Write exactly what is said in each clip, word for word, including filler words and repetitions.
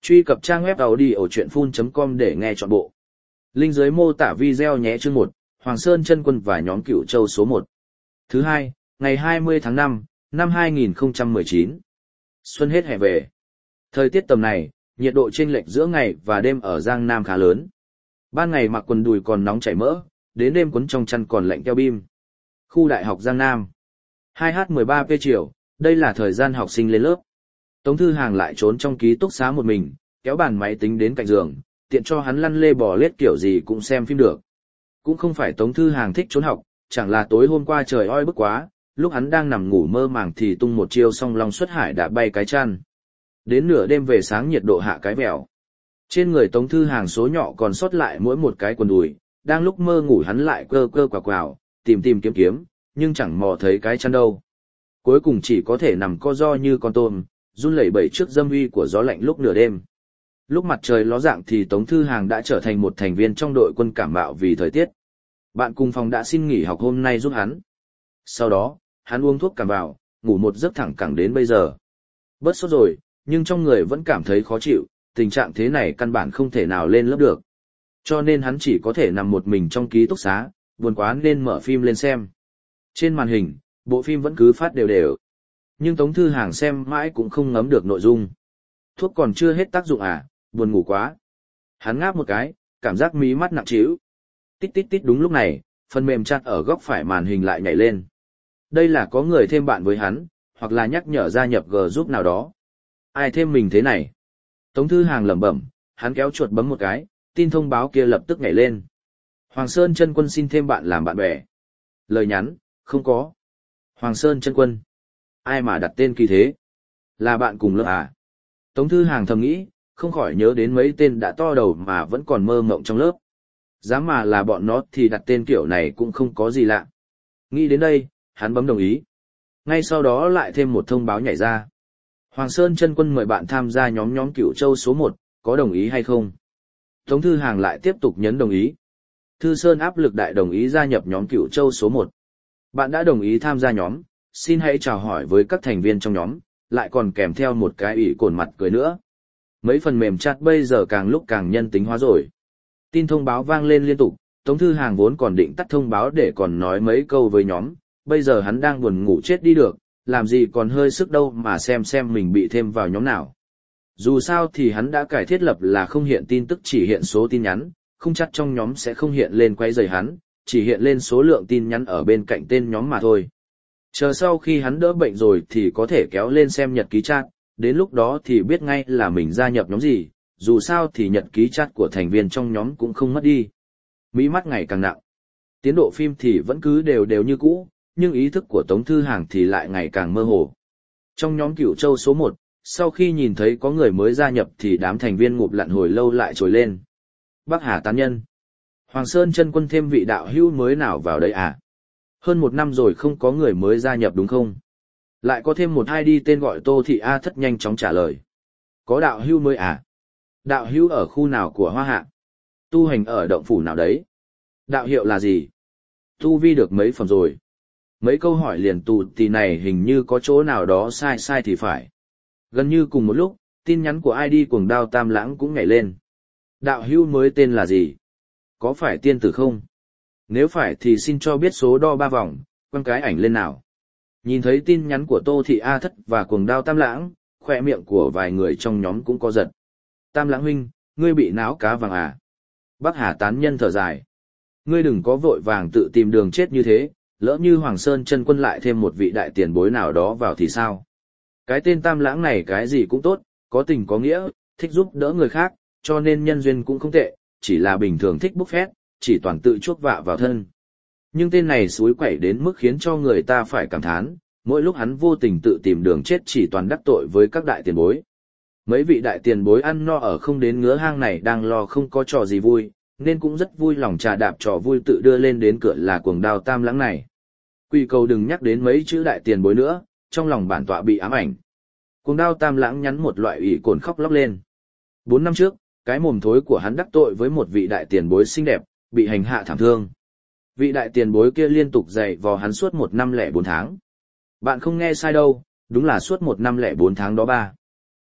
Truy cập trang web audiochuyenphun chấm com để nghe trọn bộ. Link dưới mô tả video nhé. Chương một, Hoàng Sơn Chân Quân và nhóm Cửu Châu số một. Thứ hai, ngày hai mươi tháng năm, năm hai nghìn không trăm mười chín. Xuân hết hè về. Thời tiết tầm này, nhiệt độ chênh lệch giữa ngày và đêm ở Giang Nam khá lớn. Ban ngày mặc quần đùi còn nóng chảy mỡ, đến đêm quấn trong chăn còn lạnh keo bim. Khu Đại học Giang Nam. hai h mười ba p chiều, đây là thời gian học sinh lên lớp. Tống Thư Hàng lại trốn trong ký túc xá một mình, kéo bàn máy tính đến cạnh giường, tiện cho hắn lăn lê bò lết kiểu gì cũng xem phim được. Cũng không phải Tống Thư Hàng thích trốn học, chẳng là tối hôm qua trời oi bức quá, lúc hắn đang nằm ngủ mơ màng thì tung một chiêu song long xuất hải đã bay cái chăn. Đến nửa đêm về sáng nhiệt độ hạ cái vẹo. Trên người Tống Thư Hàng số nhỏ còn sót lại mỗi một cái quần đùi, đang lúc mơ ngủ hắn lại cơ cơ quào quào, tìm tìm kiếm kiếm, nhưng chẳng mò thấy cái chăn đâu. Cuối cùng chỉ có thể nằm co ro như con tôm, run lẩy bẩy trước dâm uy của gió lạnh lúc nửa đêm. Lúc mặt trời ló dạng thì Tống Thư Hàng đã trở thành một thành viên trong đội quân cảm mạo vì thời tiết. Bạn cùng phòng đã xin nghỉ học hôm nay giúp hắn. Sau đó, hắn uống thuốc cảm vào, ngủ một giấc thẳng cẳng đến bây giờ. Bớt sốt rồi, nhưng trong người vẫn cảm thấy khó chịu, tình trạng thế này căn bản không thể nào lên lớp được. Cho nên hắn chỉ có thể nằm một mình trong ký túc xá, buồn quá nên mở phim lên xem. Trên màn hình, bộ phim vẫn cứ phát đều đều. Nhưng Tống Thư Hàng xem mãi cũng không ngấm được nội dung. Thuốc còn chưa hết tác dụng à, buồn ngủ quá. Hắn ngáp một cái, cảm giác mí mắt nặng trĩu. Tít tít tít đúng lúc này, phần mềm chat ở góc phải màn hình lại nhảy lên. Đây là có người thêm bạn với hắn, hoặc là nhắc nhở gia nhập G giúp nào đó. Ai thêm mình thế này? Tống Thư Hàng lẩm bẩm, hắn kéo chuột bấm một cái, tin thông báo kia lập tức nhảy lên. Hoàng Sơn Chân Quân xin thêm bạn làm bạn bè. Lời nhắn, không có. Hoàng Sơn Chân Quân. Ai mà đặt tên kỳ thế? Là bạn cùng lớp à? Tống Thư Hàng thầm nghĩ, không khỏi nhớ đến mấy tên đã to đầu mà vẫn còn mơ mộng trong lớp. Dám mà là bọn nó thì đặt tên kiểu này cũng không có gì lạ. Nghĩ đến đây, hắn bấm đồng ý. Ngay sau đó lại thêm một thông báo nhảy ra. Hoàng Sơn Chân Quân mời bạn tham gia nhóm nhóm Cửu Châu số một, có đồng ý hay không? Tống Thư Hàng lại tiếp tục nhấn đồng ý. Thư Sơn áp lực đại đồng ý gia nhập nhóm Cửu Châu số một. Bạn đã đồng ý tham gia nhóm, xin hãy chào hỏi với các thành viên trong nhóm, lại còn kèm theo một cái ủy cồn mặt cười nữa. Mấy phần mềm chat bây giờ càng lúc càng nhân tính hóa rồi. Tin thông báo vang lên liên tục, Tống Thư Hàng vốn còn định tắt thông báo để còn nói mấy câu với nhóm, bây giờ hắn đang buồn ngủ chết đi được, làm gì còn hơi sức đâu mà xem xem mình bị thêm vào nhóm nào. Dù sao thì hắn đã cải thiết lập là không hiện tin tức chỉ hiện số tin nhắn, không chắc trong nhóm sẽ không hiện lên quay rời hắn, chỉ hiện lên số lượng tin nhắn ở bên cạnh tên nhóm mà thôi. Chờ sau khi hắn đỡ bệnh rồi thì có thể kéo lên xem nhật ký chat, đến lúc đó thì biết ngay là mình gia nhập nhóm gì, dù sao thì nhật ký chat của thành viên trong nhóm cũng không mất đi. Mí mắt ngày càng nặng. Tiến độ phim thì vẫn cứ đều đều như cũ, nhưng ý thức của Tống Thư Hàng thì lại ngày càng mơ hồ. Trong nhóm Cửu Châu số một, sau khi nhìn thấy có người mới gia nhập thì đám thành viên ngụp lặn hồi lâu lại trồi lên. Bắc Hà tán nhân. Hoàng Sơn Chân Quân thêm vị đạo hữu mới nào vào đây à? Hơn một năm rồi không có người mới gia nhập đúng không? Lại có thêm một i đê tên gọi Tô Thị A Thất nhanh chóng trả lời. Có đạo hữu mới à? Đạo hữu ở khu nào của Hoa Hạ? Tu hành ở động phủ nào đấy? Đạo hiệu là gì? Tu vi được mấy phẩm rồi? Mấy câu hỏi liền tù tì này hình như có chỗ nào đó sai sai thì phải. Gần như cùng một lúc, tin nhắn của i đê Cuồng Đao Tam Lãng cũng nhảy lên. Đạo hữu mới tên là gì? Có phải tiên tử không? Nếu phải thì xin cho biết số đo ba vòng, quăng cái ảnh lên nào. Nhìn thấy tin nhắn của Tô Thị A Thất và Cuồng Đao Tam Lãng, khoe miệng của vài người trong nhóm cũng có giật. Tam Lãng huynh, ngươi bị náo cá vàng à? Bắc Hà tán nhân thở dài. Ngươi đừng có vội vàng tự tìm đường chết như thế, lỡ như Hoàng Sơn Chân Quân lại thêm một vị đại tiền bối nào đó vào thì sao? Cái tên Tam Lãng này cái gì cũng tốt, có tình có nghĩa, thích giúp đỡ người khác, cho nên nhân duyên cũng không tệ, chỉ là bình thường thích bốc phét, chỉ toàn tự chuốc vạ vào thân. Nhưng tên này xúi quẩy đến mức khiến cho người ta phải cảm thán, mỗi lúc hắn vô tình tự tìm đường chết chỉ toàn đắc tội với các đại tiền bối. Mấy vị đại tiền bối ăn no ở không đến ngứa hang này đang lo không có trò gì vui, nên cũng rất vui lòng trà đạp trò vui tự đưa lên đến cửa là Cuồng Đao Tam Lãng này. Quy cầu đừng nhắc đến mấy chữ đại tiền bối nữa, trong lòng bản tọa bị ám ảnh. Cuồng Đao Tam Lãng nhắn một loại ủy cồn khóc lóc lên. Bốn năm trước, cái mồm thối của hắn đắc tội với một vị đại tiền bối xinh đẹp, bị hành hạ thảm thương. Vị đại tiền bối kia liên tục dạy vò hắn suốt một năm lẻ bốn tháng. Bạn không nghe sai đâu, đúng là suốt một năm lẻ bốn tháng đó ba.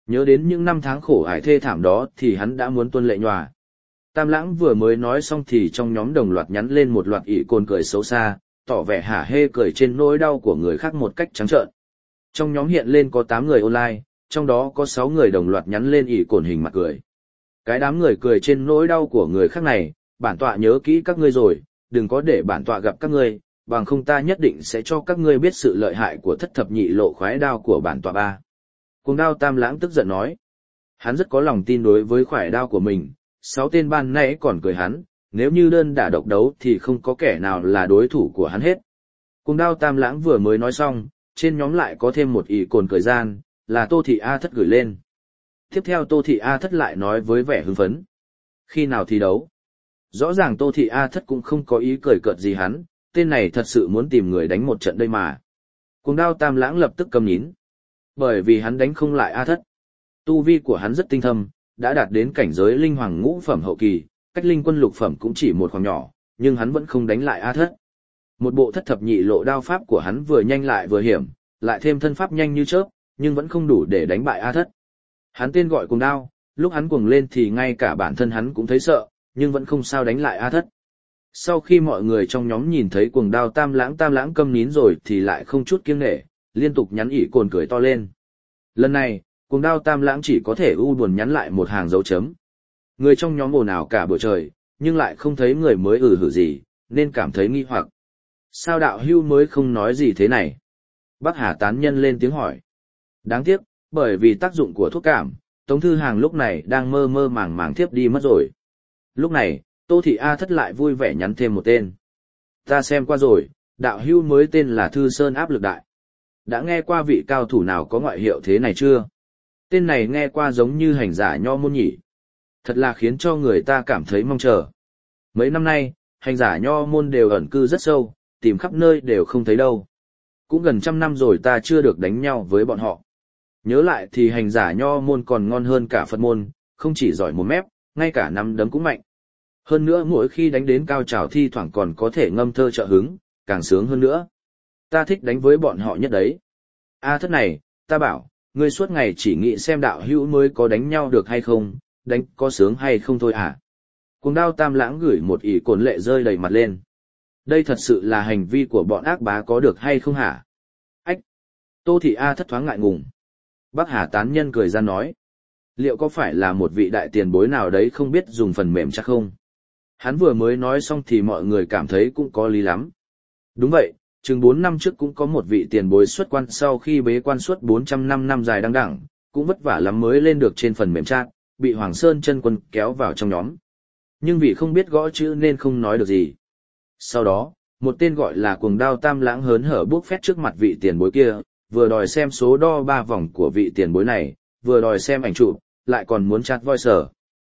Nhớ đến những năm tháng khổ ải thê thảm đó thì hắn đã muốn tuôn lệ nhòa. Tam Lãng vừa mới nói xong thì trong nhóm đồng loạt nhắn lên một loạt ỷ cồn cười xấu xa, tỏ vẻ hả hê cười trên nỗi đau của người khác một cách trắng trợn. Trong nhóm hiện lên có tám người online, trong đó có sáu người đồng loạt nhắn lên ỷ cồn hình mặt cười. Cái đám người cười trên nỗi đau của người khác này, bản tọa nhớ kỹ các ngươi rồi, đừng có để bản tọa gặp các ngươi, bằng không ta nhất định sẽ cho các ngươi biết sự lợi hại của thất thập nhị lộ khoái đao của bản tọa ba. Cuồng đao Tam Lãng tức giận nói. Hắn rất có lòng tin đối với khoái đao của mình, sáu tên ban nãy còn cười hắn, nếu như đơn đả độc đấu thì không có kẻ nào là đối thủ của hắn hết. Cuồng đao Tam Lãng vừa mới nói xong, trên nhóm lại có thêm một ỷ cồn cười gian, là Tô Thị A Thất gửi lên. Tiếp theo Tô Thị A Thất lại nói với vẻ hưng phấn. Khi nào thi đấu? Rõ ràng Tô Thị A Thất cũng không có ý cười cợt gì hắn, tên này thật sự muốn tìm người đánh một trận đây mà. Cuồng đao Tam Lãng lập tức câm nín. Bởi vì hắn đánh không lại A Thất. Tu vi của hắn rất tinh thâm, đã đạt đến cảnh giới linh hoàng ngũ phẩm hậu kỳ, cách linh quân lục phẩm cũng chỉ một khoảng nhỏ, nhưng hắn vẫn không đánh lại A Thất. Một bộ thất thập nhị lộ đao pháp của hắn vừa nhanh lại vừa hiểm, lại thêm thân pháp nhanh như chớp, nhưng vẫn không đủ để đánh bại A Thất. Hắn tên gọi Cuồng đao, lúc hắn cuồng lên thì ngay cả bản thân hắn cũng thấy sợ, nhưng vẫn không sao đánh lại A Thất. Sau khi mọi người trong nhóm nhìn thấy Cuồng đao Tam Lãng Tam Lãng câm nín rồi thì lại không chút kiêng nể, liên tục nhắn ỉ cồn cười to lên. Lần này, Cuồng đao Tam Lãng chỉ có thể u buồn nhắn lại một hàng dấu chấm. Người trong nhóm ồn ào cả buổi trời, nhưng lại không thấy người mới ử hử gì, nên cảm thấy nghi hoặc. Sao đạo hưu mới không nói gì thế này? Bắc Hà tán nhân lên tiếng hỏi. Đáng tiếc, bởi vì tác dụng của thuốc cảm, Tống Thư Hàng lúc này đang mơ mơ màng màng thiếp đi mất rồi. Lúc này, Tô Thị A Thất lại vui vẻ nhắn thêm một tên. Ta xem qua rồi, đạo hưu mới tên là Thư Sơn Áp Lực Đại. Đã nghe qua vị cao thủ nào có ngoại hiệu thế này chưa? Tên này nghe qua giống như hành giả nho môn nhỉ. Thật là khiến cho người ta cảm thấy mong chờ. Mấy năm nay, hành giả nho môn đều ẩn cư rất sâu, tìm khắp nơi đều không thấy đâu. Cũng gần trăm năm rồi ta chưa được đánh nhau với bọn họ. Nhớ lại thì hành giả nho môn còn ngon hơn cả Phật môn, không chỉ giỏi một mép, ngay cả nắm đấm cũng mạnh. Hơn nữa mỗi khi đánh đến cao trào thi thoảng còn có thể ngâm thơ trợ hứng, càng sướng hơn nữa. Ta thích đánh với bọn họ nhất đấy. A Thất này, ta bảo, ngươi suốt ngày chỉ nghĩ xem đạo hữu mới có đánh nhau được hay không, đánh có sướng hay không thôi à. Cuồng đao Tam Lãng gửi một ỷ cồn lệ rơi đầy mặt lên. Đây thật sự là hành vi của bọn ác bá có được hay không hả? Ách! Tô Thị A Thất thoáng ngại ngùng. Bắc Hà tán nhân cười ra nói. Liệu có phải là một vị đại tiền bối nào đấy không biết dùng phần mềm chắc không? Hắn vừa mới nói xong thì mọi người cảm thấy cũng có lý lắm. Đúng vậy, chừng bốn năm trước cũng có một vị tiền bối xuất quan sau khi bế quan suốt bốn trăm năm năm dài đăng đẳng, cũng vất vả lắm mới lên được trên phần mềm chat, bị Hoàng Sơn chân quân kéo vào trong nhóm. Nhưng vì không biết gõ chữ nên không nói được gì. Sau đó, một tên gọi là Cuồng đao Tam Lãng hớn hở bước phét trước mặt vị tiền bối kia, vừa đòi xem số đo ba vòng của vị tiền bối này, vừa đòi xem ảnh chụp, lại còn muốn chat voice.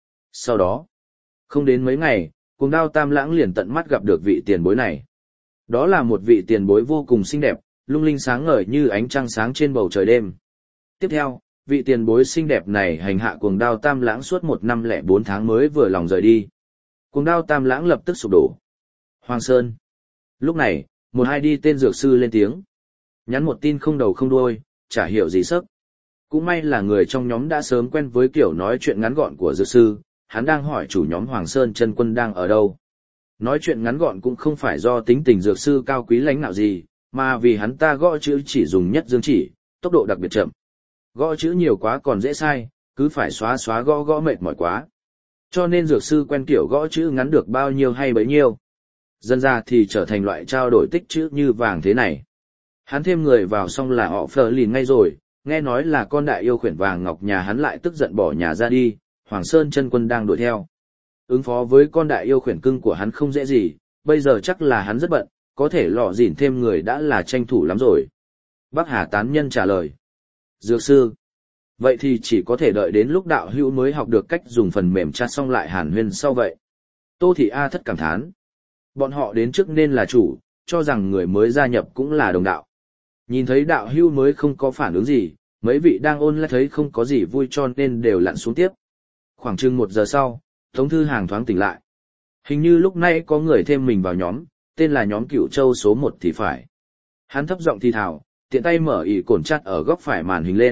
Sau đó, không đến mấy ngày, Cuồng đao Tam Lãng liền tận mắt gặp được vị tiền bối này. Đó là một vị tiền bối vô cùng xinh đẹp, lung linh sáng ngời như ánh trăng sáng trên bầu trời đêm. Tiếp theo, vị tiền bối xinh đẹp này hành hạ Cuồng đao Tam Lãng suốt một năm lẻ bốn tháng mới vừa lòng rời đi. Cuồng đao Tam Lãng lập tức sụp đổ. Hoàng Sơn. Lúc này, một hai đi tên dược sư lên tiếng. Nhắn một tin không đầu không đuôi, chả hiểu gì sấc. Cũng may là người trong nhóm đã sớm quen với kiểu nói chuyện ngắn gọn của dược sư, hắn đang hỏi chủ nhóm Hoàng Sơn chân quân đang ở đâu. Nói chuyện ngắn gọn cũng không phải do tính tình dược sư cao quý lãnh nạo gì, mà vì hắn ta gõ chữ chỉ dùng nhất dương chỉ, tốc độ đặc biệt chậm. Gõ chữ nhiều quá còn dễ sai, cứ phải xóa xóa gõ gõ mệt mỏi quá. Cho nên dược sư quen kiểu gõ chữ ngắn được bao nhiêu hay bấy nhiêu. Dần ra thì trở thành loại trao đổi tích chữ như vàng thế này. Hắn thêm người vào xong là họ phờ lìn ngay rồi, nghe nói là con đại yêu khuyển vàng ngọc nhà hắn lại tức giận bỏ nhà ra đi, Hoàng Sơn chân quân đang đuổi theo. Ứng phó với con đại yêu khuyển cưng của hắn không dễ gì, bây giờ chắc là hắn rất bận, có thể lọ dỉn thêm người đã là tranh thủ lắm rồi. Bắc Hà tán nhân trả lời. Dược sư. Vậy thì chỉ có thể đợi đến lúc đạo hữu mới học được cách dùng phần mềm chat xong lại hàn huyên sau vậy. Tô Thị A Thất cảm thán. Bọn họ đến trước nên là chủ, cho rằng người mới gia nhập cũng là đồng đạo. Nhìn thấy đạo hữu mới không có phản ứng gì, mấy vị đang ôn lại thấy không có gì vui cho nên đều lặn xuống tiếp. Khoảng chừng một giờ sau, Tống Thư Hàng thoáng tỉnh lại. Hình như lúc nay có người thêm mình vào nhóm, tên là nhóm Cửu Châu số một thì phải. Hắn thấp giọng thì thào, tiện tay mở ỷ cồn chat ở góc phải màn hình lên,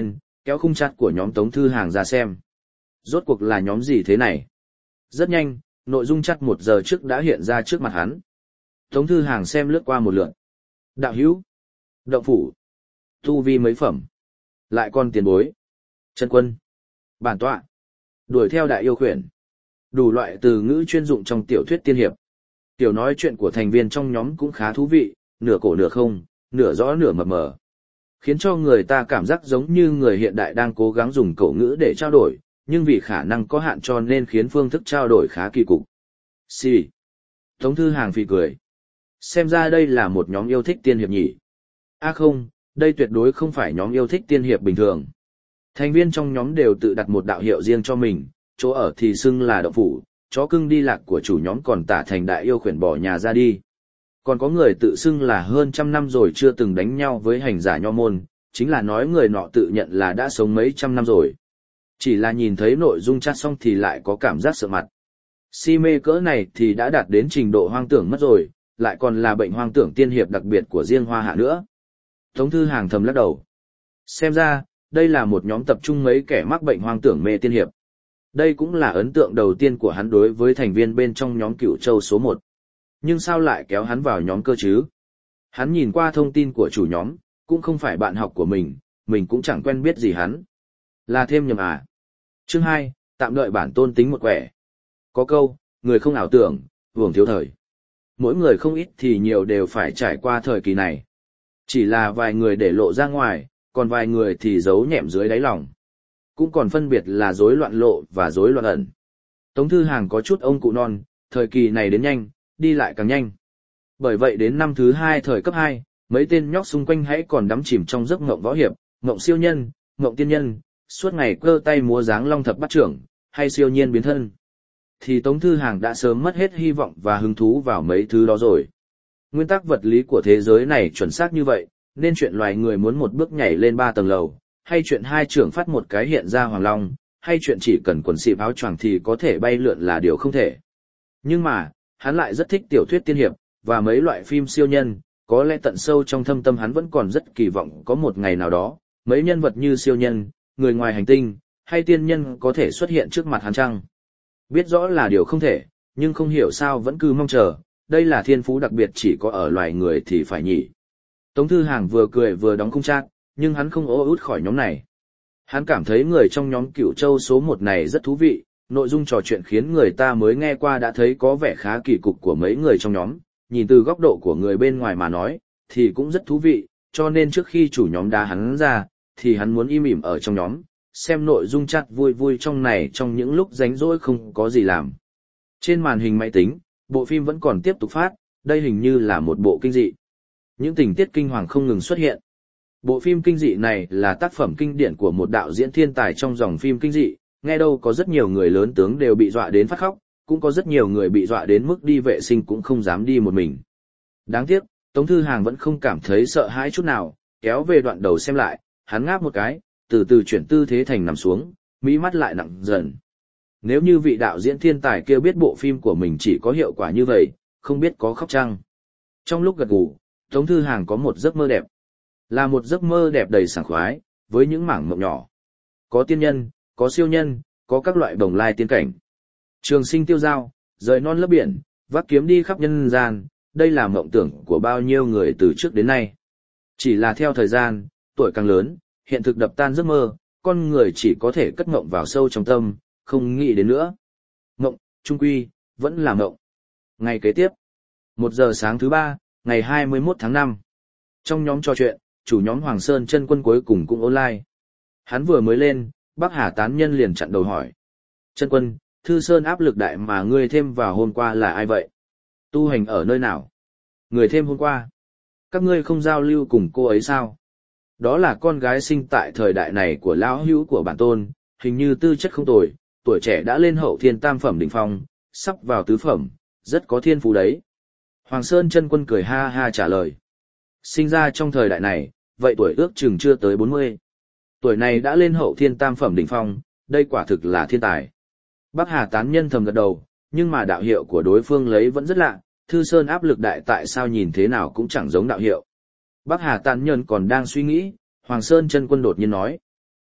kéo khung chặt của nhóm Tống Thư Hàng ra xem. Rốt cuộc là nhóm gì thế này? Rất nhanh, nội dung chặt một giờ trước đã hiện ra trước mặt hắn. Tống Thư Hàng xem lướt qua một lượt. Đạo hữu, động phủ, tu vi mấy phẩm, lại còn tiền bối, chân quân, bản tọa, đuổi theo đại yêu khuyển. Đủ loại từ ngữ chuyên dụng trong tiểu thuyết tiên hiệp. Tiểu nói chuyện của thành viên trong nhóm cũng khá thú vị, nửa cổ nửa không, nửa rõ nửa mập mờ. Khiến cho người ta cảm giác giống như người hiện đại đang cố gắng dùng cổ ngữ để trao đổi, nhưng vì khả năng có hạn cho nên khiến phương thức trao đổi khá kỳ cục. Xì. Tống Thư Hàng phì cười. Xem ra đây là một nhóm yêu thích tiên hiệp nhỉ. À không, đây tuyệt đối không phải nhóm yêu thích tiên hiệp bình thường. Thành viên trong nhóm đều tự đặt một đạo hiệu riêng cho mình, chỗ ở thì xưng là động phủ, chó cưng đi lạc của chủ nhóm còn tả thành đại yêu khuyển bỏ nhà ra đi. Còn có người tự xưng là hơn trăm năm rồi chưa từng đánh nhau với hành giả nho môn, chính là nói người nọ tự nhận là đã sống mấy trăm năm rồi. Chỉ là nhìn thấy nội dung chat xong thì lại có cảm giác sợ mặt. Si mê cỡ này thì đã đạt đến trình độ hoang tưởng mất rồi, lại còn là bệnh hoang tưởng tiên hiệp đặc biệt của riêng Hoa Hạ nữa. Tống Thư Hàng thầm lắc đầu. Xem ra, đây là một nhóm tập trung mấy kẻ mắc bệnh hoang tưởng mê tiên hiệp. Đây cũng là ấn tượng đầu tiên của hắn đối với thành viên bên trong nhóm Cửu Châu số một. Nhưng sao lại kéo hắn vào nhóm cơ chứ? Hắn nhìn qua thông tin của chủ nhóm, cũng không phải bạn học của mình, mình cũng chẳng quen biết gì hắn. Là thêm nhầm à? Chương hai, tạm đợi bản tôn tính một quẻ. Có câu, người không ảo tưởng, hưởng thiếu thời. Mỗi người không ít thì nhiều đều phải trải qua thời kỳ này. Chỉ là vài người để lộ ra ngoài, còn vài người thì giấu nhẹm dưới đáy lòng. Cũng còn phân biệt là rối loạn lộ và rối loạn ẩn. Tống Thư Hàng có chút ông cụ non, thời kỳ này đến nhanh, đi lại càng nhanh. Bởi vậy đến năm thứ hai thời cấp hai, mấy tên nhóc xung quanh hãy còn đắm chìm trong giấc mộng võ hiệp, mộng siêu nhân, mộng tiên nhân, suốt ngày cơ tay múa dáng long thập bắt trưởng, hay siêu nhiên biến thân. Thì Tống Thư Hàng đã sớm mất hết hy vọng và hứng thú vào mấy thứ đó rồi. Nguyên tắc vật lý của thế giới này chuẩn xác như vậy, nên chuyện loài người muốn một bước nhảy lên ba tầng lầu, hay chuyện hai trưởng phát một cái hiện ra hoàng long, hay chuyện chỉ cần quần xịp áo choàng thì có thể bay lượn là điều không thể. Nhưng mà, hắn lại rất thích tiểu thuyết tiên hiệp, và mấy loại phim siêu nhân, có lẽ tận sâu trong thâm tâm hắn vẫn còn rất kỳ vọng có một ngày nào đó, mấy nhân vật như siêu nhân, người ngoài hành tinh, hay tiên nhân có thể xuất hiện trước mặt hắn chăng? Biết rõ là điều không thể, nhưng không hiểu sao vẫn cứ mong chờ, đây là thiên phú đặc biệt chỉ có ở loài người thì phải nhỉ. Tống Thư Hàng vừa cười vừa đóng khung chat, nhưng hắn không ố út khỏi nhóm này. Hắn cảm thấy người trong nhóm Cửu Châu số một này rất thú vị, nội dung trò chuyện khiến người ta mới nghe qua đã thấy có vẻ khá kỳ cục của mấy người trong nhóm, nhìn từ góc độ của người bên ngoài mà nói, thì cũng rất thú vị, cho nên trước khi chủ nhóm đá hắn ra, thì hắn muốn im ỉm ở trong nhóm, xem nội dung chat vui vui trong này trong những lúc rảnh rỗi không có gì làm. Trên màn hình máy tính, bộ phim vẫn còn tiếp tục phát, đây hình như là một bộ kinh dị. Những tình tiết kinh hoàng không ngừng xuất hiện. Bộ phim kinh dị này là tác phẩm kinh điển của một đạo diễn thiên tài trong dòng phim kinh dị, nghe đâu có rất nhiều người lớn tướng đều bị dọa đến phát khóc, cũng có rất nhiều người bị dọa đến mức đi vệ sinh cũng không dám đi một mình. Đáng tiếc, Tống Thư Hàng vẫn không cảm thấy sợ hãi chút nào, kéo về đoạn đầu xem lại, hắn ngáp một cái, từ từ chuyển tư thế thành nằm xuống, mỹ mắt lại nặng dần. Nếu như vị đạo diễn thiên tài kia biết bộ phim của mình chỉ có hiệu quả như vậy, không biết có khóc chăng. Trong lúc gật gù, Tống Thư Hàng có một giấc mơ đẹp. Là một giấc mơ đẹp đầy sảng khoái, với những mảng mộng nhỏ. Có tiên nhân, có siêu nhân, có các loại bồng lai tiên cảnh. Trường sinh tiêu dao, rời non lấp biển, vác kiếm đi khắp nhân gian, đây là mộng tưởng của bao nhiêu người từ trước đến nay. Chỉ là theo thời gian, tuổi càng lớn, hiện thực đập tan giấc mơ, con người chỉ có thể cất mộng vào sâu trong tâm, không nghĩ đến nữa. Mộng, trung quy, vẫn là mộng. Ngày kế tiếp, một giờ sáng thứ ba, ngày hai mươi mốt tháng năm. Trong nhóm trò chuyện, chủ nhóm Hoàng Sơn Chân Quân cuối cùng cũng online. Hắn vừa mới lên, Bắc Hà Tán Nhân liền chặn đầu hỏi. Chân Quân, Thư Sơn áp lực đại mà ngươi thêm vào hôm qua là ai vậy? Tu hành ở nơi nào? Người thêm hôm qua. Các ngươi không giao lưu cùng cô ấy sao? Đó là con gái sinh tại thời đại này của lão hữu của bản tôn, hình như tư chất không tồi, tuổi trẻ đã lên hậu thiên tam phẩm đỉnh phong, sắp vào tứ phẩm, rất có thiên phú đấy. Hoàng Sơn Chân Quân cười ha ha trả lời. Sinh ra trong thời đại này, vậy tuổi ước chừng chưa tới bốn mươi. Tuổi này đã lên hậu thiên tam phẩm đỉnh phong, đây quả thực là thiên tài. Bắc Hà Tán Nhân thầm gật đầu, nhưng mà đạo hiệu của đối phương lấy vẫn rất lạ, Thư Sơn áp lực đại tại sao nhìn thế nào cũng chẳng giống đạo hiệu. Bắc Hà Tán Nhân còn đang suy nghĩ, Hoàng Sơn Chân Quân đột nhiên nói.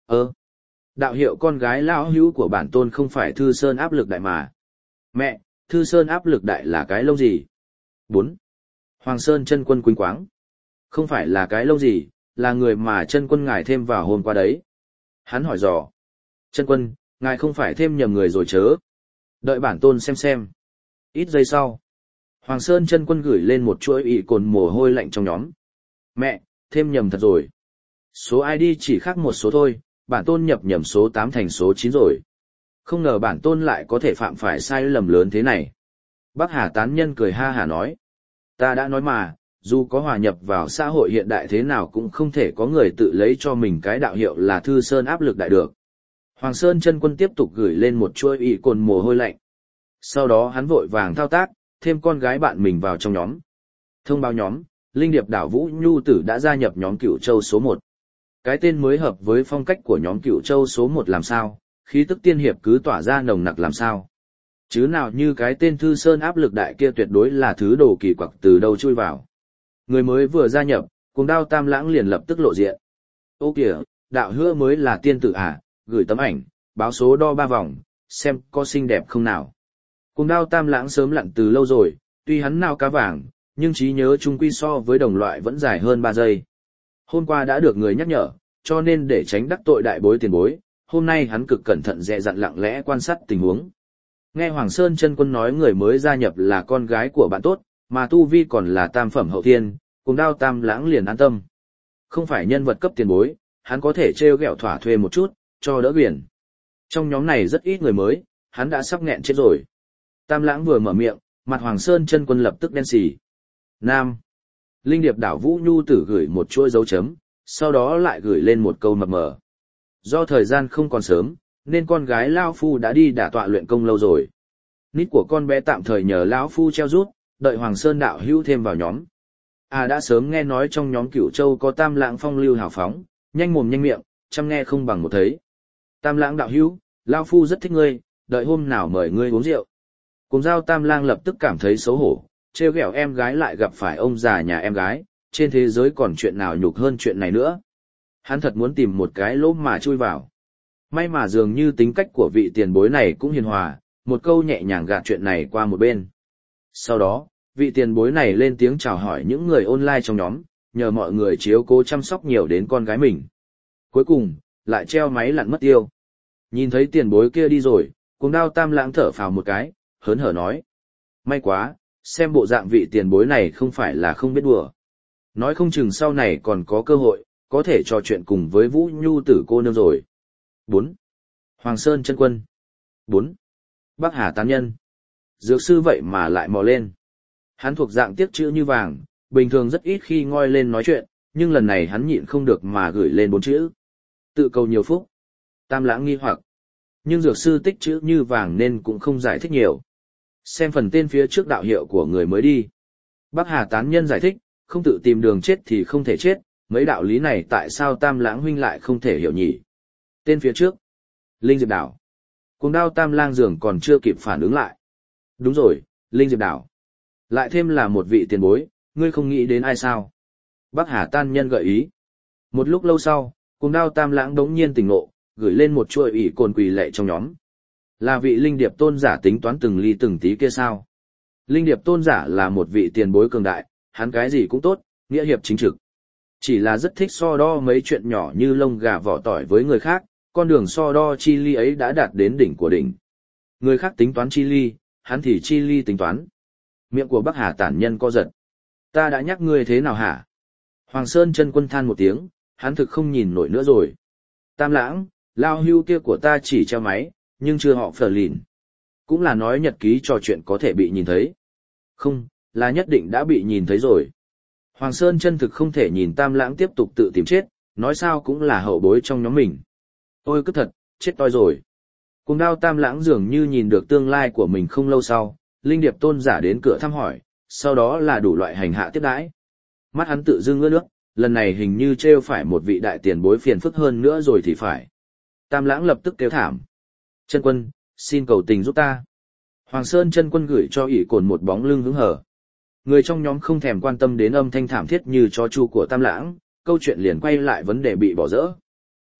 Ơ, đạo hiệu con gái lão hữu của bản tôn không phải Thư Sơn áp lực đại mà. Mẹ, Thư Sơn áp lực đại là cái lông gì? Bốn. Hoàng Sơn chân quân quỳnh quáng. Không phải là cái lông gì, là người mà chân quân ngài thêm vào hôm qua đấy. Hắn hỏi dò. Chân quân, ngài không phải thêm nhầm người rồi chớ. Đợi bản tôn xem xem. Ít giây sau. Hoàng Sơn chân quân gửi lên một chuỗi ị cồn mồ hôi lạnh trong nhóm. Mẹ, thêm nhầm thật rồi. Số i đê chỉ khác một số thôi, bản tôn nhập nhầm số tám thành số chín rồi. Không ngờ bản tôn lại có thể phạm phải sai lầm lớn thế này. Bắc Hà tán nhân cười ha hà nói. Ta đã nói mà, dù có hòa nhập vào xã hội hiện đại thế nào cũng không thể có người tự lấy cho mình cái đạo hiệu là Thư Sơn áp lực đại được. Hoàng Sơn chân quân tiếp tục gửi lên một chuỗi ị cồn mồ hôi lạnh. Sau đó hắn vội vàng thao tác, thêm con gái bạn mình vào trong nhóm. Thông báo nhóm, Linh Điệp đảo Vũ Nhu Tử đã gia nhập nhóm Cửu Châu số một. Cái tên mới hợp với phong cách của nhóm Cửu Châu số một làm sao, khí tức tiên hiệp cứ tỏa ra nồng nặc làm sao. Chứ nào như cái tên Thư Sơn áp lực đại kia tuyệt đối là thứ đồ kỳ quặc từ đâu chui vào. Người mới vừa gia nhập, Cuồng Đao Tam Lãng liền lập tức lộ diện. Ô kìa, đạo hứa mới là tiên tử à, gửi tấm ảnh, báo số đo ba vòng, xem có xinh đẹp không nào. Cuồng Đao Tam Lãng sớm lặn từ lâu rồi, tuy hắn nào cá vàng, nhưng trí nhớ chung quy so với đồng loại vẫn dài hơn ba giây. Hôm qua đã được người nhắc nhở, cho nên để tránh đắc tội đại bối tiền bối, hôm nay hắn cực cẩn thận dè dặn lặng lẽ quan sát tình huống. Nghe Hoàng Sơn chân quân nói người mới gia nhập là con gái của bạn tốt, mà tu vi còn là tam phẩm hậu thiên, Cuồng Đao Tam Lãng liền an tâm. Không phải nhân vật cấp tiền bối, hắn có thể trêu ghẹo thỏa thuê một chút, cho đỡ biển. Trong nhóm này rất ít người mới, hắn đã sắp nghẹn chết rồi. Tam Lãng vừa mở miệng, mặt Hoàng Sơn chân quân lập tức đen xì. Nam. Linh Điệp đảo Vũ Nhu Tử gửi một chuỗi dấu chấm, sau đó lại gửi lên một câu mập mờ. Do thời gian không còn sớm, nên con gái Lao Phu đã đi đả tọa luyện công lâu rồi. Nít của con bé tạm thời nhờ Lão Phu treo rút, đợi Hoàng Sơn đạo hữu thêm vào nhóm. À đã sớm nghe nói trong nhóm Cửu Châu có Tam Lãng phong lưu hào phóng, nhanh mồm nhanh miệng, chăm nghe không bằng một thấy. Tam Lãng đạo hữu, Lao Phu rất thích ngươi, đợi hôm nào mời ngươi uống rượu. Cùng Dao Tam Lang lập tức cảm thấy xấu hổ, trêu ghẹo em gái lại gặp phải ông già nhà em gái, trên thế giới còn chuyện nào nhục hơn chuyện này nữa. Hắn thật muốn tìm một cái lỗ mà chui vào. May mà dường như tính cách của vị tiền bối này cũng hiền hòa, một câu nhẹ nhàng gạt chuyện này qua một bên. Sau đó, vị tiền bối này lên tiếng chào hỏi những người online trong nhóm, nhờ mọi người chiếu cố chăm sóc nhiều đến con gái mình. Cuối cùng, lại treo máy lặn mất tiêu. Nhìn thấy tiền bối kia đi rồi, Cuồng Đao Tam Lãng thở phào một cái, hớn hở nói. May quá, xem bộ dạng vị tiền bối này không phải là không biết đùa. Nói không chừng sau này còn có cơ hội, có thể trò chuyện cùng với Vũ Nhu Tử cô nương rồi. bốn. Hoàng Sơn chân quân. bốn. Bắc Hà tán nhân. Dược sư vậy mà lại mò lên. Hắn thuộc dạng tiếc chữ như vàng, bình thường rất ít khi ngoi lên nói chuyện, nhưng lần này hắn nhịn không được mà gửi lên bốn chữ. Tự cầu nhiều phúc. Tam Lãng nghi hoặc. Nhưng dược sư tích chữ như vàng nên cũng không giải thích nhiều. Xem phần tên phía trước đạo hiệu của người mới đi. Bắc Hà tán nhân giải thích, không tự tìm đường chết thì không thể chết, mấy đạo lý này tại sao Tam Lãng huynh lại không thể hiểu nhỉ? Tên phía trước. Linh Diệp đảo. Cuồng Đao Tam Lang dường còn chưa kịp phản ứng lại. Đúng rồi, Linh Diệp đảo. Lại thêm là một vị tiền bối, ngươi không nghĩ đến ai sao? Bắc Hà tan nhân gợi ý. Một lúc lâu sau, Cuồng Đao Tam Lãng đống nhiên tỉnh ngộ, gửi lên một chuỗi ỷ cồn quỳ lệ trong nhóm. Là vị Linh Điệp tôn giả tính toán từng ly từng tí kia sao? Linh Điệp tôn giả là một vị tiền bối cường đại, hắn cái gì cũng tốt, nghĩa hiệp chính trực. Chỉ là rất thích so đo mấy chuyện nhỏ như lông gà vỏ tỏi với người khác, con đường so đo chi ly ấy đã đạt đến đỉnh của đỉnh. Người khác tính toán chi ly, hắn thì chi ly tính toán. Miệng của Bắc Hà tản nhân co giật. Ta đã nhắc ngươi thế nào hả? Hoàng Sơn chân quân than một tiếng, hắn thực không nhìn nổi nữa rồi. Tam Lãng, Lao hưu kia của ta chỉ treo máy, nhưng chưa họ phờ lìn. Cũng là nói nhật ký trò chuyện có thể bị nhìn thấy. Không, là nhất định đã bị nhìn thấy rồi. Hoàng Sơn chân thực không thể nhìn Tam Lãng tiếp tục tự tìm chết, nói sao cũng là hậu bối trong nhóm mình. Ôi cứ thật, chết toi rồi. Cuồng Đao Tam Lãng dường như nhìn được tương lai của mình không lâu sau, Linh Điệp tôn giả đến cửa thăm hỏi, sau đó là đủ loại hành hạ tiếp đãi. Mắt hắn tự dưng ướt nước, lần này hình như trêu phải một vị đại tiền bối phiền phức hơn nữa rồi thì phải. Tam Lãng lập tức kêu thảm. Chân quân, xin cầu tình giúp ta. Hoàng Sơn chân quân gửi cho ỷ cồn một bóng lưng hứng hở. Người trong nhóm không thèm quan tâm đến âm thanh thảm thiết như chó chu của Tam Lãng, câu chuyện liền quay lại vấn đề bị bỏ dỡ.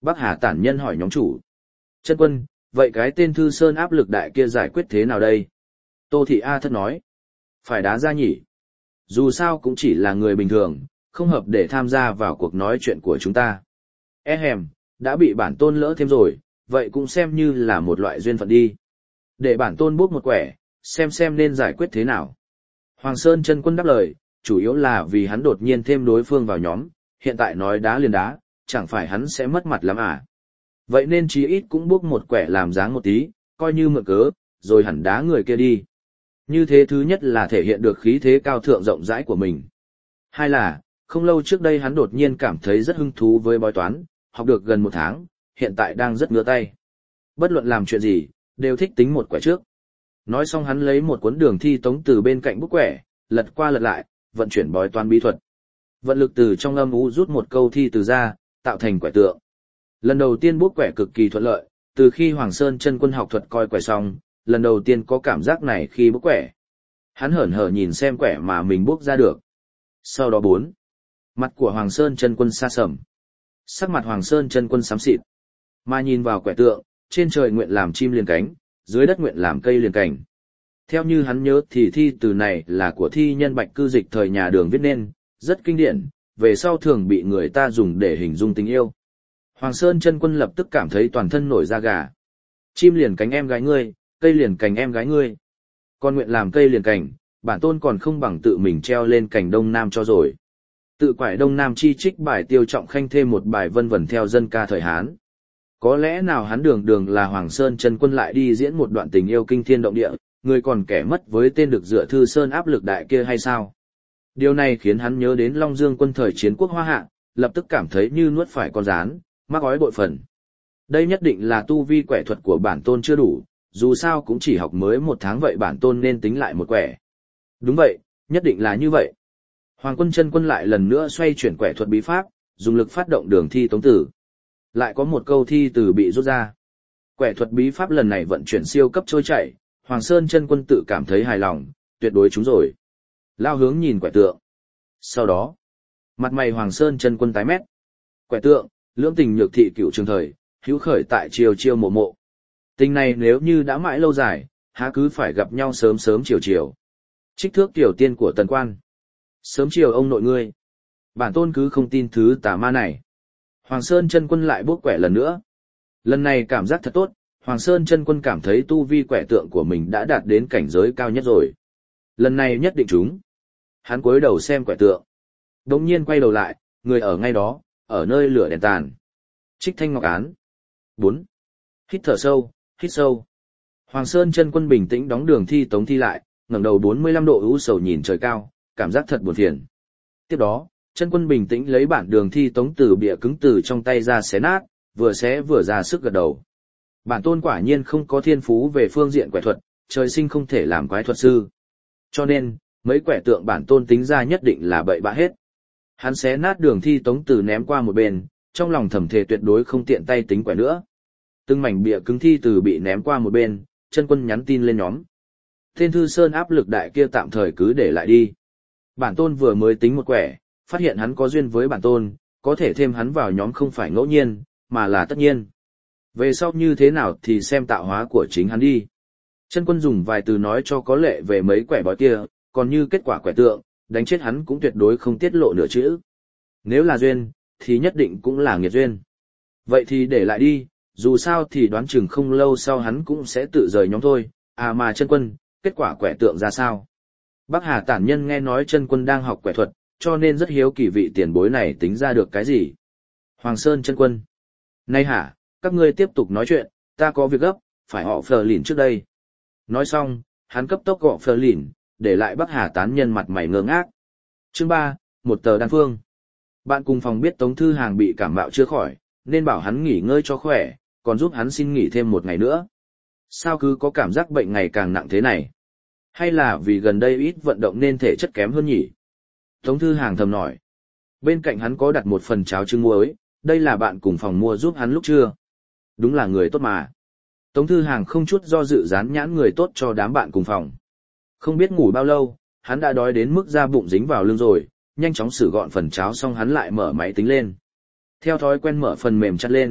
Bắc Hà tản nhân hỏi nhóm chủ. Chân quân, vậy cái tên Thư Sơn áp lực đại kia giải quyết thế nào đây? Tô Thị A Thất nói. Phải đá ra nhỉ. Dù sao cũng chỉ là người bình thường, không hợp để tham gia vào cuộc nói chuyện của chúng ta. E hèm, đã bị bản tôn lỡ thêm rồi, vậy cũng xem như là một loại duyên phận đi. Để bản tôn bốc một quẻ, xem xem nên giải quyết thế nào. Hoàng Sơn chân quân đáp lời, chủ yếu là vì hắn đột nhiên thêm đối phương vào nhóm, hiện tại nói đá liền đá, chẳng phải hắn sẽ mất mặt lắm à. Vậy nên chí ít cũng bốc một quẻ làm dáng một tí, coi như mượn cớ, rồi hẳn đá người kia đi. Như thế thứ nhất là thể hiện được khí thế cao thượng rộng rãi của mình. Hai là, không lâu trước đây hắn đột nhiên cảm thấy rất hứng thú với bói toán, học được gần một tháng, hiện tại đang rất ngứa tay. Bất luận làm chuyện gì, đều thích tính một quẻ trước. Nói xong hắn lấy một cuốn đường thi tống từ bên cạnh bút quẻ, lật qua lật lại, vận chuyển bói toán bí thuật. Vận lực từ trong âm u rút một câu thi từ ra, tạo thành quẻ tượng. Lần đầu tiên bút quẻ cực kỳ thuận lợi, từ khi Hoàng Sơn chân quân học thuật coi quẻ xong, lần đầu tiên có cảm giác này khi bút quẻ. Hắn hởn hở nhìn xem quẻ mà mình bút ra được. Sau đó bốn. Mặt của Hoàng Sơn chân quân sa sầm. Sắc mặt Hoàng Sơn chân quân xám xịt. Mà nhìn vào quẻ tượng, trên trời nguyện làm chim liền cánh, dưới đất nguyện làm cây liền cành. Theo như hắn nhớ thì thi từ này là của thi nhân Bạch Cư Dịch thời nhà Đường viết nên, rất kinh điển, về sau thường bị người ta dùng để hình dung tình yêu. Hoàng Sơn chân quân lập tức cảm thấy toàn thân nổi da gà. Chim liền cánh em gái ngươi, cây liền cành em gái ngươi. Con nguyện làm cây liền cành, bản tôn còn không bằng tự mình treo lên cành Đông Nam cho rồi. Tự quải Đông Nam chi trích bài Tiêu Trọng Khanh thêm một bài vân vẩn theo dân ca thời Hán. Có lẽ nào hắn đường đường là Hoàng Sơn chân quân lại đi diễn một đoạn tình yêu kinh thiên động địa, người còn kẻ mất với tên được dựa Thư Sơn áp lực đại kia hay sao? Điều này khiến hắn nhớ đến Long Dương quân thời chiến quốc Hoa Hạ, lập tức cảm thấy như nuốt phải con rán, mắc ói bội phần. Đây nhất định là tu vi quẻ thuật của bản tôn chưa đủ, dù sao cũng chỉ học mới một tháng vậy bản tôn nên tính lại một quẻ. Đúng vậy, nhất định là như vậy. Hoàng quân chân quân lại lần nữa xoay chuyển quẻ thuật bí pháp, dùng lực phát động đường thi tống tử. Lại có một câu thi từ bị rút ra. Quẻ thuật bí pháp lần này vận chuyển siêu cấp trôi chảy, Hoàng Sơn chân quân tự cảm thấy hài lòng, tuyệt đối trúng rồi. Lao hướng nhìn quẻ tượng. Sau đó, mặt mày Hoàng Sơn chân quân tái mét. Quẻ tượng, lưỡng tình nhược thị cựu trường thời, hữu khởi tại chiều chiêu mộ mộ. Tình này nếu như đã mãi lâu dài, há cứ phải gặp nhau sớm sớm chiều chiều. Trích thước tiểu tiên của tần quan. Sớm chiều ông nội ngươi. Bản tôn cứ không tin thứ tà ma này. Hoàng Sơn chân quân lại bốc quẻ lần nữa. Lần này cảm giác thật tốt, Hoàng Sơn chân quân cảm thấy tu vi quẻ tượng của mình đã đạt đến cảnh giới cao nhất rồi. Lần này nhất định chúng. Hắn cúi đầu xem quẻ tượng. Đống nhiên quay đầu lại, người ở ngay đó, ở nơi lửa đèn tàn. Trích thanh ngọc án. bốn. Hít thở sâu, hít sâu. Hoàng Sơn chân quân bình tĩnh đóng đường thi tống thi lại, ngẩng đầu bốn mươi lăm độ ưu sầu nhìn trời cao, cảm giác thật buồn phiền. Tiếp đó, chân quân bình tĩnh lấy bản đường thi tống từ bìa cứng từ trong tay ra xé nát, vừa xé vừa ra sức gật đầu. Bản tôn quả nhiên không có thiên phú về phương diện quẻ thuật, trời sinh không thể làm quái thuật sư. Cho nên, mấy quẻ tượng bản tôn tính ra nhất định là bậy bạ hết. Hắn xé nát đường thi tống từ ném qua một bên, trong lòng thầm thề tuyệt đối không tiện tay tính quẻ nữa. Từng mảnh bìa cứng thi từ bị ném qua một bên, chân quân nhắn tin lên nhóm. Tên Thư Sơn áp lực đại kia tạm thời cứ để lại đi. Bản tôn vừa mới tính một quẻ, phát hiện hắn có duyên với bản tôn, có thể thêm hắn vào nhóm không phải ngẫu nhiên, mà là tất nhiên. Về sau như thế nào thì xem tạo hóa của chính hắn đi. Chân quân dùng vài từ nói cho có lệ về mấy quẻ bói kia, còn như kết quả quẻ tượng, đánh chết hắn cũng tuyệt đối không tiết lộ nửa chữ. Nếu là duyên, thì nhất định cũng là nghiệt duyên. Vậy thì để lại đi, dù sao thì đoán chừng không lâu sau hắn cũng sẽ tự rời nhóm thôi. À mà chân quân, kết quả quẻ tượng ra sao? Bắc Hà tản nhân nghe nói chân quân đang học quẻ thuật, cho nên rất hiếu kỳ vị tiền bối này tính ra được cái gì. Hoàng Sơn chân quân. Này hả, các ngươi tiếp tục nói chuyện, ta có việc gấp, phải họ phờ lìn trước đây. Nói xong, hắn cấp tốc gọi phờ lìn, để lại Bắc Hà tán nhân mặt mày ngơ ngác. Chương ba, một tờ đan phương. Bạn cùng phòng biết Tống Thư Hàng bị cảm mạo chưa khỏi, nên bảo hắn nghỉ ngơi cho khỏe, còn giúp hắn xin nghỉ thêm một ngày nữa. Sao cứ có cảm giác bệnh ngày càng nặng thế này? Hay là vì gần đây ít vận động nên thể chất kém hơn nhỉ? Tống Thư Hàng thầm nói. Bên cạnh hắn có đặt một phần cháo trứng muối, đây là bạn cùng phòng mua giúp hắn lúc trưa. Đúng là người tốt mà. Tống Thư Hàng không chút do dự dán nhãn người tốt cho đám bạn cùng phòng. Không biết ngủ bao lâu, hắn đã đói đến mức da bụng dính vào lưng rồi, nhanh chóng xử gọn phần cháo xong hắn lại mở máy tính lên. Theo thói quen mở phần mềm chắt lên,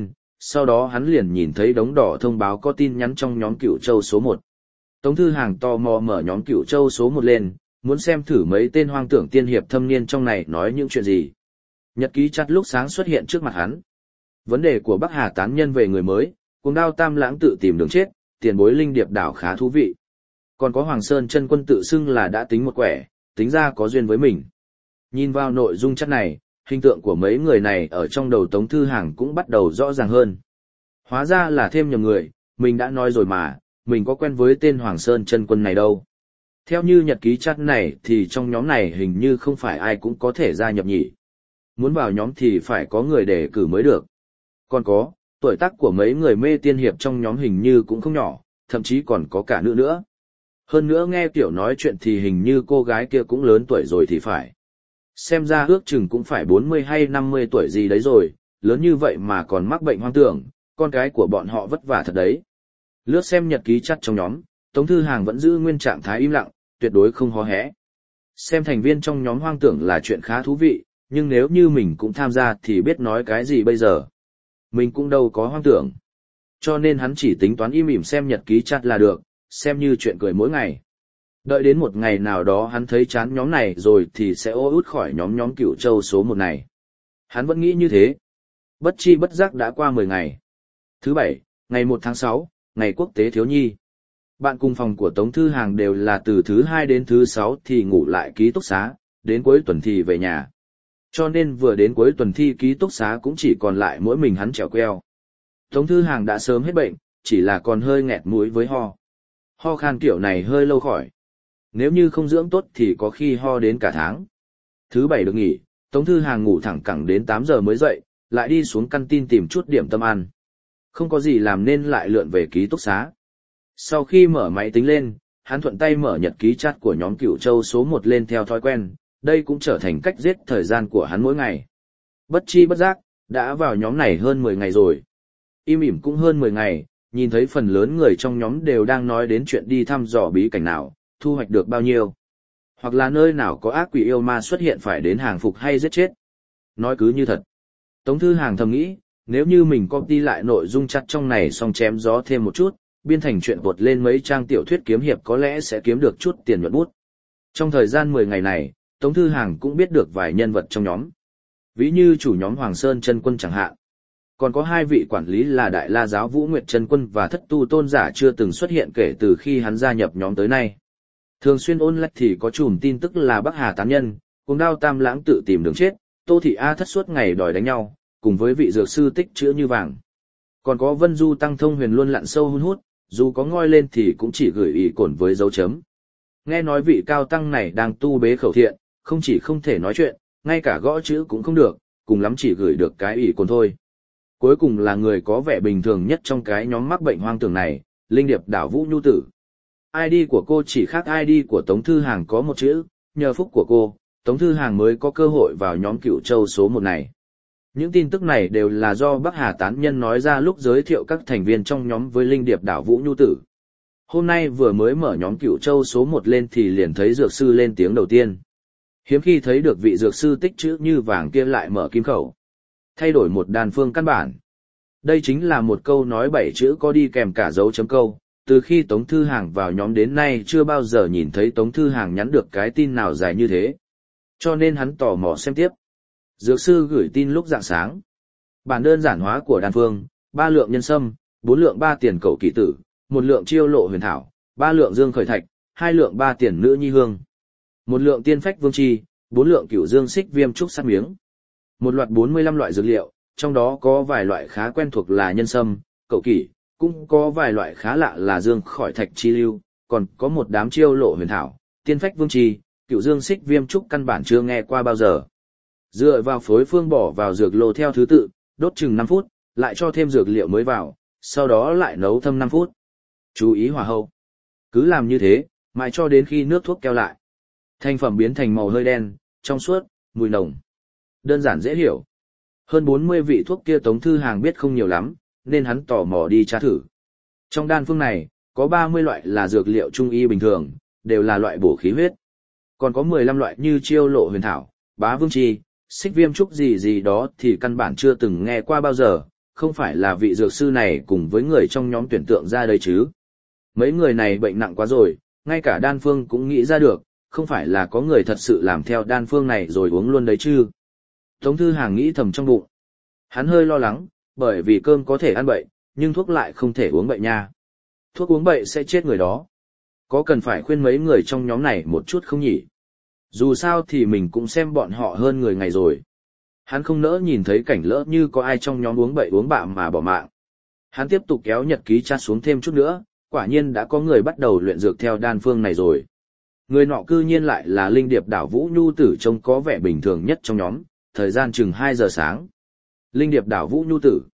sau đó hắn liền nhìn thấy đống đỏ thông báo có tin nhắn trong nhóm Cửu Châu số một. Tống Thư Hàng tò mò mở nhóm Cửu Châu số một lên, muốn xem thử mấy tên hoang tưởng tiên hiệp thâm niên trong này nói những chuyện gì. Nhật ký chặt lúc sáng xuất hiện trước mặt hắn. Vấn đề của Bắc Hà tán nhân về người mới, Cuồng Đao Tam Lãng tự tìm đường chết, tiền bối linh điệp đảo khá thú vị. Còn có Hoàng Sơn chân quân tự xưng là đã tính một quẻ, tính ra có duyên với mình. Nhìn vào nội dung chất này, hình tượng của mấy người này ở trong đầu Tống Thư Hàng cũng bắt đầu rõ ràng hơn. Hóa ra là thêm nhầm người, mình đã nói rồi mà, mình có quen với tên Hoàng Sơn chân quân này đâu. Theo như nhật ký chat này thì trong nhóm này hình như không phải ai cũng có thể gia nhập nhỉ. Muốn vào nhóm thì phải có người đề cử mới được. Còn có, tuổi tác của mấy người mê tiên hiệp trong nhóm hình như cũng không nhỏ, thậm chí còn có cả nữ nữa. Hơn nữa nghe kiểu nói chuyện thì hình như cô gái kia cũng lớn tuổi rồi thì phải. Xem ra ước chừng cũng phải bốn mươi hay năm mươi tuổi gì đấy rồi, lớn như vậy mà còn mắc bệnh hoang tưởng, con cái của bọn họ vất vả thật đấy. Lướt xem nhật ký chat trong nhóm, Tống Thư Hàng vẫn giữ nguyên trạng thái im lặng, tuyệt đối không hó hé. Xem thành viên trong nhóm hoang tưởng là chuyện khá thú vị, nhưng nếu như mình cũng tham gia thì biết nói cái gì bây giờ. Mình cũng đâu có hoang tưởng. Cho nên hắn chỉ tính toán im ỉm xem nhật ký chat là được, xem như chuyện cười mỗi ngày. Đợi đến một ngày nào đó hắn thấy chán nhóm này rồi thì sẽ ô út khỏi nhóm nhóm Cửu Châu số một này. Hắn vẫn nghĩ như thế. Bất chi bất giác đã qua mười ngày. Thứ bảy, ngày một tháng sáu, ngày quốc tế thiếu nhi. Bạn cùng phòng của Tống Thư Hàng đều là từ thứ hai đến thứ sáu thì ngủ lại ký túc xá, đến cuối tuần thì về nhà. Cho nên vừa đến cuối tuần thi ký túc xá cũng chỉ còn lại mỗi mình hắn trèo queo. Tống Thư Hàng đã sớm hết bệnh, chỉ là còn hơi nghẹt mũi với ho. Ho khan kiểu này hơi lâu khỏi. Nếu như không dưỡng tốt thì có khi ho đến cả tháng. Thứ bảy được nghỉ, Tống Thư Hàng ngủ thẳng cẳng đến tám giờ mới dậy, lại đi xuống căn tin tìm chút điểm tâm ăn. Không có gì làm nên lại lượn về ký túc xá. Sau khi mở máy tính lên, hắn thuận tay mở nhật ký chat của nhóm Cửu Châu số một lên theo thói quen, đây cũng trở thành cách giết thời gian của hắn mỗi ngày. Bất chi bất giác, đã vào nhóm này hơn mười ngày rồi. Im ỉm cũng hơn mười ngày, nhìn thấy phần lớn người trong nhóm đều đang nói đến chuyện đi thăm dò bí cảnh nào, thu hoạch được bao nhiêu. Hoặc là nơi nào có ác quỷ yêu ma xuất hiện phải đến hàng phục hay giết chết. Nói cứ như thật. Tống Thư Hàng thầm nghĩ, nếu như mình copy lại nội dung chat trong này xong chém gió thêm một chút, biên thành chuyện bột lên mấy trang tiểu thuyết kiếm hiệp có lẽ sẽ kiếm được chút tiền nhuận bút. Trong thời gian mười ngày này, Tống Thư Hàng cũng biết được vài nhân vật trong nhóm. Ví như chủ nhóm Hoàng Sơn chân quân chẳng hạn. Còn có hai vị quản lý là Đại La Giáo Vũ Nguyệt chân quân và Thất Tu Tôn giả chưa từng xuất hiện kể từ khi hắn gia nhập nhóm tới nay. Thường xuyên ôn lại thì có chùm tin tức là Bắc Hà tán nhân, Cuồng Đao Tam Lãng tự tìm đường chết, Tô Thị A Thất suốt ngày đòi đánh nhau, cùng với vị dược sư tích chữa như vàng. Còn có Vân Du Tăng Thông Huyền luôn lặn sâu hun hút, dù có ngoi lên thì cũng chỉ gửi ý cổn với dấu chấm. Nghe nói vị cao tăng này đang tu bế khẩu thiện, không chỉ không thể nói chuyện, ngay cả gõ chữ cũng không được, cùng lắm chỉ gửi được cái ý cổn thôi. Cuối cùng là người có vẻ bình thường nhất trong cái nhóm mắc bệnh hoang tưởng này, Linh Điệp Đảo Vũ Nhu Tử. i đê của cô chỉ khác i đê của Tống Thư Hàng có một chữ, nhờ phúc của cô, Tống Thư Hàng mới có cơ hội vào nhóm Cửu Châu số một này. Những tin tức này đều là do Bắc Hà tán nhân nói ra lúc giới thiệu các thành viên trong nhóm với Linh Điệp Đảo Vũ Nhu Tử. Hôm nay vừa mới mở nhóm Cửu Châu số một lên thì liền thấy dược sư lên tiếng đầu tiên. Hiếm khi thấy được vị dược sư tích chữ như vàng kia lại mở kim khẩu. Thay đổi một đàn phương căn bản. Đây chính là một câu nói bảy chữ có đi kèm cả dấu chấm câu. Từ khi Tống Thư Hàng vào nhóm đến nay chưa bao giờ nhìn thấy Tống Thư Hàng nhắn được cái tin nào dài như thế. Cho nên hắn tò mò xem tiếp. Dược sư gửi tin lúc rạng sáng. Bản đơn giản hóa của đan phương, ba lượng nhân sâm, bốn lượng ba tiền cẩu kỷ tử, một lượng chiêu lộ huyền thảo, ba lượng dương khởi thạch, hai lượng ba tiền nữ nhi hương, một lượng tiên phách vương chi, bốn lượng cửu dương xích viêm trúc sát miếng. Một loạt bốn mươi lăm loại dược liệu, trong đó có vài loại khá quen thuộc là nhân sâm, cẩu kỷ, cũng có vài loại khá lạ là dương khỏi thạch chi lưu, còn có một đám chiêu lộ huyền thảo, tiên phách vương chi, cửu dương xích viêm trúc căn bản chưa nghe qua bao giờ. Dựa vào phối phương bỏ vào dược lô theo thứ tự, đốt chừng năm phút, lại cho thêm dược liệu mới vào, sau đó lại nấu thâm năm phút. Chú ý hỏa hậu. Cứ làm như thế, mãi cho đến khi nước thuốc keo lại. Thành phẩm biến thành màu hơi đen, trong suốt, mùi nồng. Đơn giản dễ hiểu. Hơn bốn mươi vị thuốc kia Tống Thư Hàng biết không nhiều lắm, nên hắn tò mò đi tra thử. Trong đan phương này, có ba mươi loại là dược liệu trung y bình thường, đều là loại bổ khí huyết. Còn có mười lăm loại như chiêu lộ huyền thảo, bá vương chi, xích viêm trúc gì gì đó thì căn bản chưa từng nghe qua bao giờ, không phải là vị dược sư này cùng với người trong nhóm tuyển tượng ra đây chứ. Mấy người này bệnh nặng quá rồi, ngay cả đan phương cũng nghĩ ra được, không phải là có người thật sự làm theo đan phương này rồi uống luôn đấy chứ. Tống Thư Hàng nghĩ thầm trong bụng. Hắn hơi lo lắng, bởi vì cơm có thể ăn bậy, nhưng thuốc lại không thể uống bậy nha. Thuốc uống bậy sẽ chết người đó. Có cần phải khuyên mấy người trong nhóm này một chút không nhỉ? Dù sao thì mình cũng xem bọn họ hơn người ngày rồi. Hắn không nỡ nhìn thấy cảnh lỡ như có ai trong nhóm uống bậy uống bạ mà bỏ mạng. Hắn tiếp tục kéo nhật ký tra xuống thêm chút nữa, quả nhiên đã có người bắt đầu luyện dược theo đan phương này rồi. Người nọ cư nhiên lại là Linh Điệp Đảo Vũ Nhu Tử, trông có vẻ bình thường nhất trong nhóm, thời gian chừng hai giờ sáng. Linh Điệp Đảo Vũ Nhu Tử.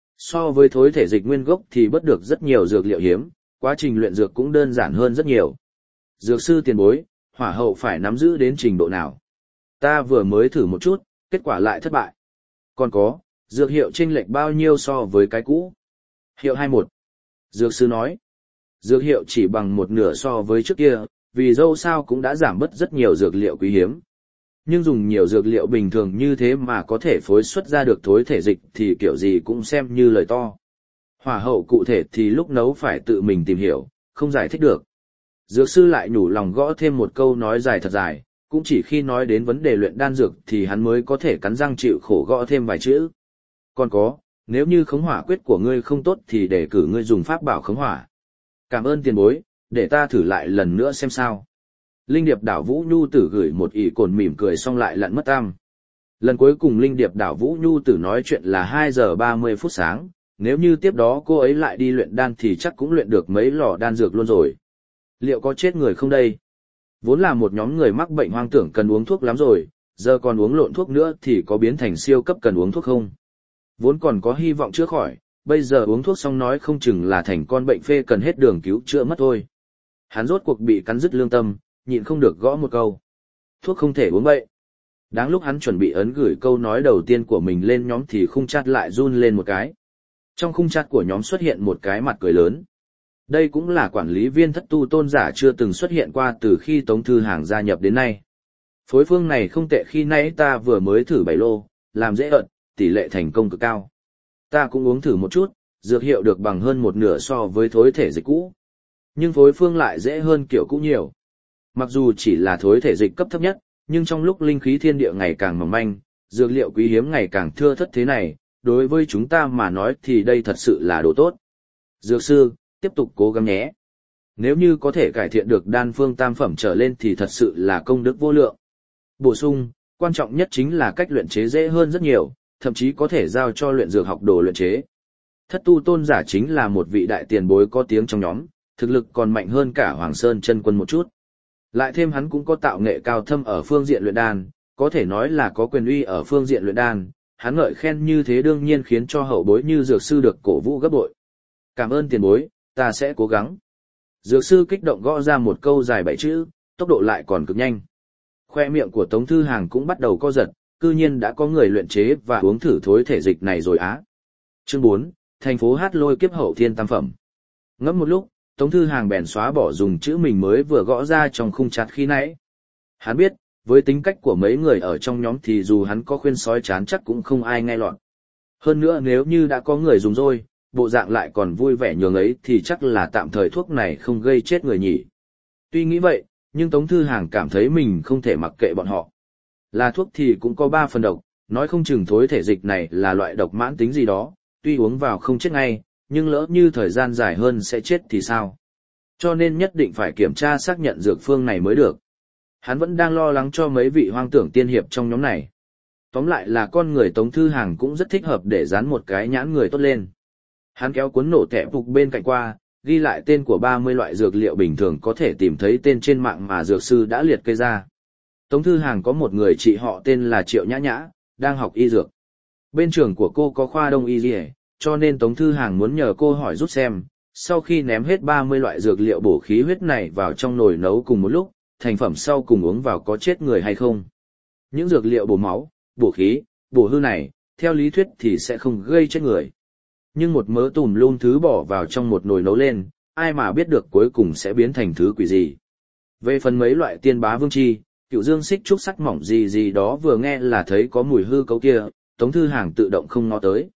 So với thối thể dịch nguyên gốc thì bớt được rất nhiều dược liệu hiếm, quá trình luyện dược cũng đơn giản hơn rất nhiều. Dược sư tiền bối, hỏa hậu phải nắm giữ đến trình độ nào? Ta vừa mới thử một chút, kết quả lại thất bại. Còn có, dược hiệu chênh lệch bao nhiêu so với cái cũ? Hiệu hai mươi mốt. Dược sư nói, dược hiệu chỉ bằng một nửa so với trước kia, vì dâu sao cũng đã giảm bớt rất nhiều dược liệu quý hiếm. Nhưng dùng nhiều dược liệu bình thường như thế mà có thể phối xuất ra được thối thể dịch thì kiểu gì cũng xem như lời to. Hỏa hậu cụ thể thì lúc nấu phải tự mình tìm hiểu, không giải thích được. Dược sư lại nhủ lòng gõ thêm một câu nói dài thật dài, cũng chỉ khi nói đến vấn đề luyện đan dược thì hắn mới có thể cắn răng chịu khổ gõ thêm vài chữ. Còn có, nếu như khống hỏa quyết của ngươi không tốt thì để cử ngươi dùng pháp bảo khống hỏa. Cảm ơn tiền bối, để ta thử lại lần nữa xem sao. Linh Điệp Đảo Vũ Nhu Tử gửi một ỷ cồn mỉm cười xong lại lặn mất tăm. Lần cuối cùng Linh Điệp Đảo Vũ Nhu Tử nói chuyện là hai giờ ba mươi phút sáng, nếu như tiếp đó cô ấy lại đi luyện đan thì chắc cũng luyện được mấy lò đan dược luôn rồi. Liệu có chết người không đây? Vốn là một nhóm người mắc bệnh hoang tưởng cần uống thuốc lắm rồi, giờ còn uống lộn thuốc nữa thì có biến thành siêu cấp cần uống thuốc không? Vốn còn có hy vọng chữa khỏi, bây giờ uống thuốc xong nói không chừng là thành con bệnh phê cần hết đường cứu chữa mất thôi. Hắn rốt cuộc bị cắn dứt lương tâm, nhịn không được gõ một câu. Thuốc không thể uống bậy. Đáng lúc hắn chuẩn bị ấn gửi câu nói đầu tiên của mình lên nhóm thì khung chat lại run lên một cái. Trong khung chat của nhóm xuất hiện một cái mặt cười lớn. Đây cũng là quản lý viên Thất Tu Tôn giả chưa từng xuất hiện qua từ khi Tống Thư Hàng gia nhập đến nay. Phối phương này không tệ, khi nãy ta vừa mới thử bảy lô, làm dễ ợt, tỷ lệ thành công cực cao. Ta cũng uống thử một chút, dược hiệu được bằng hơn một nửa so với thối thể dịch cũ. Nhưng phối phương lại dễ hơn kiểu cũ nhiều. Mặc dù chỉ là thối thể dịch cấp thấp nhất, nhưng trong lúc linh khí thiên địa ngày càng mỏng manh, dược liệu quý hiếm ngày càng thưa thớt thế này, đối với chúng ta mà nói thì đây thật sự là đồ tốt. Dược sư, tiếp tục cố gắng nhé. Nếu như có thể cải thiện được đan phương tam phẩm trở lên thì thật sự là công đức vô lượng. Bổ sung, quan trọng nhất chính là cách luyện chế dễ hơn rất nhiều, thậm chí có thể giao cho luyện dược học đồ luyện chế. Thất Tu Tôn giả chính là một vị đại tiền bối có tiếng trong nhóm, thực lực còn mạnh hơn cả Hoàng Sơn Chân Quân một chút. Lại thêm hắn cũng có tạo nghệ cao thâm ở phương diện luyện đan, có thể nói là có quyền uy ở phương diện luyện đan, hắn ngợi khen như thế đương nhiên khiến cho hậu bối như dược sư được cổ vũ gấp bội. Cảm ơn tiền bối, ta sẽ cố gắng. Dược sư kích động gõ ra một câu dài bảy chữ, tốc độ lại còn cực nhanh. Khoe miệng của Tống Thư Hàng cũng bắt đầu co giật, cư nhiên đã có người luyện chế và uống thử thối thể dịch này rồi á. Chương bốn, thành phố Hát Lôi kiếp hậu thiên tam phẩm. Ngẫm một lúc, Tống Thư Hàng bèn xóa bỏ dùng chữ mình mới vừa gõ ra trong khung chat khi nãy. Hắn biết, với tính cách của mấy người ở trong nhóm thì dù hắn có khuyên sói chán chắc cũng không ai nghe lọt. Hơn nữa nếu như đã có người dùng rồi, bộ dạng lại còn vui vẻ nhường ấy thì chắc là tạm thời thuốc này không gây chết người nhỉ. Tuy nghĩ vậy, nhưng Tống Thư Hàng cảm thấy mình không thể mặc kệ bọn họ. Là thuốc thì cũng có ba phần độc, nói không chừng thối thể dịch này là loại độc mãn tính gì đó, tuy uống vào không chết ngay, nhưng lỡ như thời gian dài hơn sẽ chết thì sao? Cho nên nhất định phải kiểm tra xác nhận dược phương này mới được. Hắn vẫn đang lo lắng cho mấy vị hoang tưởng tiên hiệp trong nhóm này. Tóm lại là con người Tống Thư Hàng cũng rất thích hợp để dán một cái nhãn người tốt lên. Hắn kéo cuốn nổ tẻ phục bên cạnh qua, ghi lại tên của ba mươi loại dược liệu bình thường có thể tìm thấy tên trên mạng mà dược sư đã liệt kê ra. Tống Thư Hàng có một người chị họ tên là Triệu Nhã Nhã, đang học y dược. Bên trường của cô có khoa đông y dược, cho nên Tống Thư Hàng muốn nhờ cô hỏi giúp xem, sau khi ném hết ba mươi loại dược liệu bổ khí huyết này vào trong nồi nấu cùng một lúc, thành phẩm sau cùng uống vào có chết người hay không. Những dược liệu bổ máu, bổ khí, bổ hư này, theo lý thuyết thì sẽ không gây chết người. Nhưng một mớ tùm lum thứ bỏ vào trong một nồi nấu lên, ai mà biết được cuối cùng sẽ biến thành thứ quỷ gì. Về phần mấy loại tiên bá vương chi, cựu dương xích trúc sắc mỏng gì gì đó vừa nghe là thấy có mùi hư cấu kia, Tống Thư Hàng tự động không ngó tới.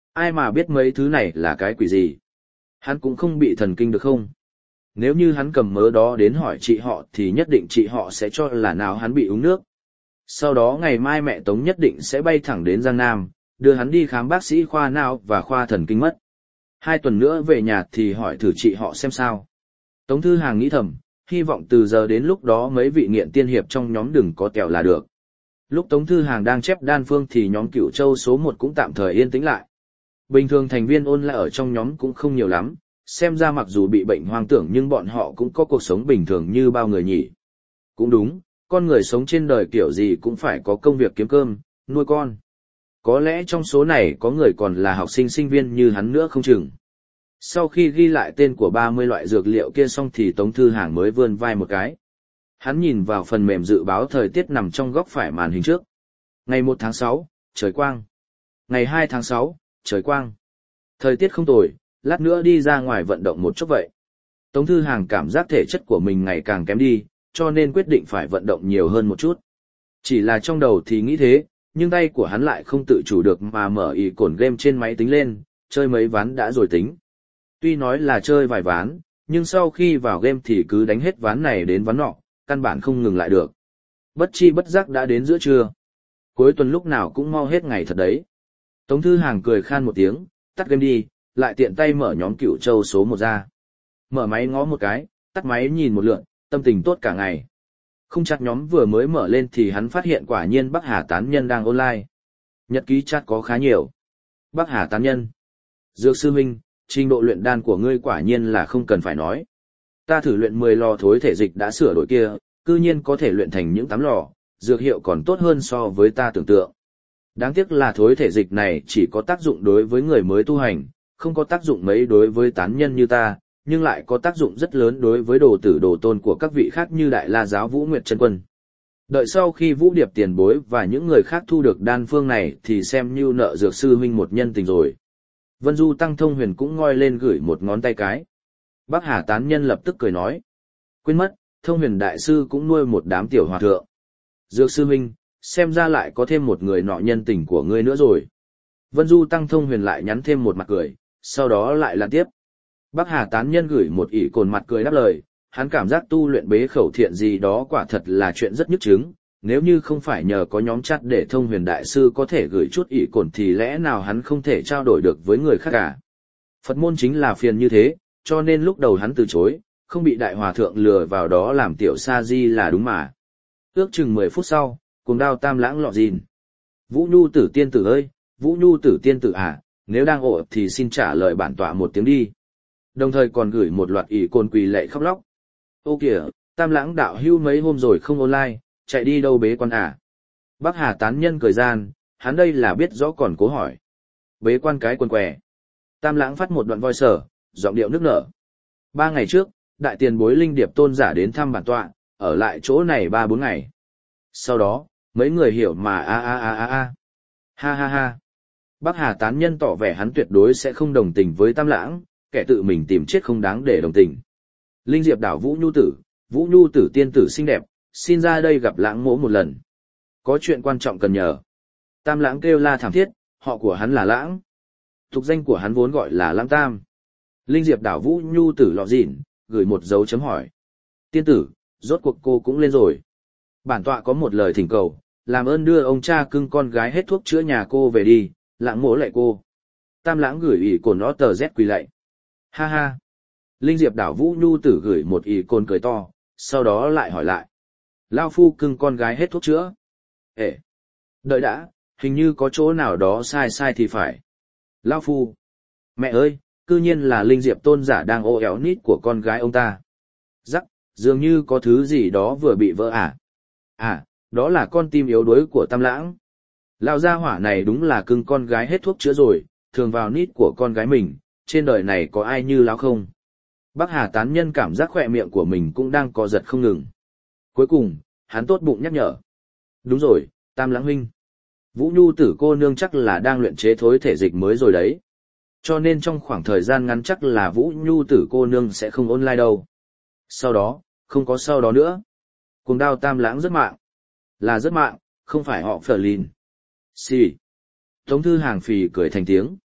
Ai mà biết mấy thứ này là cái quỷ gì? Hắn cũng không bị thần kinh được không? Nếu như hắn cầm mớ đó đến hỏi chị họ thì nhất định chị họ sẽ cho là nào hắn bị uống nước. Sau đó ngày mai mẹ Tống nhất định sẽ bay thẳng đến Giang Nam, đưa hắn đi khám bác sĩ khoa não và khoa thần kinh mất. Hai tuần nữa về nhà thì hỏi thử chị họ xem sao. Tống Thư Hàng nghĩ thầm, hy vọng từ giờ đến lúc đó mấy vị nghiện tiên hiệp trong nhóm đừng có tèo là được. Lúc Tống Thư Hàng đang chép đan phương thì nhóm Cửu Châu số một cũng tạm thời yên tĩnh lại. Bình thường thành viên ôn lại ở trong nhóm cũng không nhiều lắm, xem ra mặc dù bị bệnh hoang tưởng nhưng bọn họ cũng có cuộc sống bình thường như bao người nhỉ. Cũng đúng, con người sống trên đời kiểu gì cũng phải có công việc kiếm cơm, nuôi con. Có lẽ trong số này có người còn là học sinh sinh viên như hắn nữa không chừng. Sau khi ghi lại tên của ba mươi loại dược liệu kia xong thì Tống Thư Hàng mới vươn vai một cái. Hắn nhìn vào phần mềm dự báo thời tiết nằm trong góc phải màn hình trước. Ngày một tháng sáu, trời quang. Ngày hai tháng sáu, trời quang. Thời tiết không tồi, lát nữa đi ra ngoài vận động một chút vậy. Tống Thư Hàng cảm giác thể chất của mình ngày càng kém đi, cho nên quyết định phải vận động nhiều hơn một chút. Chỉ là trong đầu thì nghĩ thế, nhưng tay của hắn lại không tự chủ được mà mở ỷ cồn game trên máy tính lên, chơi mấy ván đã rồi tính. Tuy nói là chơi vài ván, nhưng sau khi vào game thì cứ đánh hết ván này đến ván nọ, căn bản không ngừng lại được. Bất chi bất giác đã đến giữa trưa. Cuối tuần lúc nào cũng mau hết ngày thật đấy. Tống Thư Hàng cười khan một tiếng, tắt game đi, lại tiện tay mở nhóm Cửu Châu số một ra. Mở máy ngó một cái, tắt máy nhìn một lượt, tâm tình tốt cả ngày. Không chắc nhóm vừa mới mở lên thì hắn phát hiện quả nhiên Bắc Hà Tán Nhân đang online. Nhật ký chat có khá nhiều. Bắc Hà Tán Nhân. Dược sư huynh, trình độ luyện đan của ngươi quả nhiên là không cần phải nói. Ta thử luyện mười lò thối thể dịch đã sửa đổi kia, cư nhiên có thể luyện thành những tám lò, dược hiệu còn tốt hơn so với ta tưởng tượng. Đáng tiếc là thối thể dịch này chỉ có tác dụng đối với người mới tu hành, không có tác dụng mấy đối với tán nhân như ta, nhưng lại có tác dụng rất lớn đối với đồ tử đồ tôn của các vị khác như Đại La Giáo Vũ Nguyệt Chân Quân. Đợi sau khi Vũ Điệp tiền bối và những người khác thu được đan phương này thì xem như nợ dược sư huynh một nhân tình rồi. Vân Du Tăng Thông Huyền cũng ngoi lên gửi một ngón tay cái. Bắc Hà Tán Nhân lập tức cười nói. Quên mất, Thông Huyền Đại Sư cũng nuôi một đám tiểu hòa thượng. Dược sư huynh, xem ra lại có thêm một người nọ nhân tình của ngươi nữa rồi. Vân Du Tăng Thông Huyền lại nhắn thêm một mặt cười, sau đó lại là tiếp. Bắc Hà Tán Nhân gửi một ỷ cồn mặt cười đáp lời, hắn cảm giác tu luyện bế khẩu thiện gì đó quả thật là chuyện rất nhức chứng, nếu như không phải nhờ có nhóm chat để Thông Huyền Đại Sư có thể gửi chút ỷ cồn thì lẽ nào hắn không thể trao đổi được với người khác cả. Phật môn chính là phiền như thế, cho nên lúc đầu hắn từ chối, không bị đại hòa thượng lừa vào đó làm tiểu sa di là đúng mà. Ước chừng mười phút sau, cuồng đao tam lãng lọ gìn. Vũ Nhu tử tiên tử ơi, Vũ Nhu tử tiên tử à, nếu đang ổ thì xin trả lời bản tọa một tiếng đi. Đồng thời còn gửi một loạt ỷ cồn quỳ lệ khóc lóc. Ô kìa, tam lãng đạo hưu mấy hôm rồi không online, chạy đi đâu bế quan à? Bắc Hà Tán Nhân cười gian, hắn đây là biết rõ còn cố hỏi. Bế quan cái quần què. Tam lãng phát một đoạn voi sở, giọng điệu nức nở. Ba ngày trước, đại tiền bối linh điệp tôn giả đến thăm bản tọa, ở lại chỗ này ba bốn ngày. Sau đó, mấy người hiểu mà a a a a a. Ha ha ha. Bắc Hà Tán Nhân tỏ vẻ hắn tuyệt đối sẽ không đồng tình với tam lãng, kẻ tự mình tìm chết không đáng để đồng tình. Linh diệp đảo Vũ Nhu tử, Vũ Nhu tử tiên tử xinh đẹp, xin ra đây gặp lãng mỗ một lần. Có chuyện quan trọng cần nhờ. Tam lãng kêu la thảm thiết, họ của hắn là lãng. Tục danh của hắn vốn gọi là lãng tam. Linh diệp đảo Vũ Nhu tử lọ dịn, gửi một dấu chấm hỏi. Tiên tử, rốt cuộc cô cũng lên rồi. Bản tọa có một lời thỉnh cầu, làm ơn đưa ông cha cưng con gái hết thuốc chữa nhà cô về đi, lãng mỗ lạy cô. Tam lãng gửi ỷ cồn nó tờ Z quỳ lạy. Ha ha. Linh diệp đảo Vũ Nhu tử gửi một ỷ cồn cười to, sau đó lại hỏi lại. Lao phu cưng con gái hết thuốc chữa. Ê! Đợi đã, hình như có chỗ nào đó sai sai thì phải. Lao phu! Mẹ ơi, cư nhiên là Linh diệp tôn giả đang ô éo nít của con gái ông ta. Rắc, dường như có thứ gì đó vừa bị vỡ à. À, đó là con tim yếu đuối của Tam lãng. Lao gia hỏa này đúng là cưng con gái hết thuốc chữa rồi, thường vào nít của con gái mình, trên đời này có ai như Lao không? Bắc Hà Tán Nhân cảm giác khỏe miệng của mình cũng đang co giật không ngừng. Cuối cùng, hắn tốt bụng nhắc nhở. Đúng rồi, Tam lãng huynh. Vũ Nhu tử cô nương chắc là đang luyện chế thối thể dịch mới rồi đấy. Cho nên trong khoảng thời gian ngắn chắc là Vũ Nhu tử cô nương sẽ không online đâu. Sau đó, không có sau đó nữa. Cuồng đao Tam lãng rất mạng. Là rất mạng, không phải họ phở lìn. Xì. Tống Thư Hàng phì cười thành tiếng.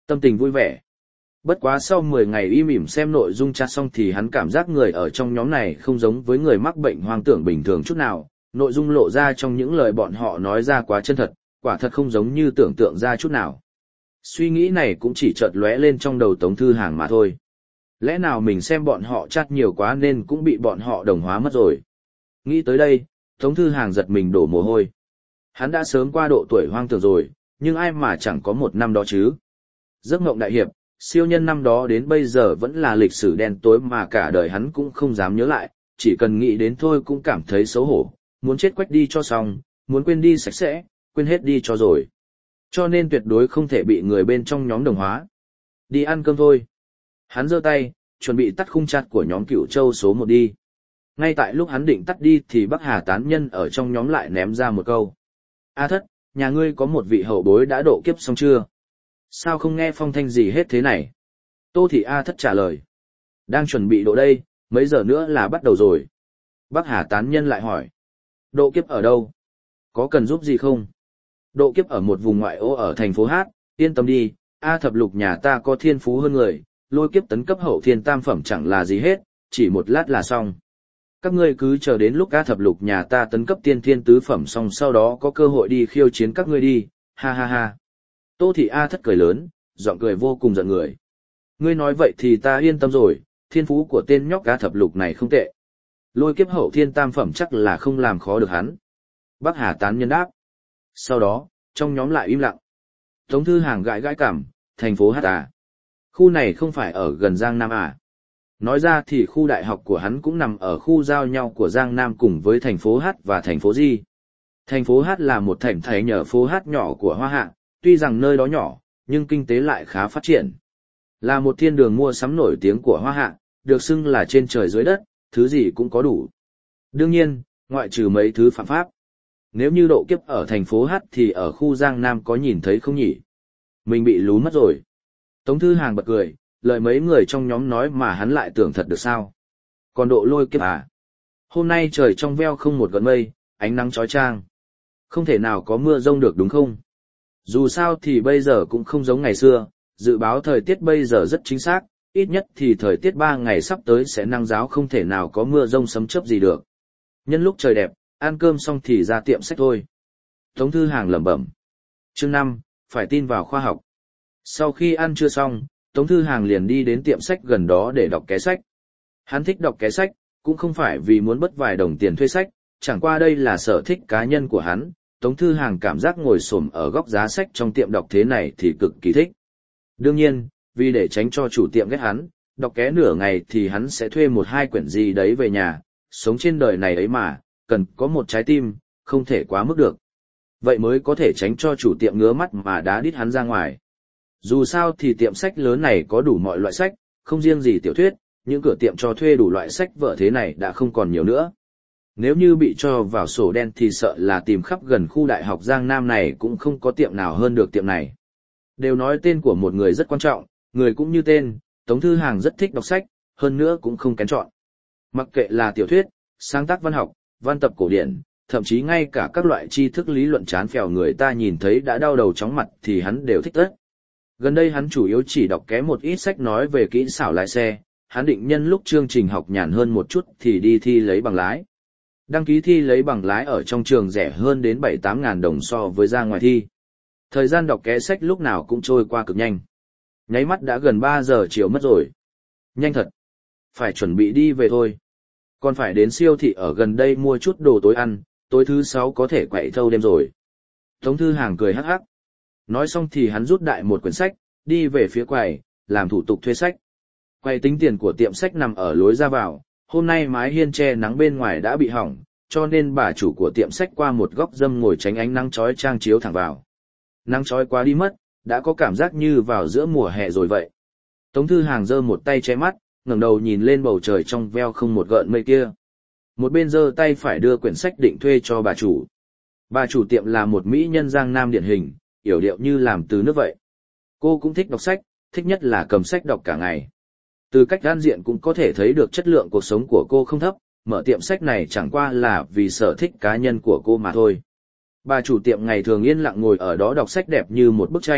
Tâm tình vui vẻ. Bất quá sau mười ngày im ỉm xem nội dung chat xong thì hắn cảm giác người ở trong nhóm này không giống với người mắc bệnh hoang tưởng bình thường chút nào, nội dung lộ ra trong những lời bọn họ nói ra quá chân thật, quả thật không giống như tưởng tượng ra chút nào. Suy nghĩ này cũng chỉ chợt lóe lên trong đầu Tống Thư Hàng mà thôi. Lẽ nào mình xem bọn họ chat nhiều quá nên cũng bị bọn họ đồng hóa mất rồi. Nghĩ tới đây, Tống Thư Hàng giật mình đổ mồ hôi. Hắn đã sớm qua độ tuổi hoang tưởng rồi, nhưng ai mà chẳng có một năm đó chứ. Giấc mộng đại hiệp, siêu nhân năm đó đến bây giờ vẫn là lịch sử đen tối mà cả đời hắn cũng không dám nhớ lại, chỉ cần nghĩ đến thôi cũng cảm thấy xấu hổ, muốn chết quách đi cho xong, muốn quên đi sạch sẽ, quên hết đi cho rồi. Cho nên tuyệt đối không thể bị người bên trong nhóm đồng hóa. Đi ăn cơm thôi. Hắn giơ tay, chuẩn bị tắt khung chat của nhóm Cửu Châu số một đi. Ngay tại lúc hắn định tắt đi thì Bắc Hà tán nhân ở trong nhóm lại ném ra một câu. A Thất, nhà ngươi có một vị hậu bối đã độ kiếp xong chưa? Sao không nghe phong thanh gì hết thế này? Tô Thị A Thất trả lời. Đang chuẩn bị độ đây, mấy giờ nữa là bắt đầu rồi. Bắc Hà tán nhân lại hỏi. Độ kiếp ở đâu? Có cần giúp gì không? Độ kiếp ở một vùng ngoại ô ở thành phố Hát, yên tâm đi, A Thập Lục nhà ta có thiên phú hơn người, lôi kiếp tấn cấp hậu thiên tam phẩm chẳng là gì hết, chỉ một lát là xong. Các ngươi cứ chờ đến lúc A Thập Lục nhà ta tấn cấp tiên thiên tứ phẩm xong sau đó có cơ hội đi khiêu chiến các ngươi đi, ha ha ha. Tô Thị A Thất cười lớn, giọng cười vô cùng giận người. Ngươi nói vậy thì ta yên tâm rồi, thiên phú của tên nhóc A Thập Lục này không tệ. Lôi kiếp hậu thiên tam phẩm chắc là không làm khó được hắn. Bắc Hà tán nhân đáp. Sau đó, trong nhóm lại im lặng. Tống Thư Hàng gãi gãi cảm, thành phố Hát à. Khu này không phải ở gần Giang Nam à. Nói ra thì khu đại học của hắn cũng nằm ở khu giao nhau của Giang Nam cùng với thành phố Hát và thành phố Di. Thành phố Hát là một thành thị nhờ phố Hát nhỏ của Hoa Hạ, tuy rằng nơi đó nhỏ, nhưng kinh tế lại khá phát triển. Là một thiên đường mua sắm nổi tiếng của Hoa Hạ, được xưng là trên trời dưới đất, thứ gì cũng có đủ. Đương nhiên, ngoại trừ mấy thứ phạm pháp. Nếu như độ kiếp ở thành phố Hát thì ở khu Giang Nam có nhìn thấy không nhỉ? Mình bị lú mất rồi. Tống Thư Hàng bật cười, lời mấy người trong nhóm nói mà hắn lại tưởng thật được sao. Còn độ lôi kiếp à? Hôm nay trời trong veo không một gợn mây, ánh nắng chói chang. Không thể nào có mưa rông được đúng không? Dù sao thì bây giờ cũng không giống ngày xưa, dự báo thời tiết bây giờ rất chính xác, ít nhất thì thời tiết ba ngày sắp tới sẽ nắng ráo không thể nào có mưa rông sấm chớp gì được. Nhân lúc trời đẹp, ăn cơm xong thì ra tiệm sách thôi. Tống Thư Hàng lẩm bẩm. Chương năm, phải tin vào khoa học. Sau khi ăn trưa xong, Tống Thư Hàng liền đi đến tiệm sách gần đó để đọc ké sách. Hắn thích đọc ké sách, cũng không phải vì muốn bất vài đồng tiền thuê sách, chẳng qua đây là sở thích cá nhân của hắn. Tống Thư Hàng cảm giác ngồi xổm ở góc giá sách trong tiệm đọc thế này thì cực kỳ thích. Đương nhiên, vì để tránh cho chủ tiệm ghét hắn, đọc ké nửa ngày thì hắn sẽ thuê một hai quyển gì đấy về nhà, sống trên đời này ấy mà, cần có một trái tim, không thể quá mức được. Vậy mới có thể tránh cho chủ tiệm ngứa mắt mà đá đít hắn ra ngoài. Dù sao thì tiệm sách lớn này có đủ mọi loại sách, không riêng gì tiểu thuyết, những cửa tiệm cho thuê đủ loại sách vở thế này đã không còn nhiều nữa. Nếu như bị cho vào sổ đen thì sợ là tìm khắp gần khu đại học Giang Nam này cũng không có tiệm nào hơn được tiệm này. Đều nói tên của một người rất quan trọng, người cũng như tên, Tống Thư Hàng rất thích đọc sách, hơn nữa cũng không kén chọn. Mặc kệ là tiểu thuyết, sáng tác văn học, văn tập cổ điển, thậm chí ngay cả các loại tri thức lý luận chán phèo người ta nhìn thấy đã đau đầu chóng mặt thì hắn đều thích tất. Gần đây hắn chủ yếu chỉ đọc ké một ít sách nói về kỹ xảo lái xe, hắn định nhân lúc chương trình học nhàn hơn một chút thì đi thi lấy bằng lái. Đăng ký thi lấy bằng lái ở trong trường rẻ hơn đến bảy tám ngàn đồng so với ra ngoài thi. Thời gian đọc ké sách lúc nào cũng trôi qua cực nhanh. Nháy mắt đã gần ba giờ chiều mất rồi. Nhanh thật. Phải chuẩn bị đi về thôi. Còn phải đến siêu thị ở gần đây mua chút đồ tối ăn, tối thứ sáu có thể quậy thâu đêm rồi. Tống Thư Hàng cười hắc hắc. Nói xong thì hắn rút đại một quyển sách, đi về phía quầy, làm thủ tục thuê sách. Quầy tính tiền của tiệm sách nằm ở lối ra vào, hôm nay mái hiên che nắng bên ngoài đã bị hỏng, cho nên bà chủ của tiệm sách qua một góc râm ngồi tránh ánh nắng chói chang chiếu thẳng vào. Nắng chói quá đi mất, đã có cảm giác như vào giữa mùa hè rồi vậy. Tống Thư Hàng giơ một tay che mắt, ngẩng đầu nhìn lên bầu trời trong veo không một gợn mây kia. Một bên giơ tay phải đưa quyển sách định thuê cho bà chủ. Bà chủ tiệm là một mỹ nhân Giang Nam điển hình, yểu điệu như làm từ nước vậy. Cô cũng thích đọc sách, thích nhất là cầm sách đọc cả ngày. Từ cách gan diện cũng có thể thấy được chất lượng cuộc sống của cô không thấp, mở tiệm sách này chẳng qua là vì sở thích cá nhân của cô mà thôi. Bà chủ tiệm ngày thường yên lặng ngồi ở đó đọc sách đẹp như một bức tranh,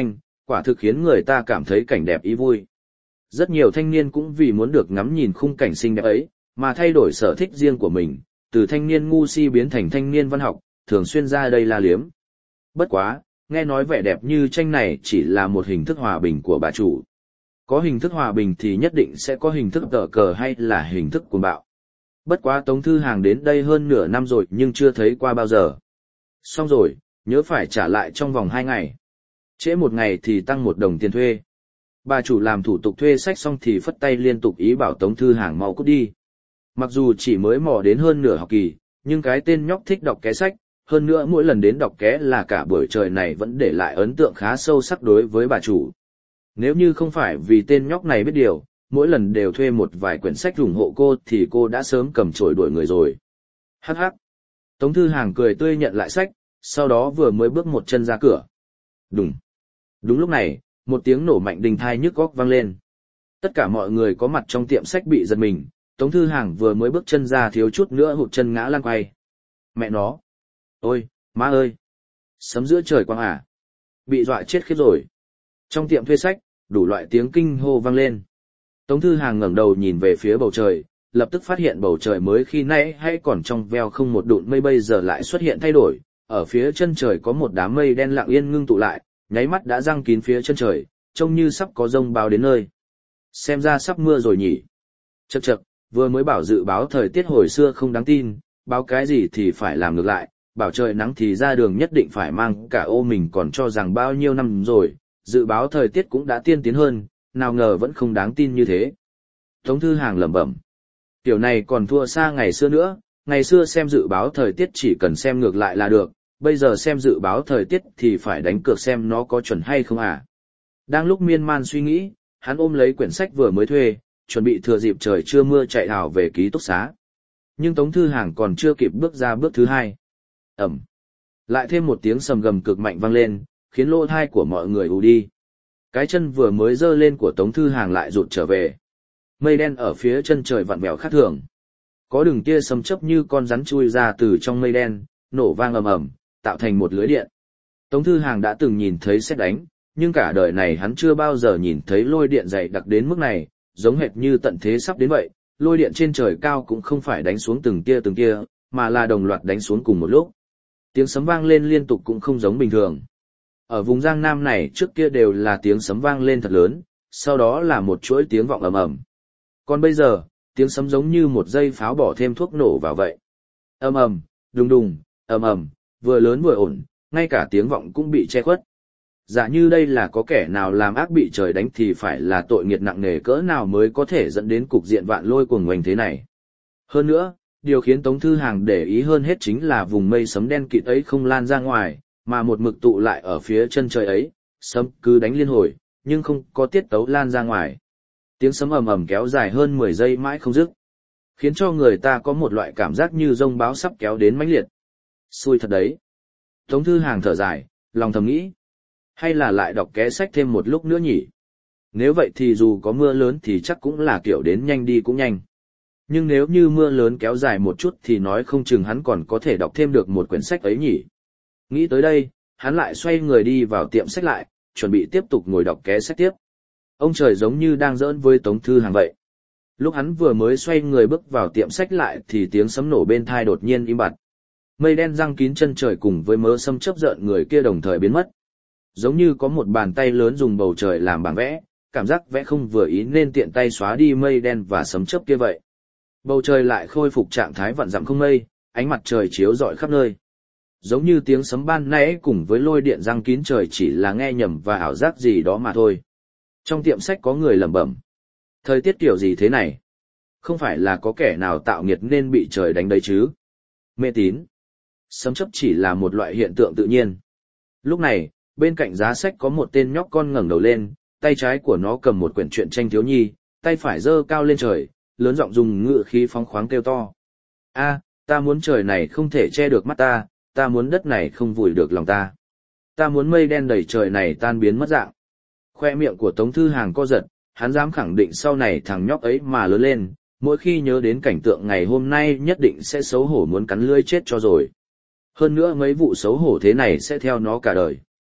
Quả thực khiến người ta cảm thấy cảnh đẹp ý vui. Rất nhiều thanh niên cũng vì muốn được ngắm nhìn khung cảnh xinh đẹp ấy, mà thay đổi sở thích riêng của mình, từ thanh niên ngu si biến thành thanh niên văn học, thường xuyên ra đây la liếm. Bất quá, nghe nói vẻ đẹp như tranh này chỉ là một hình thức hòa bình của bà chủ. Có hình thức hòa bình thì nhất định sẽ có hình thức tở cờ hay là hình thức cuồng bạo. Bất quá Tống Thư Hàng đến đây hơn nửa năm rồi nhưng chưa thấy qua bao giờ. Xong rồi, nhớ phải trả lại trong vòng hai ngày. Trễ một ngày thì tăng một đồng tiền thuê. Bà chủ làm thủ tục thuê sách xong thì phất tay liên tục ý bảo Tống Thư Hàng mau cút đi. Mặc dù chỉ mới mò đến hơn nửa học kỳ, nhưng cái tên nhóc thích đọc ké sách, hơn nữa mỗi lần đến đọc ké là cả buổi trời này vẫn để lại ấn tượng khá sâu sắc đối với bà chủ. Nếu như không phải vì tên nhóc này biết điều, mỗi lần đều thuê một vài quyển sách ủng hộ cô thì cô đã sớm cầm chổi đuổi người rồi. Hắc hắc. Tống Thư Hàng cười tươi nhận lại sách, sau đó vừa mới bước một chân ra cửa. Đùng. Đúng lúc này, một tiếng nổ mạnh đình thai nhức óc vang lên. Tất cả mọi người có mặt trong tiệm sách bị giật mình, Tống Thư Hàng vừa mới bước chân ra thiếu chút nữa hụt chân ngã lăn quay. Mẹ nó! Ôi, má ơi! Sấm giữa trời quang à! Bị dọa chết khiếp rồi. Trong tiệm thuê sách, đủ loại tiếng kinh hô vang lên. Tống Thư Hàng ngẩng đầu nhìn về phía bầu trời, lập tức phát hiện bầu trời mới khi nãy hay còn trong veo không một đụn mây bây giờ lại xuất hiện thay đổi. Ở phía chân trời có một đám mây đen lặng yên ngưng tụ lại, nháy mắt đã răng kín phía chân trời, trông như sắp có dông báo đến nơi. Xem ra sắp mưa rồi nhỉ. Chậc chậc, vừa mới bảo dự báo thời tiết hồi xưa không đáng tin, báo cái gì thì phải làm ngược lại, bảo trời nắng thì ra đường nhất định phải mang cả ô mình còn cho rằng bao nhiêu năm rồi, dự báo thời tiết cũng đã tiên tiến hơn, nào ngờ vẫn không đáng tin như thế. Tống Thư Hàng lẩm bẩm. Tiểu này còn thua xa ngày xưa nữa, ngày xưa xem dự báo thời tiết chỉ cần xem ngược lại là được, bây giờ xem dự báo thời tiết thì phải đánh cược xem nó có chuẩn hay không à. Đang lúc miên man suy nghĩ, hắn ôm lấy quyển sách vừa mới thuê, chuẩn bị thừa dịp trời trưa mưa chạy ảo về ký túc xá. Nhưng Tống Thư Hàng còn chưa kịp bước ra bước thứ hai. Ẩm. Lại thêm một tiếng sầm gầm cực mạnh vang lên, khiến lỗ tai của mọi người ù đi. Cái chân vừa mới giơ lên của Tống Thư Hàng lại rụt trở về. Mây đen ở phía chân trời vặn vẹo khác thường. Có đường tia sấm chớp như con rắn chui ra từ trong mây đen, nổ vang ầm ầm, tạo thành một lưới điện. Tống Thư Hàng đã từng nhìn thấy sét đánh, nhưng cả đời này hắn chưa bao giờ nhìn thấy lôi điện dày đặc đến mức này, giống hệt như tận thế sắp đến vậy, lôi điện trên trời cao cũng không phải đánh xuống từng tia từng tia, mà là đồng loạt đánh xuống cùng một lúc. Tiếng sấm vang lên liên tục cũng không giống bình thường. Ở vùng Giang Nam này trước kia đều là tiếng sấm vang lên thật lớn, sau đó là một chuỗi tiếng vọng ầm ầm. Còn bây giờ, tiếng sấm giống như một dây pháo bỏ thêm thuốc nổ vào vậy. Ầm ầm, đùng đùng, ầm ầm, vừa lớn vừa ổn, ngay cả tiếng vọng cũng bị che khuất. Giả như đây là có kẻ nào làm ác bị trời đánh thì phải là tội nghiệt nặng nề cỡ nào mới có thể dẫn đến cục diện vạn lôi cuồng ngoành thế này. Hơn nữa, điều khiến Tống Thư Hàng để ý hơn hết chính là vùng mây sấm đen kịt ấy không lan ra ngoài, mà một mực tụ lại ở phía chân trời ấy, sấm cứ đánh liên hồi, nhưng không có tiết tấu lan ra ngoài. Tiếng sấm ầm ầm kéo dài hơn mười giây mãi không dứt, khiến cho người ta có một loại cảm giác như dông báo sắp kéo đến mãnh liệt. Xui thật đấy. Tống Thư Hàng thở dài, lòng thầm nghĩ. Hay là lại đọc ké sách thêm một lúc nữa nhỉ? Nếu vậy thì dù có mưa lớn thì chắc cũng là kiểu đến nhanh đi cũng nhanh. Nhưng nếu như mưa lớn kéo dài một chút thì nói không chừng hắn còn có thể đọc thêm được một quyển sách ấy nhỉ. Nghĩ tới đây, hắn lại xoay người đi vào tiệm sách lại, chuẩn bị tiếp tục ngồi đọc ké sách tiếp. Ông trời giống như đang giỡn với Tống Thư Hàng vậy. Lúc hắn vừa mới xoay người bước vào tiệm sách lại thì tiếng sấm nổ bên tai đột nhiên im bặt. Mây đen răng kín chân trời cùng với mớ sấm chớp giận người kia đồng thời biến mất. Giống như có một bàn tay lớn dùng bầu trời làm bảng vẽ, cảm giác vẽ không vừa ý nên tiện tay xóa đi mây đen và sấm chớp kia vậy. Bầu trời lại khôi phục trạng thái vạn dặm không mây, ánh mặt trời chiếu rọi khắp nơi. Giống như tiếng sấm ban nãy cùng với lôi điện răng kín trời chỉ là nghe nhầm và ảo giác gì đó mà thôi. Trong tiệm sách có người lẩm bẩm. Thời tiết kiểu gì thế này? Không phải là có kẻ nào tạo nghiệt nên bị trời đánh đấy chứ? Mê tín. Sấm chớp chỉ là một loại hiện tượng tự nhiên. Lúc này, bên cạnh giá sách có một tên nhóc con ngẩng đầu lên, tay trái của nó cầm một quyển truyện tranh thiếu nhi, tay phải giơ cao lên trời, lớn giọng dùng ngữ khí phóng khoáng kêu to. A, ta muốn trời này không thể che được mắt ta, ta muốn đất này không vùi được lòng ta. Ta muốn mây đen đầy trời này tan biến mất dạng. Khoe miệng của Tống Thư Hàng co giật, hắn dám khẳng định sau này thằng nhóc ấy mà lớn lên, mỗi khi nhớ đến cảnh tượng ngày hôm nay nhất định sẽ xấu hổ muốn cắn lưỡi chết cho rồi. Hơn nữa mấy vụ xấu hổ thế này sẽ theo nó cả đời.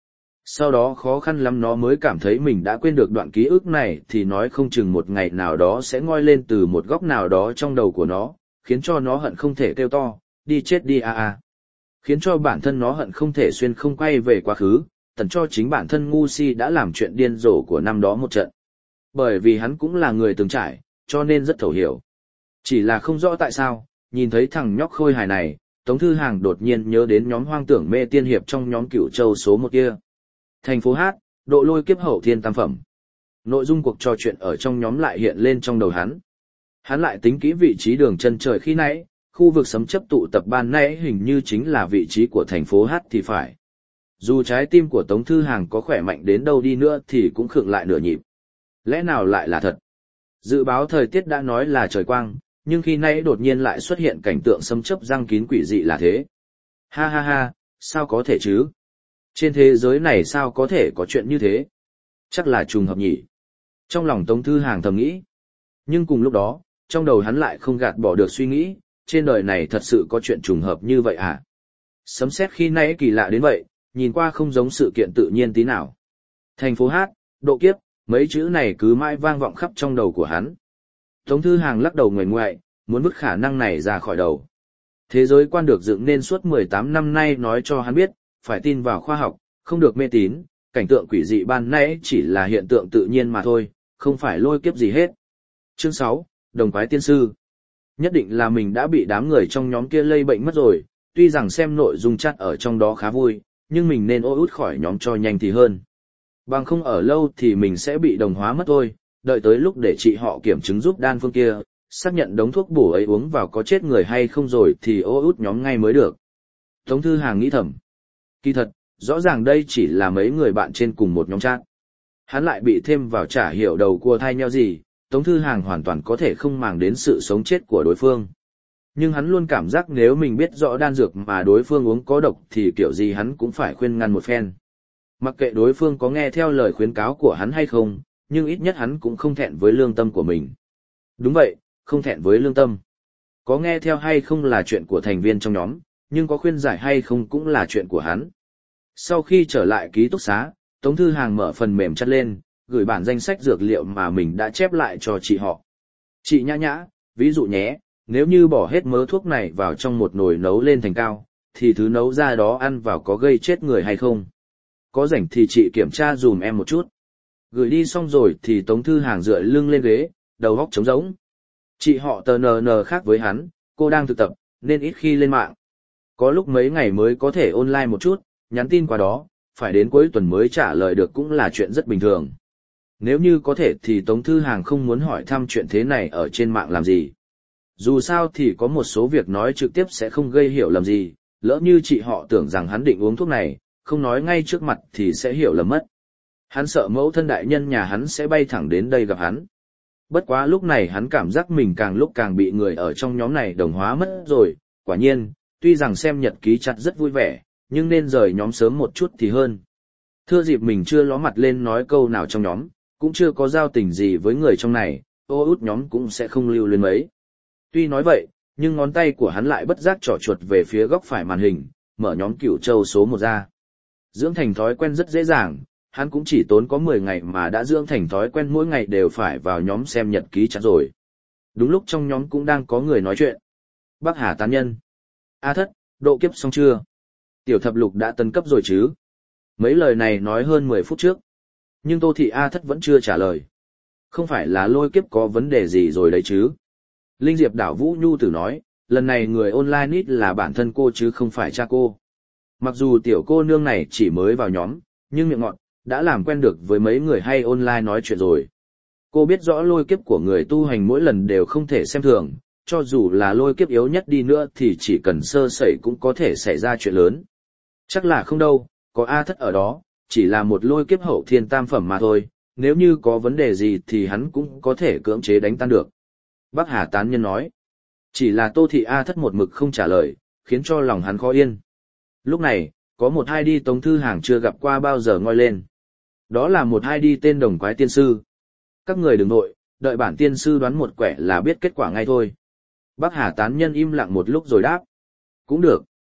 Sau đó khó khăn lắm nó mới cảm thấy mình đã quên được đoạn ký ức này thì nói không chừng một ngày nào đó sẽ ngoi lên từ một góc nào đó trong đầu của nó, khiến cho nó hận không thể kêu to, đi chết đi a a. Khiến cho bản thân nó hận không thể xuyên không quay về quá khứ, tận cho chính bản thân ngu si đã làm chuyện điên rồ của năm đó một trận. Bởi vì hắn cũng là người từng trải, cho nên rất thấu hiểu. Chỉ là không rõ tại sao, nhìn thấy thằng nhóc khôi hài này, Tống Thư Hàng đột nhiên nhớ đến nhóm hoang tưởng mê tiên hiệp trong nhóm Cửu Châu số một kia. Thành phố hát, độ lôi kiếp hậu thiên tam phẩm. Nội dung cuộc trò chuyện ở trong nhóm lại hiện lên trong đầu hắn. Hắn lại tính kỹ vị trí đường chân trời khi nãy, khu vực sấm chấp tụ tập ban nãy hình như chính là vị trí của thành phố hát thì phải. Dù trái tim của Tống Thư Hàng có khỏe mạnh đến đâu đi nữa thì cũng khựng lại nửa nhịp. Lẽ nào lại là thật? Dự báo thời tiết đã nói là trời quang, nhưng khi nãy đột nhiên lại xuất hiện cảnh tượng sấm chấp răng kín quỷ dị là thế. Ha ha ha, sao có thể chứ? Trên thế giới này sao có thể có chuyện như thế? Chắc là trùng hợp nhỉ. Trong lòng Tống Thư Hàng thầm nghĩ. Nhưng cùng lúc đó, trong đầu hắn lại không gạt bỏ được suy nghĩ, trên đời này thật sự có chuyện trùng hợp như vậy à? Sấm sét khi nãy kỳ lạ đến vậy, nhìn qua không giống sự kiện tự nhiên tí nào. Thành phố hát, độ kiếp, mấy chữ này cứ mãi vang vọng khắp trong đầu của hắn. Tống Thư Hàng lắc đầu nguậy nguậy, muốn vứt khả năng này ra khỏi đầu. Thế giới quan được dựng nên suốt mười tám năm nay nói cho hắn biết, phải tin vào khoa học, không được mê tín, cảnh tượng quỷ dị ban nãy chỉ là hiện tượng tự nhiên mà thôi, không phải lôi kiếp gì hết. Chương sáu, Đồng Quái Tiên Sư. Nhất định là mình đã bị đám người trong nhóm kia lây bệnh mất rồi, tuy rằng xem nội dung chat ở trong đó khá vui, nhưng mình nên ô út khỏi nhóm cho nhanh thì hơn. Bằng không ở lâu thì mình sẽ bị đồng hóa mất thôi, đợi tới lúc để chị họ kiểm chứng giúp đan phương kia, xác nhận đống thuốc bổ ấy uống vào có chết người hay không rồi thì ô út nhóm ngay mới được. Tống Thư Hàng nghĩ thầm. Kỳ thật, rõ ràng đây chỉ là mấy người bạn trên cùng một nhóm chat. Hắn lại bị thêm vào chả hiểu đầu cua thai nheo gì, Tống Thư Hàng hoàn toàn có thể không màng đến sự sống chết của đối phương. Nhưng hắn luôn cảm giác nếu mình biết rõ đan dược mà đối phương uống có độc thì kiểu gì hắn cũng phải khuyên ngăn một phen. Mặc kệ đối phương có nghe theo lời khuyến cáo của hắn hay không, nhưng ít nhất hắn cũng không thẹn với lương tâm của mình. Đúng vậy, không thẹn với lương tâm. Có nghe theo hay không là chuyện của thành viên trong nhóm, nhưng có khuyên giải hay không cũng là chuyện của hắn. Sau khi trở lại ký túc xá, Tống Thư Hàng mở phần mềm chat lên, gửi bản danh sách dược liệu mà mình đã chép lại cho chị họ. Chị Nhã Nhã, ví dụ nhé, nếu như bỏ hết mớ thuốc này vào trong một nồi nấu lên thành cao, thì thứ nấu ra đó ăn vào có gây chết người hay không? Có rảnh thì chị kiểm tra dùm em một chút. Gửi đi xong rồi thì Tống Thư Hàng dựa lưng lên ghế, đầu óc trống rỗng. Chị họ tờ nờ nờ khác với hắn, cô đang thực tập, nên ít khi lên mạng. Có lúc mấy ngày mới có thể online một chút, nhắn tin qua đó, phải đến cuối tuần mới trả lời được cũng là chuyện rất bình thường. Nếu như có thể thì Tống Thư Hàng không muốn hỏi thăm chuyện thế này ở trên mạng làm gì. Dù sao thì có một số việc nói trực tiếp sẽ không gây hiểu lầm gì, lỡ như chị họ tưởng rằng hắn định uống thuốc này, không nói ngay trước mặt thì sẽ hiểu lầm mất. Hắn sợ mẫu thân đại nhân nhà hắn sẽ bay thẳng đến đây gặp hắn. Bất quá lúc này hắn cảm giác mình càng lúc càng bị người ở trong nhóm này đồng hóa mất rồi, quả nhiên, tuy rằng xem nhật ký chặt rất vui vẻ, nhưng nên rời nhóm sớm một chút thì hơn. Thưa dịp mình chưa ló mặt lên nói câu nào trong nhóm, cũng chưa có giao tình gì với người trong này, ô út nhóm cũng sẽ không lưu lên mấy. Tuy nói vậy, nhưng ngón tay của hắn lại bất giác trỏ chuột về phía góc phải màn hình, mở nhóm Cửu Châu số một ra. Dưỡng thành thói quen rất dễ dàng, hắn cũng chỉ tốn có mười ngày mà đã dưỡng thành thói quen mỗi ngày đều phải vào nhóm xem nhật ký chặt rồi. Đúng lúc trong nhóm cũng đang có người nói chuyện. Bắc Hà tán nhân. A Thất, độ kiếp xong chưa? Tiểu thập lục đã tấn cấp rồi chứ? Mấy lời này nói hơn mười phút trước. Nhưng Tô Thị A Thất vẫn chưa trả lời. Không phải là lôi kiếp có vấn đề gì rồi đấy chứ? Linh Diệp Đảo Vũ Nhu Tử nói, lần này người online ít là bản thân cô chứ không phải cha cô. Mặc dù tiểu cô nương này chỉ mới vào nhóm, nhưng miệng ngọt, đã làm quen được với mấy người hay online nói chuyện rồi. Cô biết rõ lôi kiếp của người tu hành mỗi lần đều không thể xem thường, cho dù là lôi kiếp yếu nhất đi nữa thì chỉ cần sơ sẩy cũng có thể xảy ra chuyện lớn. Chắc là không đâu, có A Thất ở đó, chỉ là một lôi kiếp hậu thiên tam phẩm mà thôi, nếu như có vấn đề gì thì hắn cũng có thể cưỡng chế đánh tan được. Bắc Hà tán nhân nói, chỉ là Tô Thị A Thất một mực không trả lời, khiến cho lòng hắn khó yên. Lúc này, có một i đê Tống Thư Hàng chưa gặp qua bao giờ ngoi lên. Đó là một i đê tên Đồng Quái Tiên Sư. Các người đừng nội, đợi bản tiên sư đoán một quẻ là biết kết quả ngay thôi. Bắc Hà tán nhân im lặng một lúc rồi đáp. Cũng được.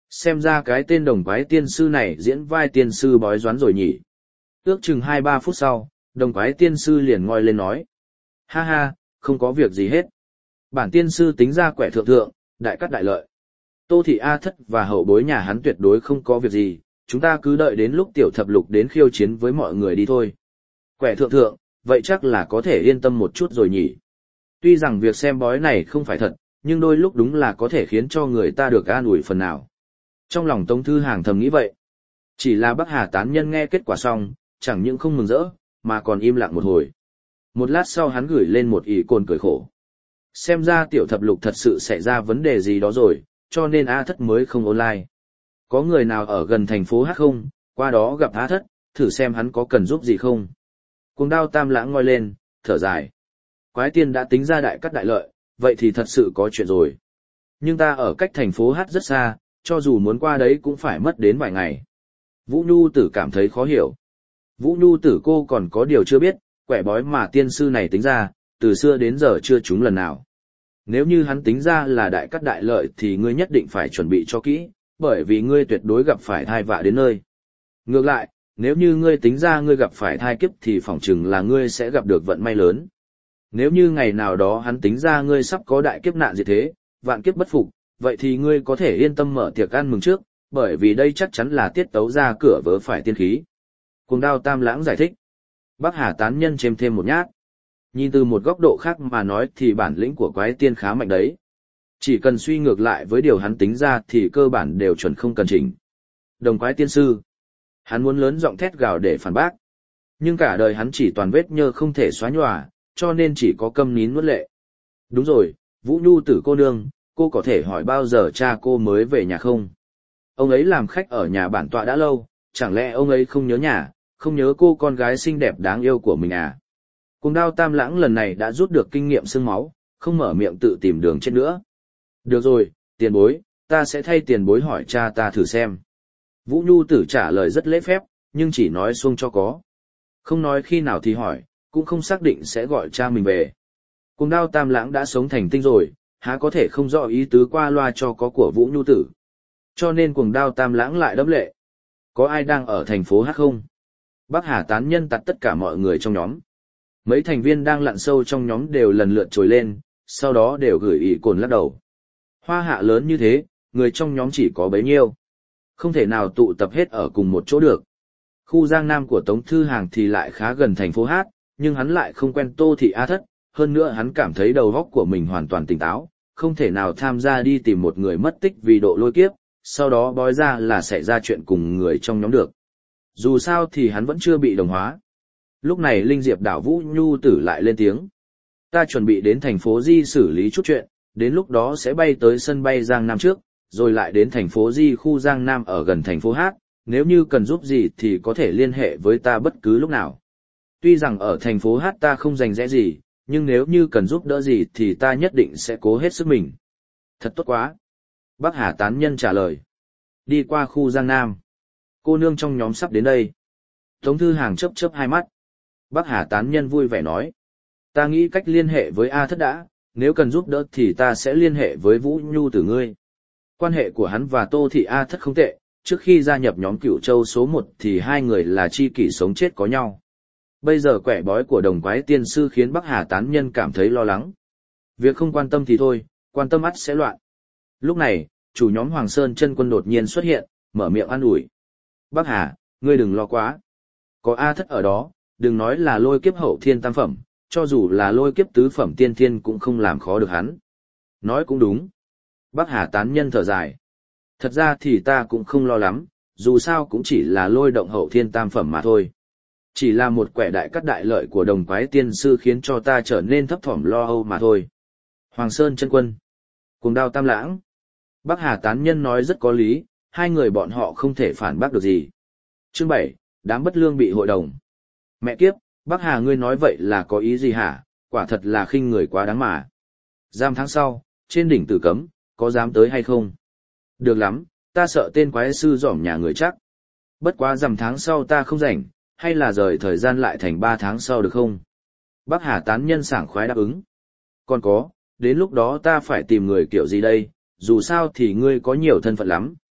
Xem ra cái tên đồng quái tiên sư này diễn vai tiên sư bói doán rồi nhỉ. Ước chừng hai ba phút sau, đồng quái tiên sư liền ngoi lên nói. Ha ha, không có việc gì hết. Bản tiên sư tính ra quẻ thượng thượng, đại cắt đại lợi. Tô thị A thất và hậu bối nhà hắn tuyệt đối không có việc gì, chúng ta cứ đợi đến lúc tiểu thập lục đến khiêu chiến với mọi người đi thôi. Quẻ thượng thượng, vậy chắc là có thể yên tâm một chút rồi nhỉ. Tuy rằng việc xem bói này không phải thật, nhưng đôi lúc đúng là có thể khiến cho người ta được an ủi phần nào. Trong lòng Tống Thư Hàng thầm nghĩ vậy. Chỉ là Bắc Hà tán nhân nghe kết quả xong, chẳng những không mừng rỡ, mà còn im lặng một hồi. Một lát sau hắn gửi lên một ỷ cồn cười khổ. Xem ra tiểu thập lục thật sự xảy ra vấn đề gì đó rồi, cho nên A thất mới không online. Có người nào ở gần thành phố hát không, qua đó gặp A thất, thử xem hắn có cần giúp gì không. Cuồng đao tam lãng ngoi lên, thở dài. Quái tiên đã tính ra đại cắt đại lợi, vậy thì thật sự có chuyện rồi. Nhưng ta ở cách thành phố hát rất xa, cho dù muốn qua đấy cũng phải mất đến vài ngày. Vũ Nhu Tử cảm thấy khó hiểu. Vũ Nhu Tử cô còn có điều chưa biết, quẻ bói mà tiên sư này tính ra, từ xưa đến giờ chưa trúng lần nào. Nếu như hắn tính ra là đại cắt đại lợi thì ngươi nhất định phải chuẩn bị cho kỹ, bởi vì ngươi tuyệt đối gặp phải thai vạ đến nơi. Ngược lại, nếu như ngươi tính ra ngươi gặp phải thai kiếp thì phỏng chừng là ngươi sẽ gặp được vận may lớn. Nếu như ngày nào đó hắn tính ra ngươi sắp có đại kiếp nạn gì thế, vạn kiếp bất phục, vậy thì ngươi có thể yên tâm mở tiệc ăn mừng trước, bởi vì đây chắc chắn là tiết tấu ra cửa vớ phải tiên khí. Cuồng đao tam lãng giải thích. Bắc Hà tán nhân chêm thêm một nhát. Nhìn từ một góc độ khác mà nói thì bản lĩnh của quái tiên khá mạnh đấy. Chỉ cần suy ngược lại với điều hắn tính ra thì cơ bản đều chuẩn không cần chỉnh. Đồng quái tiên sư. Hắn muốn lớn giọng thét gào để phản bác. Nhưng cả đời hắn chỉ toàn vết nhơ không thể xóa nhòa, cho nên chỉ có câm nín nuốt lệ. Đúng rồi, Vũ Nhu Tử cô nương, cô có thể hỏi bao giờ cha cô mới về nhà không? Ông ấy làm khách ở nhà bản tọa đã lâu, chẳng lẽ ông ấy không nhớ nhà, không nhớ cô con gái xinh đẹp đáng yêu của mình à? Cuồng đao tam lãng lần này đã rút được kinh nghiệm xương máu, không mở miệng tự tìm đường chết nữa. Được rồi, tiền bối, ta sẽ thay tiền bối hỏi cha ta thử xem. Vũ Nhu Tử trả lời rất lễ phép, nhưng chỉ nói xuông cho có. Không nói khi nào thì hỏi, cũng không xác định sẽ gọi cha mình về. Cuồng đao tam lãng đã sống thành tinh rồi, há có thể không rõ ý tứ qua loa cho có của Vũ Nhu Tử. Cho nên cuồng đao tam lãng lại đáp lệ. Có ai đang ở thành phố hát không? Bắc Hà tán nhân tặt tất cả mọi người trong nhóm. Mấy thành viên đang lặn sâu trong nhóm đều lần lượt trồi lên, sau đó đều gửi ỷ cồn lắc đầu. Hoa hạ lớn như thế, người trong nhóm chỉ có bấy nhiêu. Không thể nào tụ tập hết ở cùng một chỗ được. Khu Giang Nam của Tống Thư Hàng thì lại khá gần thành phố Hát, nhưng hắn lại không quen Tô Thị A Thất, hơn nữa hắn cảm thấy đầu óc của mình hoàn toàn tỉnh táo, không thể nào tham gia đi tìm một người mất tích vì độ lôi kiếp, sau đó bói ra là xảy ra chuyện cùng người trong nhóm được. Dù sao thì hắn vẫn chưa bị đồng hóa. Lúc này Linh Diệp đảo Vũ Nhu Tử lại lên tiếng. Ta chuẩn bị đến thành phố Di xử lý chút chuyện, đến lúc đó sẽ bay tới sân bay Giang Nam trước, rồi lại đến thành phố Di khu Giang Nam ở gần thành phố Hát, nếu như cần giúp gì thì có thể liên hệ với ta bất cứ lúc nào. Tuy rằng ở thành phố Hát ta không rành rẽ gì, nhưng nếu như cần giúp đỡ gì thì ta nhất định sẽ cố hết sức mình. Thật tốt quá. Bắc Hà tán nhân trả lời. Đi qua khu Giang Nam. Cô nương trong nhóm sắp đến đây. Tống Thư Hàng chớp chớp hai mắt. Bắc Hà tán nhân vui vẻ nói. Ta nghĩ cách liên hệ với A Thất đã, nếu cần giúp đỡ thì ta sẽ liên hệ với Vũ Nhu Tử ngươi. Quan hệ của hắn và Tô Thị A Thất không tệ, trước khi gia nhập nhóm Cửu Châu số một thì hai người là chi kỷ sống chết có nhau. Bây giờ quẻ bói của đồng quái tiên sư khiến Bắc Hà tán nhân cảm thấy lo lắng. Việc không quan tâm thì thôi, quan tâm ắt sẽ loạn. Lúc này, chủ nhóm Hoàng Sơn Chân Quân đột nhiên xuất hiện, mở miệng an ủi. Bắc Hà, ngươi đừng lo quá. Có A Thất ở đó, đừng nói là lôi kiếp hậu thiên tam phẩm, cho dù là lôi kiếp tứ phẩm tiên thiên cũng không làm khó được hắn. Nói cũng đúng. Bắc Hà tán nhân thở dài. Thật ra thì ta cũng không lo lắm, dù sao cũng chỉ là lôi động hậu thiên tam phẩm mà thôi. Chỉ là một quẻ đại cắt đại lợi của đồng quái tiên sư khiến cho ta trở nên thấp thỏm lo âu mà thôi. Hoàng Sơn Chân Quân. Cuồng đao tam lãng. Bắc Hà tán nhân nói rất có lý, hai người bọn họ không thể phản bác được gì. Chương bảy, đám bất lương bị hội đồng. Mẹ kiếp, Bắc Hà ngươi nói vậy là có ý gì hả, quả thật là khinh người quá đáng mà. Giam tháng sau, trên đỉnh Tử Cấm, có dám tới hay không? Được lắm, ta sợ tên quái sư dỏm nhà người chắc. Bất quá rằm tháng sau ta không rảnh, hay là rời thời gian lại thành ba tháng sau được không? Bắc Hà tán nhân sảng khoái đáp ứng. Còn có, đến lúc đó ta phải tìm người kiểu gì đây, dù sao thì ngươi có nhiều thân phận lắm.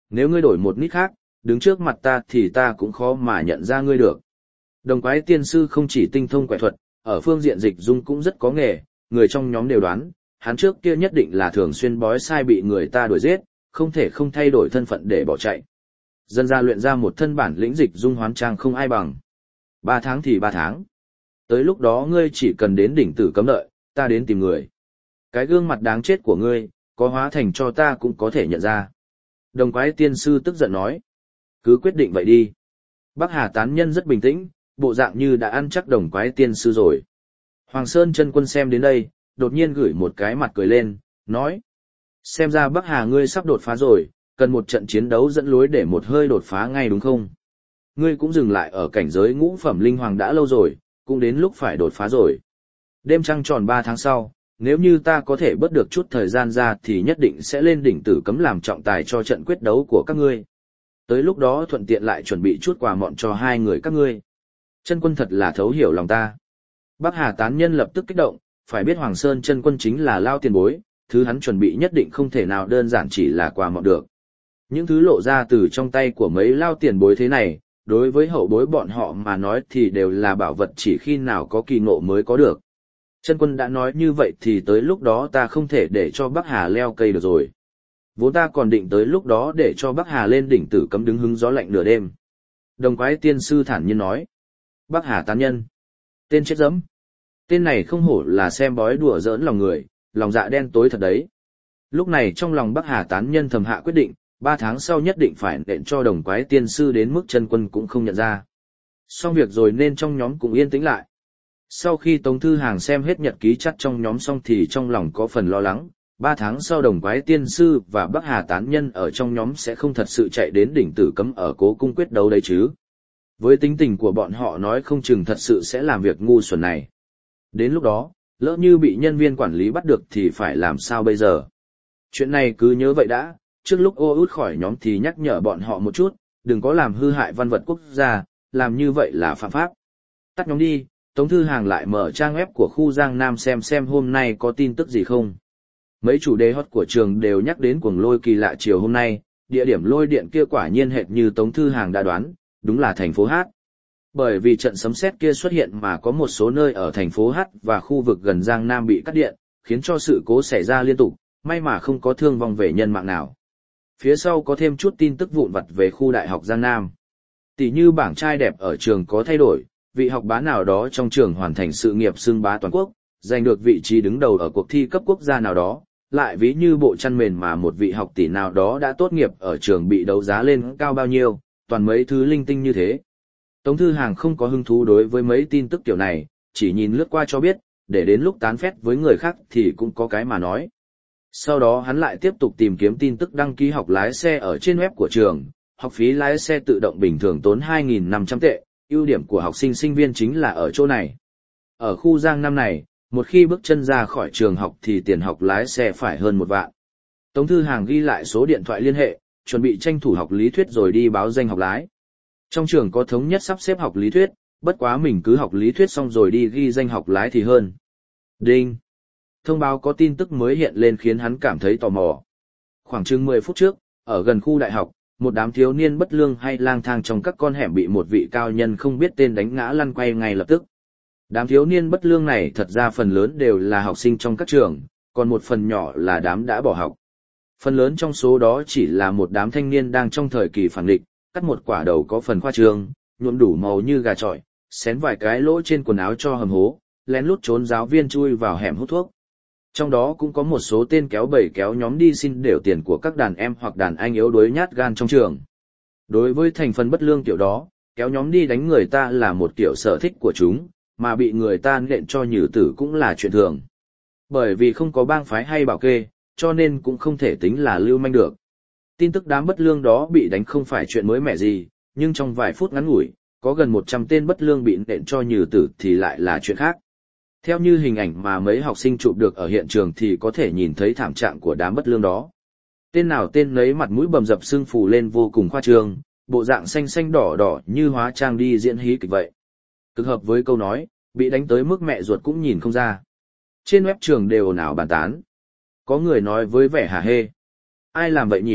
Nếu ngươi đổi một nít khác, đứng trước mặt ta thì ta cũng khó mà nhận ra ngươi được. Đồng quái tiên sư không chỉ tinh thông quẻ thuật, ở phương diện dịch dung cũng rất có nghề, người trong nhóm đều đoán, hắn trước kia nhất định là thường xuyên bói sai bị người ta đuổi giết, không thể không thay đổi thân phận để bỏ chạy. Dân ra luyện ra một thân bản lĩnh dịch dung hoán trang không ai bằng. Ba tháng thì ba tháng. Tới lúc đó ngươi chỉ cần đến đỉnh tử cấm đợi, ta đến tìm người. Cái gương mặt đáng chết của ngươi, có hóa thành cho ta cũng có thể nhận ra. Đồng quái tiên sư tức giận nói. Cứ quyết định vậy đi. Bắc Hà tán nhân rất bình tĩnh, bộ dạng như đã ăn chắc đồng quái tiên sư rồi. Hoàng Sơn chân quân xem đến đây, đột nhiên gửi một cái mặt cười lên, nói. Xem ra Bắc Hà ngươi sắp đột phá rồi, cần một trận chiến đấu dẫn lối để một hơi đột phá ngay đúng không? Ngươi cũng dừng lại ở cảnh giới ngũ phẩm linh hoàng đã lâu rồi, cũng đến lúc phải đột phá rồi. Đêm trăng tròn ba tháng sau, nếu như ta có thể bớt được chút thời gian ra thì nhất định sẽ lên đỉnh tử cấm làm trọng tài cho trận quyết đấu của các ngươi. Tới lúc đó thuận tiện lại chuẩn bị chút quà mọn cho hai người các ngươi. Chân quân thật là thấu hiểu lòng ta. Bắc Hà tán nhân lập tức kích động, phải biết Hoàng Sơn chân quân chính là lao tiền bối, thứ hắn chuẩn bị nhất định không thể nào đơn giản chỉ là quà mọn được. Những thứ lộ ra từ trong tay của mấy lao tiền bối thế này, đối với hậu bối bọn họ mà nói thì đều là bảo vật chỉ khi nào có kỳ ngộ mới có được. Chân quân đã nói như vậy thì tới lúc đó ta không thể để cho Bắc Hà leo cây được rồi. Vốn ta còn định tới lúc đó để cho Bắc Hà lên đỉnh tử cấm đứng hứng gió lạnh nửa đêm. Đồng quái tiên sư thản nhiên nói. Bắc Hà tán nhân. Tên chết dẫm. Tên này không hổ là xem bói đùa giỡn lòng người, lòng dạ đen tối thật đấy. Lúc này trong lòng Bắc Hà tán nhân thầm hạ quyết định, ba tháng sau nhất định phải nện cho đồng quái tiên sư đến mức chân quân cũng không nhận ra. Xong việc rồi nên trong nhóm cũng yên tĩnh lại. Sau khi Tống Thư Hàng xem hết nhật ký chắc trong nhóm xong thì trong lòng có phần lo lắng, ba tháng sau đồng quái tiên sư và Bắc Hà tán nhân ở trong nhóm sẽ không thật sự chạy đến đỉnh tử cấm ở cố cung quyết đấu đấy chứ. Với tính tình của bọn họ nói không chừng thật sự sẽ làm việc ngu xuẩn này. Đến lúc đó, lỡ như bị nhân viên quản lý bắt được thì phải làm sao bây giờ? Chuyện này cứ nhớ vậy đã, trước lúc ô út khỏi nhóm thì nhắc nhở bọn họ một chút, đừng có làm hư hại văn vật quốc gia, làm như vậy là phạm pháp. Tắt nhóm đi, Tống Thư Hàng lại mở trang web của khu Giang Nam xem xem hôm nay có tin tức gì không. Mấy chủ đề hot của trường đều nhắc đến cuồng lôi kỳ lạ chiều hôm nay, địa điểm lôi điện kia quả nhiên hệt như Tống Thư Hàng đã đoán, đúng là thành phố Hát. Bởi vì trận sấm sét kia xuất hiện mà có một số nơi ở thành phố Hát và khu vực gần Giang Nam bị cắt điện, khiến cho sự cố xảy ra liên tục, may mà không có thương vong về nhân mạng nào. Phía sau có thêm chút tin tức vụn vặt về khu đại học Giang Nam. Tỷ như bảng trai đẹp ở trường có thay đổi, vị học bá nào đó trong trường hoàn thành sự nghiệp xưng bá toàn quốc, giành được vị trí đứng đầu ở cuộc thi cấp quốc gia nào đó, lại ví như bộ chăn mền mà một vị học tỷ nào đó đã tốt nghiệp ở trường bị đấu giá lên cao bao nhiêu, toàn mấy thứ linh tinh như thế. Tống Thư Hàng không có hứng thú đối với mấy tin tức kiểu này, chỉ nhìn lướt qua cho biết, để đến lúc tán phét với người khác thì cũng có cái mà nói. Sau đó hắn lại tiếp tục tìm kiếm tin tức đăng ký học lái xe ở trên web của trường, học phí lái xe tự động bình thường tốn hai nghìn năm trăm tệ, ưu điểm của học sinh sinh viên chính là ở chỗ này. Ở khu Giang Nam này, một khi bước chân ra khỏi trường học thì tiền học lái xe phải hơn một vạn. Tống Thư Hàng ghi lại số điện thoại liên hệ, chuẩn bị tranh thủ học lý thuyết rồi đi báo danh học lái. Trong trường có thống nhất sắp xếp học lý thuyết, bất quá mình cứ học lý thuyết xong rồi đi ghi danh học lái thì hơn. Đinh! Thông báo có tin tức mới hiện lên khiến hắn cảm thấy tò mò. Khoảng chừng mười phút trước, ở gần khu đại học, một đám thiếu niên bất lương hay lang thang trong các con hẻm bị một vị cao nhân không biết tên đánh ngã lăn quay ngay lập tức. Đám thiếu niên bất lương này thật ra phần lớn đều là học sinh trong các trường, còn một phần nhỏ là đám đã bỏ học. Phần lớn trong số đó chỉ là một đám thanh niên đang trong thời kỳ phản nghịch, cắt một quả đầu có phần khoa trương, nhuộm đủ màu như gà chọi, xén vài cái lỗ trên quần áo cho hầm hố, lén lút trốn giáo viên chui vào hẻm hút thuốc. Trong đó cũng có một số tên kéo bầy kéo nhóm đi xin đều tiền của các đàn em hoặc đàn anh yếu đuối nhát gan trong trường. Đối với thành phần bất lương kiểu đó, kéo nhóm đi đánh người ta là một kiểu sở thích của chúng, mà bị người ta nện cho nhử tử cũng là chuyện thường. Bởi vì không có bang phái hay bảo kê, cho nên cũng không thể tính là lưu manh được. Tin tức đám bất lương đó bị đánh không phải chuyện mới mẻ gì, nhưng trong vài phút ngắn ngủi, có gần một trăm tên bất lương bị nện cho nhử tử thì lại là chuyện khác. Theo như hình ảnh mà mấy học sinh chụp được ở hiện trường thì có thể nhìn thấy thảm trạng của đám bất lương đó. Tên nào tên nấy mặt mũi bầm dập sưng phù lên vô cùng khoa trương, bộ dạng xanh xanh đỏ đỏ như hóa trang đi diễn hí kịch vậy. Cực hợp với câu nói, bị đánh tới mức mẹ ruột cũng nhìn không ra. Trên web trường đều ồn ào bàn tán. Có người nói với vẻ hả hê. Ai làm vậy nhỉ,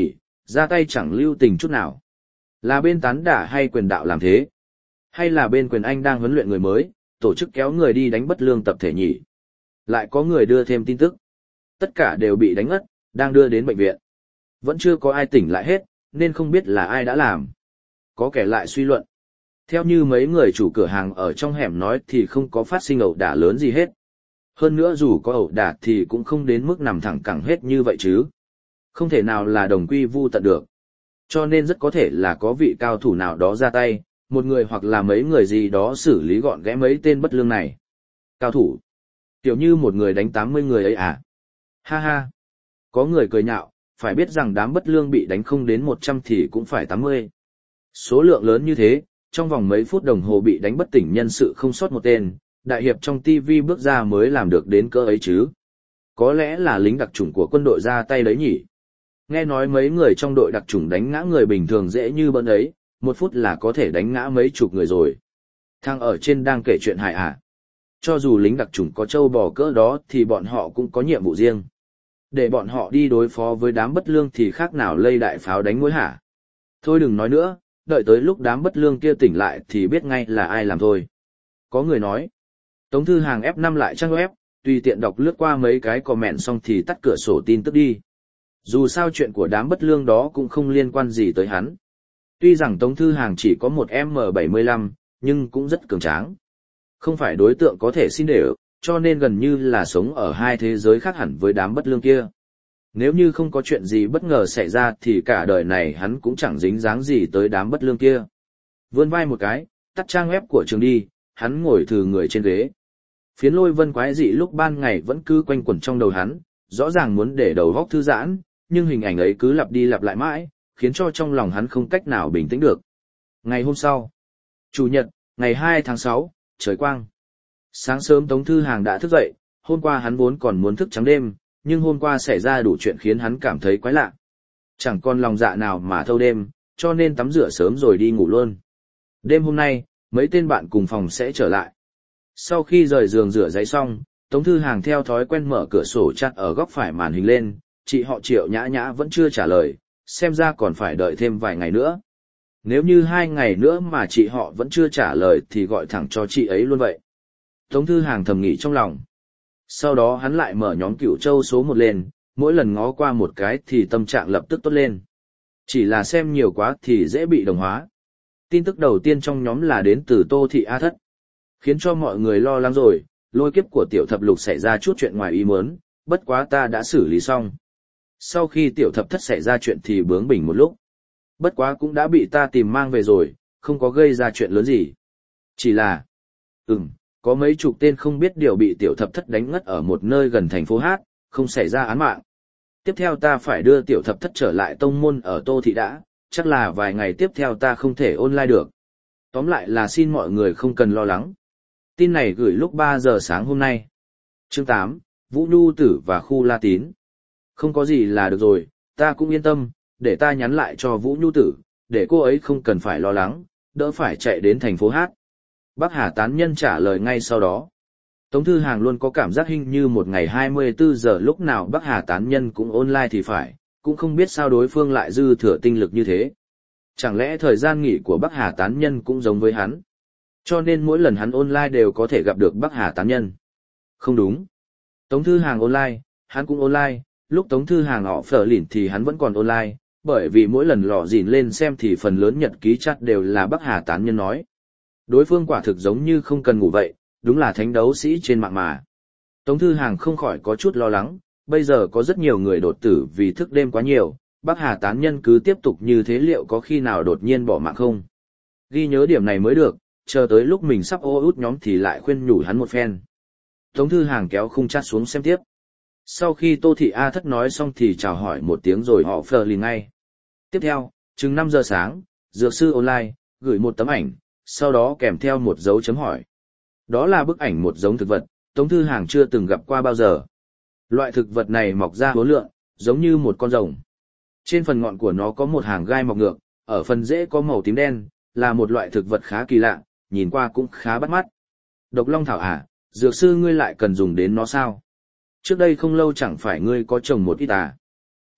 ra tay chẳng lưu tình chút nào. Là bên tán đả hay quyền đạo làm thế? Hay là bên quyền anh đang huấn luyện người mới, tổ chức kéo người đi đánh bất lương tập thể nhỉ? Lại có người đưa thêm tin tức. Tất cả đều bị đánh ngất, đang đưa đến bệnh viện. Vẫn chưa có ai tỉnh lại hết, nên không biết là ai đã làm. Có kẻ lại suy luận. Theo như mấy người chủ cửa hàng ở trong hẻm nói thì không có phát sinh ẩu đả lớn gì hết. Hơn nữa dù có ẩu đả thì cũng không đến mức nằm thẳng cẳng hết như vậy chứ. Không thể nào là đồng quy vu tận được. Cho nên rất có thể là có vị cao thủ nào đó ra tay, một người hoặc là mấy người gì đó xử lý gọn ghẽ mấy tên bất lương này. Cao thủ. Kiểu như một người đánh tám mươi người ấy à? Ha ha. Có người cười nhạo, phải biết rằng đám bất lương bị đánh không đến một trăm thì cũng phải tám mươi. Số lượng lớn như thế, trong vòng mấy phút đồng hồ bị đánh bất tỉnh nhân sự không sót một tên, đại hiệp trong ti vi bước ra mới làm được đến cỡ ấy chứ. Có lẽ là lính đặc chủng của quân đội ra tay đấy nhỉ. Nghe nói mấy người trong đội đặc chủng đánh ngã người bình thường dễ như bỡn ấy, một phút là có thể đánh ngã mấy chục người rồi. Thằng ở trên đang kể chuyện hài à. Cho dù lính đặc chủng có trâu bò cỡ đó thì bọn họ cũng có nhiệm vụ riêng. Để bọn họ đi đối phó với đám bất lương thì khác nào lây đại pháo đánh mũi hả. Thôi đừng nói nữa, đợi tới lúc đám bất lương kia tỉnh lại thì biết ngay là ai làm thôi. Có người nói. Tống Thư Hàng ép năm lại trang web, tùy tiện đọc lướt qua mấy cái comment xong thì tắt cửa sổ tin tức đi. Dù sao chuyện của đám bất lương đó cũng không liên quan gì tới hắn. Tuy rằng Tống Thư Hàng chỉ có một em em bảy mươi lăm, nhưng cũng rất cường tráng. Không phải đối tượng có thể xin đều, cho nên gần như là sống ở hai thế giới khác hẳn với đám bất lương kia. Nếu như không có chuyện gì bất ngờ xảy ra thì cả đời này hắn cũng chẳng dính dáng gì tới đám bất lương kia. Vươn vai một cái, tắt trang web của trường đi, hắn ngồi thừ người trên ghế. Phiến lôi vân quái dị lúc ban ngày vẫn cứ quanh quẩn trong đầu hắn, rõ ràng muốn để đầu góc thư giãn, nhưng hình ảnh ấy cứ lặp đi lặp lại mãi, khiến cho trong lòng hắn không cách nào bình tĩnh được. Ngày hôm sau, Chủ nhật, ngày hai tháng sáu, trời quang. Sáng sớm Tống Thư Hàng đã thức dậy, hôm qua hắn vốn còn muốn thức trắng đêm, nhưng hôm qua xảy ra đủ chuyện khiến hắn cảm thấy quái lạ. Chẳng còn lòng dạ nào mà thâu đêm, cho nên tắm rửa sớm rồi đi ngủ luôn. Đêm hôm nay, mấy tên bạn cùng phòng sẽ trở lại. Sau khi rời giường rửa giấy xong, Tống Thư Hàng theo thói quen mở cửa sổ chặn ở góc phải màn hình lên, chị họ Triệu Nhã Nhã vẫn chưa trả lời, xem ra còn phải đợi thêm vài ngày nữa. Nếu như hai ngày nữa mà chị họ vẫn chưa trả lời thì gọi thẳng cho chị ấy luôn vậy. Tống Thư Hàng thầm nghĩ trong lòng. Sau đó hắn lại mở nhóm Cửu Châu số một lên, mỗi lần ngó qua một cái thì tâm trạng lập tức tốt lên. Chỉ là xem nhiều quá thì dễ bị đồng hóa. Tin tức đầu tiên trong nhóm là đến từ Tô Thị A Thất. Khiến cho mọi người lo lắng rồi, lôi kiếp của tiểu thập lục xảy ra chút chuyện ngoài ý muốn, bất quá ta đã xử lý xong. Sau khi tiểu thập thất xảy ra chuyện thì bướng bỉnh một lúc. Bất quá cũng đã bị ta tìm mang về rồi, không có gây ra chuyện lớn gì. Chỉ là, ừm, có mấy chục tên không biết điều bị tiểu thập thất đánh ngất ở một nơi gần thành phố Hát, không xảy ra án mạng. Tiếp theo ta phải đưa tiểu thập thất trở lại tông môn ở Tô Thị đã, chắc là vài ngày tiếp theo ta không thể online được. Tóm lại là xin mọi người không cần lo lắng. Tin này gửi lúc ba giờ sáng hôm nay. Chương tám, Vũ Nhu Tử và Khu La Tín. Không có gì là được rồi, ta cũng yên tâm, để ta nhắn lại cho Vũ Nhu Tử, để cô ấy không cần phải lo lắng, đỡ phải chạy đến thành phố Hát. Bắc Hà Tán Nhân trả lời ngay sau đó. Tống Thư Hàng luôn có cảm giác hình như một ngày hai mươi bốn giờ lúc nào Bắc Hà Tán Nhân cũng online thì phải, cũng không biết sao đối phương lại dư thừa tinh lực như thế. Chẳng lẽ thời gian nghỉ của Bắc Hà Tán Nhân cũng giống với hắn? Cho nên mỗi lần hắn online đều có thể gặp được Bắc Hà Tán Nhân. Không đúng. Tống Thư Hàng online, hắn cũng online, lúc Tống Thư Hàng họ phở lỉn thì hắn vẫn còn online, bởi vì mỗi lần lọ dìn lên xem thì phần lớn nhật ký chat đều là Bắc Hà Tán Nhân nói. Đối phương quả thực giống như không cần ngủ vậy, đúng là thánh đấu sĩ trên mạng mà. Tống Thư Hàng không khỏi có chút lo lắng, bây giờ có rất nhiều người đột tử vì thức đêm quá nhiều, Bắc Hà Tán Nhân cứ tiếp tục như thế liệu có khi nào đột nhiên bỏ mạng không? Ghi nhớ điểm này mới được, chờ tới lúc mình sắp ô út nhóm thì lại khuyên nhủ hắn một phen. Tống Thư Hàng kéo khung chat xuống xem tiếp. Sau khi Tô Thị A Thất nói xong thì chào hỏi một tiếng rồi họ phờ liền ngay. Tiếp theo, chừng năm giờ sáng, Dược Sư Online, gửi một tấm ảnh, sau đó kèm theo một dấu chấm hỏi. Đó là bức ảnh một giống thực vật, Tống Thư Hàng chưa từng gặp qua bao giờ. Loại thực vật này mọc ra hố lượng, giống như một con rồng. Trên phần ngọn của nó có một hàng gai mọc ngược, ở phần rễ có màu tím đen, là một loại thực vật khá kỳ lạ, nhìn qua cũng khá bắt mắt. Độc Long Thảo à, Dược Sư ngươi lại cần dùng đến nó sao? Trước đây không lâu chẳng phải ngươi có trồng một ít à?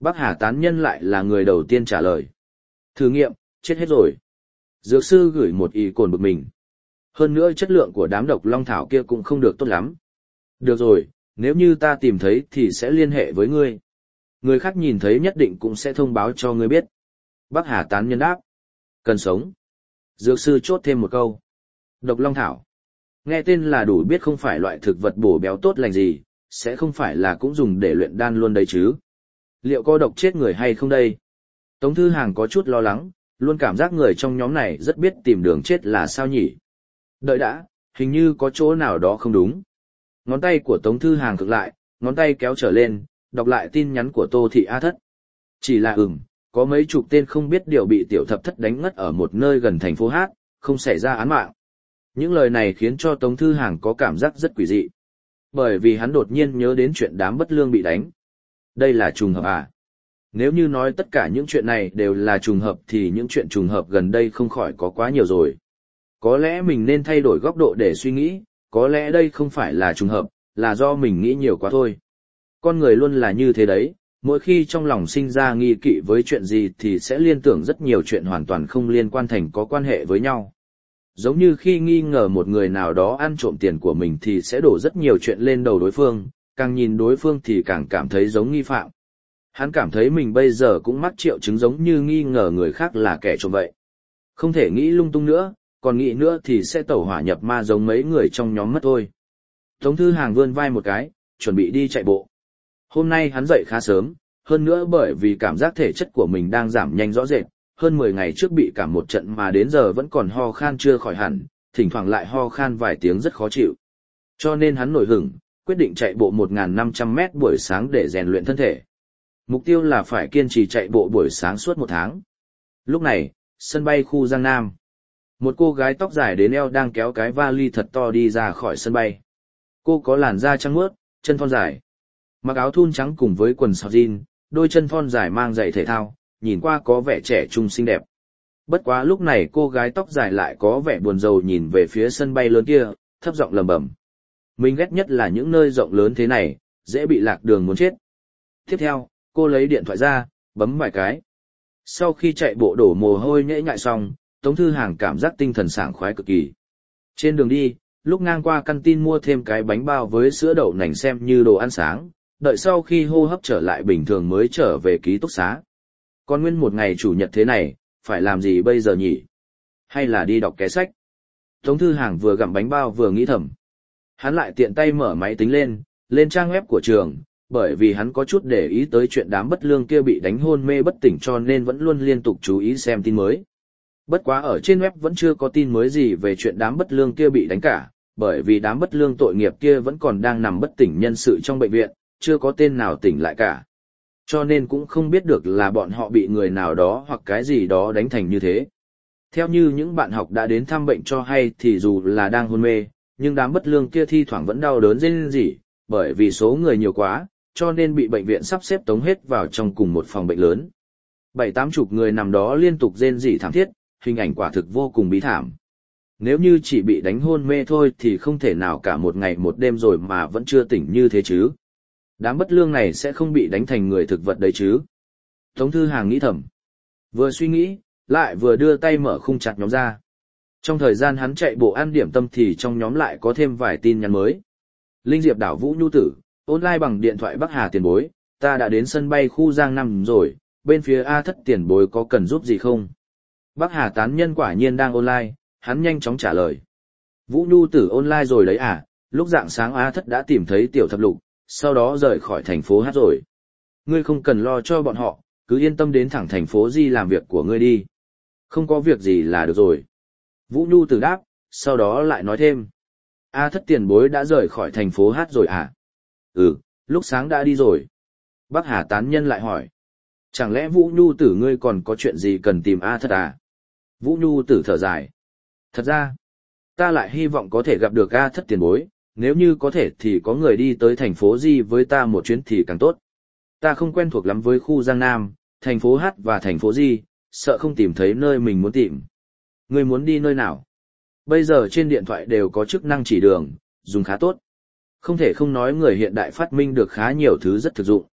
Bắc Hà tán nhân lại là người đầu tiên trả lời. Thử nghiệm, chết hết rồi. Dược sư gửi một ý cồn bực mình. Hơn nữa chất lượng của đám độc long thảo kia cũng không được tốt lắm. Được rồi, nếu như ta tìm thấy thì sẽ liên hệ với ngươi. Người khác nhìn thấy nhất định cũng sẽ thông báo cho ngươi biết. Bắc Hà tán nhân đáp. Cần sống. Dược sư chốt thêm một câu. Độc long thảo. Nghe tên là đủ biết không phải loại thực vật bổ béo tốt lành gì, sẽ không phải là cũng dùng để luyện đan luôn đấy chứ. Liệu có độc chết người hay không đây? Tống Thư Hàng có chút lo lắng, luôn cảm giác người trong nhóm này rất biết tìm đường chết là sao nhỉ. Đợi đã, hình như có chỗ nào đó không đúng. Ngón tay của Tống Thư Hàng cực lại, ngón tay kéo trở lên, đọc lại tin nhắn của Tô Thị A Thất. Chỉ là ừm, có mấy chục tên không biết điều bị tiểu thập thất đánh ngất ở một nơi gần thành phố Hát, không xảy ra án mạng. Những lời này khiến cho Tống Thư Hàng có cảm giác rất quỷ dị. Bởi vì hắn đột nhiên nhớ đến chuyện đám bất lương bị đánh. Đây là trùng hợp à? Nếu như nói tất cả những chuyện này đều là trùng hợp thì những chuyện trùng hợp gần đây không khỏi có quá nhiều rồi. Có lẽ mình nên thay đổi góc độ để suy nghĩ, có lẽ đây không phải là trùng hợp, là do mình nghĩ nhiều quá thôi. Con người luôn là như thế đấy, mỗi khi trong lòng sinh ra nghi kỵ với chuyện gì thì sẽ liên tưởng rất nhiều chuyện hoàn toàn không liên quan thành có quan hệ với nhau. Giống như khi nghi ngờ một người nào đó ăn trộm tiền của mình thì sẽ đổ rất nhiều chuyện lên đầu đối phương, càng nhìn đối phương thì càng cảm thấy giống nghi phạm. Hắn cảm thấy mình bây giờ cũng mắc triệu chứng giống như nghi ngờ người khác là kẻ trộm vậy. Không thể nghĩ lung tung nữa, còn nghĩ nữa thì sẽ tẩu hỏa nhập ma giống mấy người trong nhóm mất thôi. Tống Thư Hàng vươn vai một cái, chuẩn bị đi chạy bộ. Hôm nay hắn dậy khá sớm, hơn nữa bởi vì cảm giác thể chất của mình đang giảm nhanh rõ rệt, hơn mười ngày trước bị cảm một trận mà đến giờ vẫn còn ho khan chưa khỏi hẳn, thỉnh thoảng lại ho khan vài tiếng rất khó chịu. Cho nên hắn nổi hứng, quyết định chạy bộ một nghìn năm trăm mét buổi sáng để rèn luyện thân thể. Mục tiêu là phải kiên trì chạy bộ buổi sáng suốt một tháng. Lúc này, sân bay khu Giang Nam. Một cô gái tóc dài đến eo đang kéo cái vali thật to đi ra khỏi sân bay. Cô có làn da trắng muốt, chân thon dài. Mặc áo thun trắng cùng với quần sọc jean, đôi chân thon dài mang giày thể thao, nhìn qua có vẻ trẻ trung xinh đẹp. Bất quá lúc này cô gái tóc dài lại có vẻ buồn rầu nhìn về phía sân bay lớn kia, thấp giọng lẩm bẩm. Mình ghét nhất là những nơi rộng lớn thế này, dễ bị lạc đường muốn chết. Tiếp theo, cô lấy điện thoại ra, bấm vài cái. Sau khi chạy bộ đổ mồ hôi nhễ nhại xong, Tống Thư Hàng cảm giác tinh thần sảng khoái cực kỳ. Trên đường đi, lúc ngang qua căn tin mua thêm cái bánh bao với sữa đậu nành xem như đồ ăn sáng, đợi sau khi hô hấp trở lại bình thường mới trở về ký túc xá. Còn nguyên một ngày chủ nhật thế này, phải làm gì bây giờ nhỉ? Hay là đi đọc ké sách? Tống Thư Hàng vừa gặm bánh bao vừa nghĩ thầm. Hắn lại tiện tay mở máy tính lên, lên trang web của trường, bởi vì hắn có chút để ý tới chuyện đám bất lương kia bị đánh hôn mê bất tỉnh cho nên vẫn luôn liên tục chú ý xem tin mới. Bất quá ở trên web vẫn chưa có tin mới gì về chuyện đám bất lương kia bị đánh cả, bởi vì đám bất lương tội nghiệp kia vẫn còn đang nằm bất tỉnh nhân sự trong bệnh viện, chưa có tên nào tỉnh lại cả. Cho nên cũng không biết được là bọn họ bị người nào đó hoặc cái gì đó đánh thành như thế. Theo như những bạn học đã đến thăm bệnh cho hay thì dù là đang hôn mê, nhưng đám bất lương kia thi thoảng vẫn đau đớn rên rỉ, bởi vì số người nhiều quá, cho nên bị bệnh viện sắp xếp tống hết vào trong cùng một phòng bệnh lớn. Bảy tám chục người nằm đó liên tục rên rỉ thảm thiết, hình ảnh quả thực vô cùng bí thảm. Nếu như chỉ bị đánh hôn mê thôi thì không thể nào cả một ngày một đêm rồi mà vẫn chưa tỉnh như thế chứ. Đám bất lương này sẽ không bị đánh thành người thực vật đấy chứ. Tống Thư Hàng nghĩ thầm. Vừa suy nghĩ, lại vừa đưa tay mở khung chặt nhóm ra. Trong thời gian hắn chạy bộ ăn điểm tâm thì trong nhóm lại có thêm vài tin nhắn mới. Linh Diệp Đảo Vũ Nhu Tử, online bằng điện thoại Bắc Hà tiền bối, ta đã đến sân bay khu Giang Nam rồi, bên phía A Thất tiền bối có cần giúp gì không? Bắc Hà tán nhân quả nhiên đang online, hắn nhanh chóng trả lời. Vũ Nhu Tử online rồi đấy à, lúc rạng sáng A Thất đã tìm thấy tiểu thập lục, sau đó rời khỏi thành phố Hát rồi. Ngươi không cần lo cho bọn họ, cứ yên tâm đến thẳng thành phố Di làm việc của ngươi đi. Không có việc gì là được rồi. Vũ Nhu Tử đáp, sau đó lại nói thêm. A Thất tiền bối đã rời khỏi thành phố Hát rồi à? Ừ, lúc sáng đã đi rồi. Bắc Hà tán nhân lại hỏi. Chẳng lẽ Vũ Nhu Tử ngươi còn có chuyện gì cần tìm A Thất à? Vũ Nhu Tử thở dài. Thật ra, ta lại hy vọng có thể gặp được A Thất tiền bối, nếu như có thể thì có người đi tới thành phố Di với ta một chuyến thì càng tốt. Ta không quen thuộc lắm với khu Giang Nam, thành phố Hát và thành phố Di, sợ không tìm thấy nơi mình muốn tìm. Ngươi muốn đi nơi nào? Bây giờ trên điện thoại đều có chức năng chỉ đường, dùng khá tốt. Không thể không nói người hiện đại phát minh được khá nhiều thứ rất thực dụng.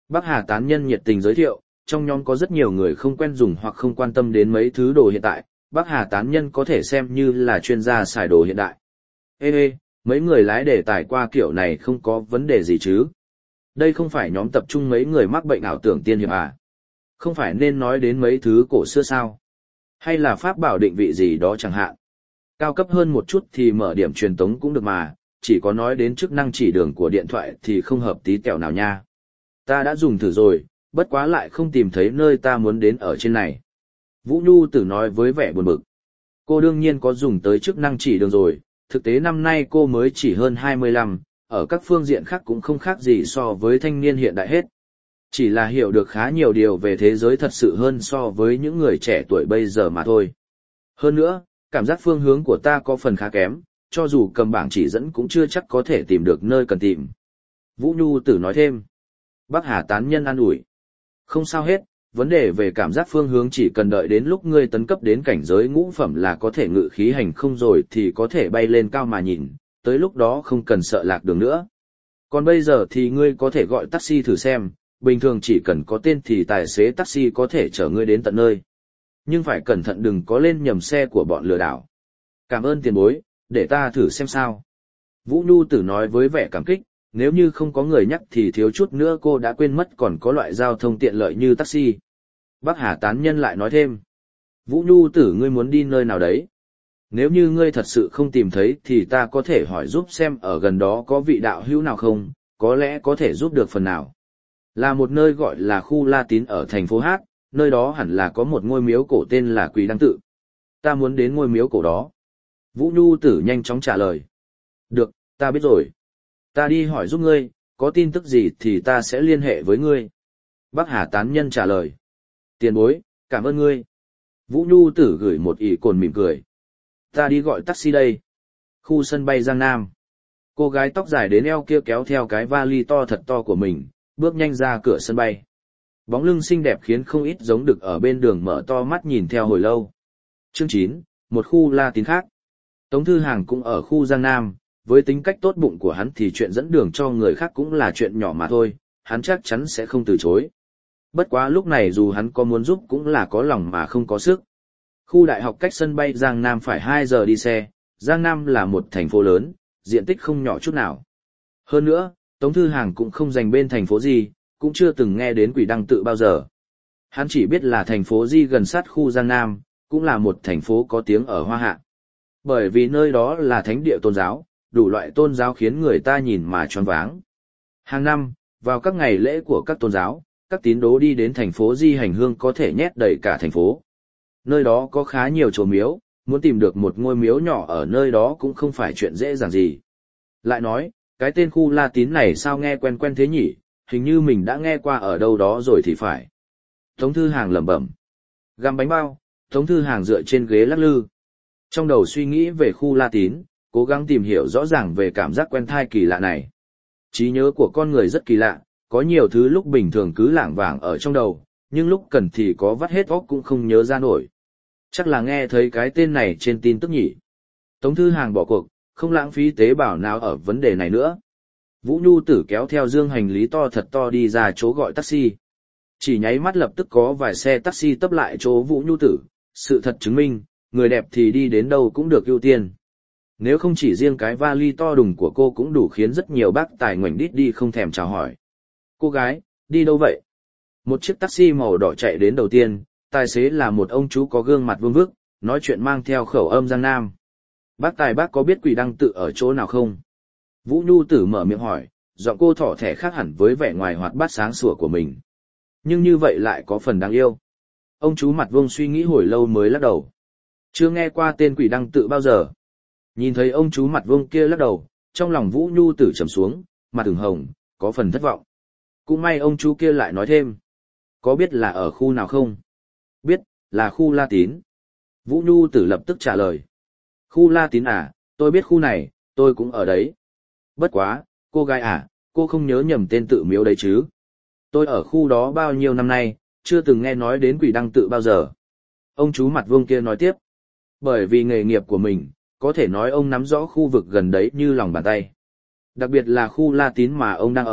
Bắc Hà tán nhân nhiệt tình giới thiệu, trong nhóm có rất nhiều người không quen dùng hoặc không quan tâm đến mấy thứ đồ hiện tại, Bắc Hà tán nhân có thể xem như là chuyên gia xài đồ hiện đại. Ê ê, mấy người lái đề tài qua kiểu này không có vấn đề gì chứ? Đây không phải nhóm tập trung mấy người mắc bệnh ảo tưởng tiên hiệp à? Không phải nên nói đến mấy thứ cổ xưa sao? Hay là pháp bảo định vị gì đó chẳng hạn? Cao cấp hơn một chút thì mở điểm truyền tống cũng được mà, chỉ có nói đến chức năng chỉ đường của điện thoại thì không hợp tí tẹo nào nha. Ta đã dùng thử rồi, bất quá lại không tìm thấy nơi ta muốn đến ở trên này. Vũ Nhu Tử nói với vẻ buồn bực. Cô đương nhiên có dùng tới chức năng chỉ đường rồi, thực tế năm nay cô mới chỉ hơn hai mươi lăm, ở các phương diện khác cũng không khác gì so với thanh niên hiện đại hết. Chỉ là hiểu được khá nhiều điều về thế giới thật sự hơn so với những người trẻ tuổi bây giờ mà thôi. Hơn nữa, cảm giác phương hướng của ta có phần khá kém, cho dù cầm bảng chỉ dẫn cũng chưa chắc có thể tìm được nơi cần tìm. Vũ Nhu Tử nói thêm. Bắc Hà tán nhân an ủi. Không sao hết, vấn đề về cảm giác phương hướng chỉ cần đợi đến lúc ngươi tấn cấp đến cảnh giới ngũ phẩm là có thể ngự khí hành không rồi thì có thể bay lên cao mà nhìn, tới lúc đó không cần sợ lạc đường nữa. Còn bây giờ thì ngươi có thể gọi taxi thử xem, bình thường chỉ cần có tên thì tài xế taxi có thể chở ngươi đến tận nơi. Nhưng phải cẩn thận đừng có lên nhầm xe của bọn lừa đảo. Cảm ơn tiền bối, để ta thử xem sao. Vũ Nhu Tử nói với vẻ cảm kích, nếu như không có người nhắc thì thiếu chút nữa cô đã quên mất còn có loại giao thông tiện lợi như taxi. Bắc Hà tán nhân lại nói thêm. Vũ Nhu Tử ngươi muốn đi nơi nào đấy? Nếu như ngươi thật sự không tìm thấy thì ta có thể hỏi giúp xem ở gần đó có vị đạo hữu nào không, có lẽ có thể giúp được phần nào. Là một nơi gọi là khu La Tín ở thành phố Hát, nơi đó hẳn là có một ngôi miếu cổ tên là Quỳ Đăng Tự. Ta muốn đến ngôi miếu cổ đó. Vũ Nhu Tử nhanh chóng trả lời. Được, ta biết rồi. Ta đi hỏi giúp ngươi, có tin tức gì thì ta sẽ liên hệ với ngươi. Bắc Hà tán nhân trả lời. Tiền bối, cảm ơn ngươi. Vũ Nhu Tử gửi một ỷ cồn mỉm cười. Ta đi gọi taxi đây. Khu sân bay Giang Nam. Cô gái tóc dài đến eo kia kéo theo cái vali to thật to của mình, bước nhanh ra cửa sân bay. Bóng lưng xinh đẹp khiến không ít giống đực ở bên đường mở to mắt nhìn theo hồi lâu. Chương chín, một khu La Tín khác. Tống Thư Hàng cũng ở khu Giang Nam, với tính cách tốt bụng của hắn thì chuyện dẫn đường cho người khác cũng là chuyện nhỏ mà thôi, hắn chắc chắn sẽ không từ chối. Bất quá lúc này dù hắn có muốn giúp cũng là có lòng mà không có sức. Khu đại học cách sân bay Giang Nam phải hai giờ đi xe, Giang Nam là một thành phố lớn, diện tích không nhỏ chút nào. Hơn nữa, Tống Thư Hàng cũng không dành bên thành phố gì, cũng chưa từng nghe đến Quỷ Đăng Tự bao giờ. Hắn chỉ biết là thành phố Di gần sát khu Giang Nam, cũng là một thành phố có tiếng ở Hoa Hạ. Bởi vì nơi đó là thánh địa tôn giáo, đủ loại tôn giáo khiến người ta nhìn mà choáng váng. Hàng năm, vào các ngày lễ của các tôn giáo, các tín đồ đi đến thành phố Di hành hương có thể nhét đầy cả thành phố. Nơi đó có khá nhiều chùa miếu, muốn tìm được một ngôi miếu nhỏ ở nơi đó cũng không phải chuyện dễ dàng gì. Lại nói, cái tên khu La Tín này sao nghe quen quen thế nhỉ, hình như mình đã nghe qua ở đâu đó rồi thì phải. Tống Thư Hàng lẩm bẩm. Găm bánh bao, Tống Thư Hàng dựa trên ghế lắc lư. Trong đầu suy nghĩ về khu La Tín, cố gắng tìm hiểu rõ ràng về cảm giác quen thai kỳ lạ này. Trí nhớ của con người rất kỳ lạ, có nhiều thứ lúc bình thường cứ lảng vảng ở trong đầu, nhưng lúc cần thì có vắt hết óc cũng không nhớ ra nổi. Chắc là nghe thấy cái tên này trên tin tức nhỉ. Tống Thư Hàng bỏ cuộc, không lãng phí tế bào nào ở vấn đề này nữa. Vũ Nhu Tử kéo theo dương hành lý to thật to đi ra chỗ gọi taxi. Chỉ nháy mắt lập tức có vài xe taxi tấp lại chỗ Vũ Nhu Tử, sự thật chứng minh, người đẹp thì đi đến đâu cũng được ưu tiên. Nếu không chỉ riêng cái vali to đùng của cô cũng đủ khiến rất nhiều bác tài ngoảnh đít đi không thèm chào hỏi. Cô gái, đi đâu vậy? Một chiếc taxi màu đỏ chạy đến đầu tiên, tài xế là một ông chú có gương mặt vương vức, nói chuyện mang theo khẩu âm Giang Nam. Bác tài bác có biết Quỷ Đăng Tự ở chỗ nào không? Vũ Nhu Tử mở miệng hỏi, giọng cô thỏ thẻ khác hẳn với vẻ ngoài hoạt bát sáng sủa của mình. Nhưng như vậy lại có phần đáng yêu. Ông chú mặt vuông suy nghĩ hồi lâu mới lắc đầu. Chưa nghe qua tên Quỷ Đăng Tự bao giờ. Nhìn thấy ông chú mặt vuông kia lắc đầu, trong lòng Vũ Nhu Tử trầm xuống, mặt ửng hồng, có phần thất vọng. Cũng may ông chú kia lại nói thêm. Có biết là ở khu nào không? Biết, là khu La Tín. Vũ Nhu Tử lập tức trả lời. Khu La Tín à, tôi biết khu này, tôi cũng ở đấy. Bất quá, cô gái à, cô không nhớ nhầm tên tự miếu đấy chứ? Tôi ở khu đó bao nhiêu năm nay, chưa từng nghe nói đến Quỷ Đăng Tự bao giờ. Ông chú mặt vuông kia nói tiếp. Bởi vì nghề nghiệp của mình, có thể nói ông nắm rõ khu vực gần đấy như lòng bàn tay. Đặc biệt là khu La Tín mà ông đang ở,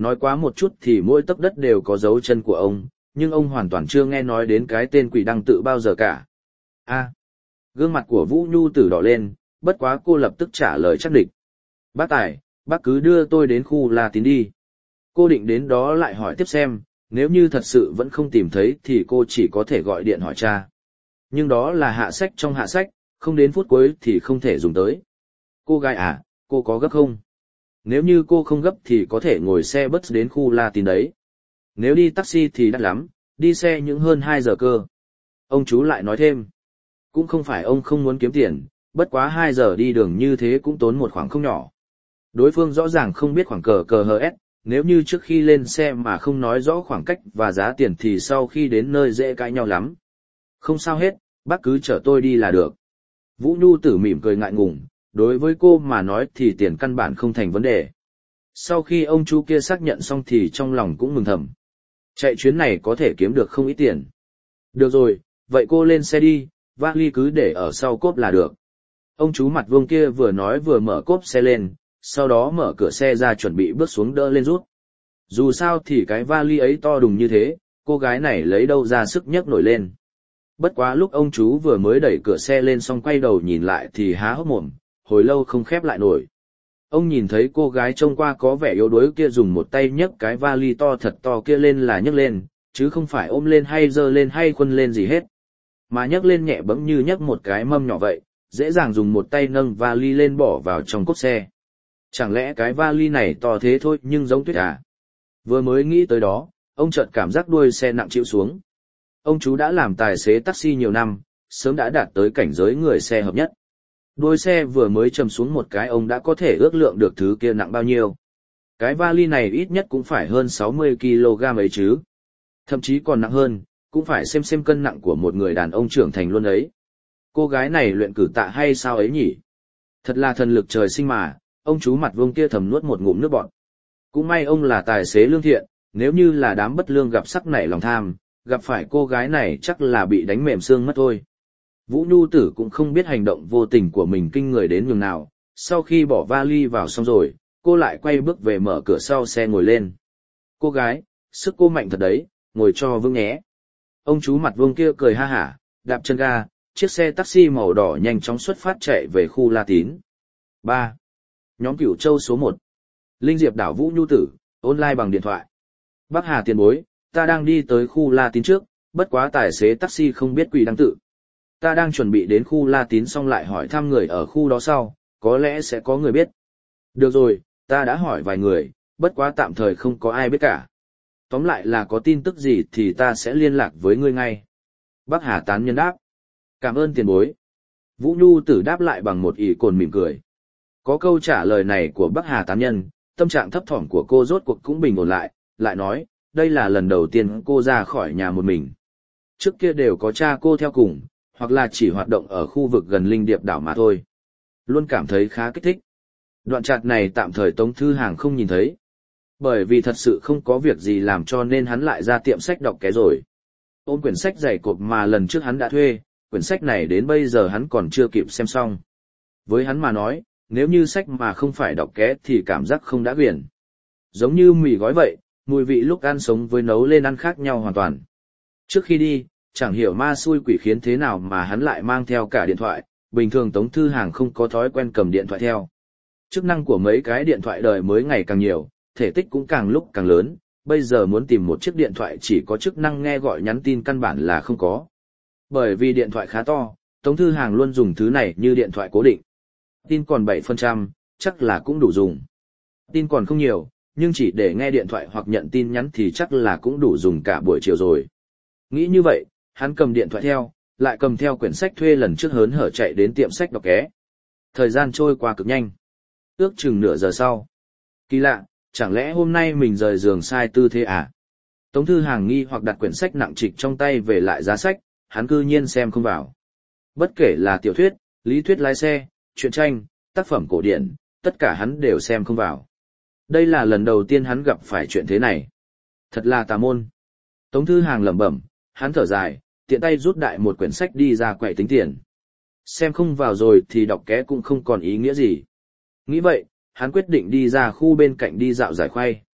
Nói quá một chút thì mỗi tấc đất đều có dấu chân của ông, nhưng ông hoàn toàn chưa nghe nói đến cái tên Quỷ Đăng Tự bao giờ cả. A. Gương mặt của Vũ Nhu Tử đỏ lên, bất quá cô lập tức trả lời chắc địch. Bác Tài, bác cứ đưa tôi đến khu La Tín đi. Cô định đến đó lại hỏi tiếp xem, nếu như thật sự vẫn không tìm thấy thì cô chỉ có thể gọi điện hỏi cha. Nhưng đó là hạ sách trong hạ sách, không đến phút cuối thì không thể dùng tới. Cô gái à, cô có gấp không? Nếu như cô không gấp thì có thể ngồi xe bus đến khu La Tín đấy. Nếu đi taxi thì đắt lắm, đi xe những hơn hai giờ cơ. Ông chú lại nói thêm. Cũng không phải ông không muốn kiếm tiền, bất quá hai giờ đi đường như thế cũng tốn một khoảng không nhỏ. Đối phương rõ ràng không biết khoảng cờ cờ hờ ét, nếu như trước khi lên xe mà không nói rõ khoảng cách và giá tiền thì sau khi đến nơi dễ cãi nhau lắm. Không sao hết, bác cứ chở tôi đi là được. Vũ Nhu Tử mỉm cười ngại ngùng, đối với cô mà nói thì tiền căn bản không thành vấn đề. Sau khi ông chú kia xác nhận xong thì trong lòng cũng mừng thầm. Chạy chuyến này có thể kiếm được không ít tiền. Được rồi, vậy cô lên xe đi, vali cứ để ở sau cốp là được. Ông chú mặt vuông kia vừa nói vừa mở cốp xe lên, sau đó mở cửa xe ra chuẩn bị bước xuống đỡ lên rút. Dù sao thì cái vali ấy to đùng như thế, cô gái này lấy đâu ra sức nhấc nổi lên. Bất quá lúc ông chú vừa mới đẩy cửa xe lên xong quay đầu nhìn lại thì há hốc mồm, hồi lâu không khép lại nổi. Ông nhìn thấy cô gái trông qua có vẻ yếu đuối kia dùng một tay nhấc cái vali to thật to kia lên là nhấc lên, chứ không phải ôm lên hay giơ lên hay khuân lên gì hết. Mà nhấc lên nhẹ bẫng như nhấc một cái mâm nhỏ vậy, dễ dàng dùng một tay nâng vali lên bỏ vào trong cốp xe. Chẳng lẽ cái vali này to thế thôi nhưng giống tuyết à? Vừa mới nghĩ tới đó, ông chợt cảm giác đuôi xe nặng chịu xuống. Ông chú đã làm tài xế taxi nhiều năm, sớm đã đạt tới cảnh giới người xe hợp nhất. Đuôi xe vừa mới chầm xuống một cái ông đã có thể ước lượng được thứ kia nặng bao nhiêu. Cái vali này ít nhất cũng phải hơn sáu mươi ki lô gam ấy chứ. Thậm chí còn nặng hơn, cũng phải xem xem cân nặng của một người đàn ông trưởng thành luôn ấy. Cô gái này luyện cử tạ hay sao ấy nhỉ? Thật là thần lực trời sinh mà, ông chú mặt vuông kia thầm nuốt một ngụm nước bọt. Cũng may ông là tài xế lương thiện, nếu như là đám bất lương gặp sắc nảy lòng tham, gặp phải cô gái này chắc là bị đánh mềm xương mất thôi. Vũ Nhu Tử cũng không biết hành động vô tình của mình kinh người đến nhường nào, sau khi bỏ vali vào xong rồi, cô lại quay bước về mở cửa sau xe ngồi lên. Cô gái, sức cô mạnh thật đấy, ngồi cho vững nhé. Ông chú mặt vuông kia cười ha hả, đạp chân ga, chiếc xe taxi màu đỏ nhanh chóng xuất phát chạy về khu La Tín. ba. Nhóm Cửu Châu số một. Linh Diệp đảo Vũ Nhu Tử, online bằng điện thoại. Bắc Hà tiền bối, ta đang đi tới khu La Tín trước, bất quá tài xế taxi không biết Quỷ Đăng Tự. Ta đang chuẩn bị đến khu La Tín xong lại hỏi thăm người ở khu đó sau, có lẽ sẽ có người biết. Được rồi, ta đã hỏi vài người, bất quá tạm thời không có ai biết cả. Tóm lại là có tin tức gì thì ta sẽ liên lạc với ngươi ngay. Bắc Hà tán nhân đáp. Cảm ơn tiền bối. Vũ Nhu Tử đáp lại bằng một ỷ cồn mỉm cười. Có câu trả lời này của Bắc Hà tán nhân, tâm trạng thấp thỏm của cô rốt cuộc cũng bình ổn lại, lại nói, đây là lần đầu tiên cô ra khỏi nhà một mình. Trước kia đều có cha cô theo cùng, hoặc là chỉ hoạt động ở khu vực gần Linh Điệp đảo mà thôi. Luôn cảm thấy khá kích thích. Đoạn chặt này tạm thời Tống Thư Hàng không nhìn thấy. Bởi vì thật sự không có việc gì làm cho nên hắn lại ra tiệm sách đọc ké rồi. Ôm quyển sách dày cộp mà lần trước hắn đã thuê, quyển sách này đến bây giờ hắn còn chưa kịp xem xong. Với hắn mà nói, nếu như sách mà không phải đọc ké thì cảm giác không đã quyển. Giống như mì gói vậy, mùi vị lúc ăn sống với nấu lên ăn khác nhau hoàn toàn. Trước khi đi, chẳng hiểu ma xui quỷ khiến thế nào mà hắn lại mang theo cả điện thoại, bình thường Tống Thư Hàng không có thói quen cầm điện thoại theo. Chức năng của mấy cái điện thoại đời mới ngày càng nhiều, thể tích cũng càng lúc càng lớn, bây giờ muốn tìm một chiếc điện thoại chỉ có chức năng nghe gọi nhắn tin căn bản là không có. Bởi vì điện thoại khá to, Tống Thư Hàng luôn dùng thứ này như điện thoại cố định. Tin còn bảy phần trăm, chắc là cũng đủ dùng. Tin còn không nhiều, nhưng chỉ để nghe điện thoại hoặc nhận tin nhắn thì chắc là cũng đủ dùng cả buổi chiều rồi. Nghĩ như vậy, hắn cầm điện thoại theo, lại cầm theo quyển sách thuê lần trước hớn hở chạy đến tiệm sách đọc ké. Thời gian trôi qua cực nhanh. Ước chừng nửa giờ sau. Kỳ lạ, chẳng lẽ hôm nay mình rời giường sai tư thế à? Tống Thư Hàng nghi hoặc đặt quyển sách nặng trịch trong tay về lại giá sách, hắn cư nhiên xem không vào. Bất kể là tiểu thuyết, lý thuyết lái xe, truyện tranh, tác phẩm cổ điển, tất cả hắn đều xem không vào. Đây là lần đầu tiên hắn gặp phải chuyện thế này. Thật là tà môn. Tống Thư Hàng lẩm bẩm, hắn thở dài, tiện tay rút đại một quyển sách đi ra quậy tính tiền. Xem không vào rồi thì đọc ké cũng không còn ý nghĩa gì. Nghĩ vậy, hắn quyết định đi ra khu bên cạnh đi dạo giải khuây.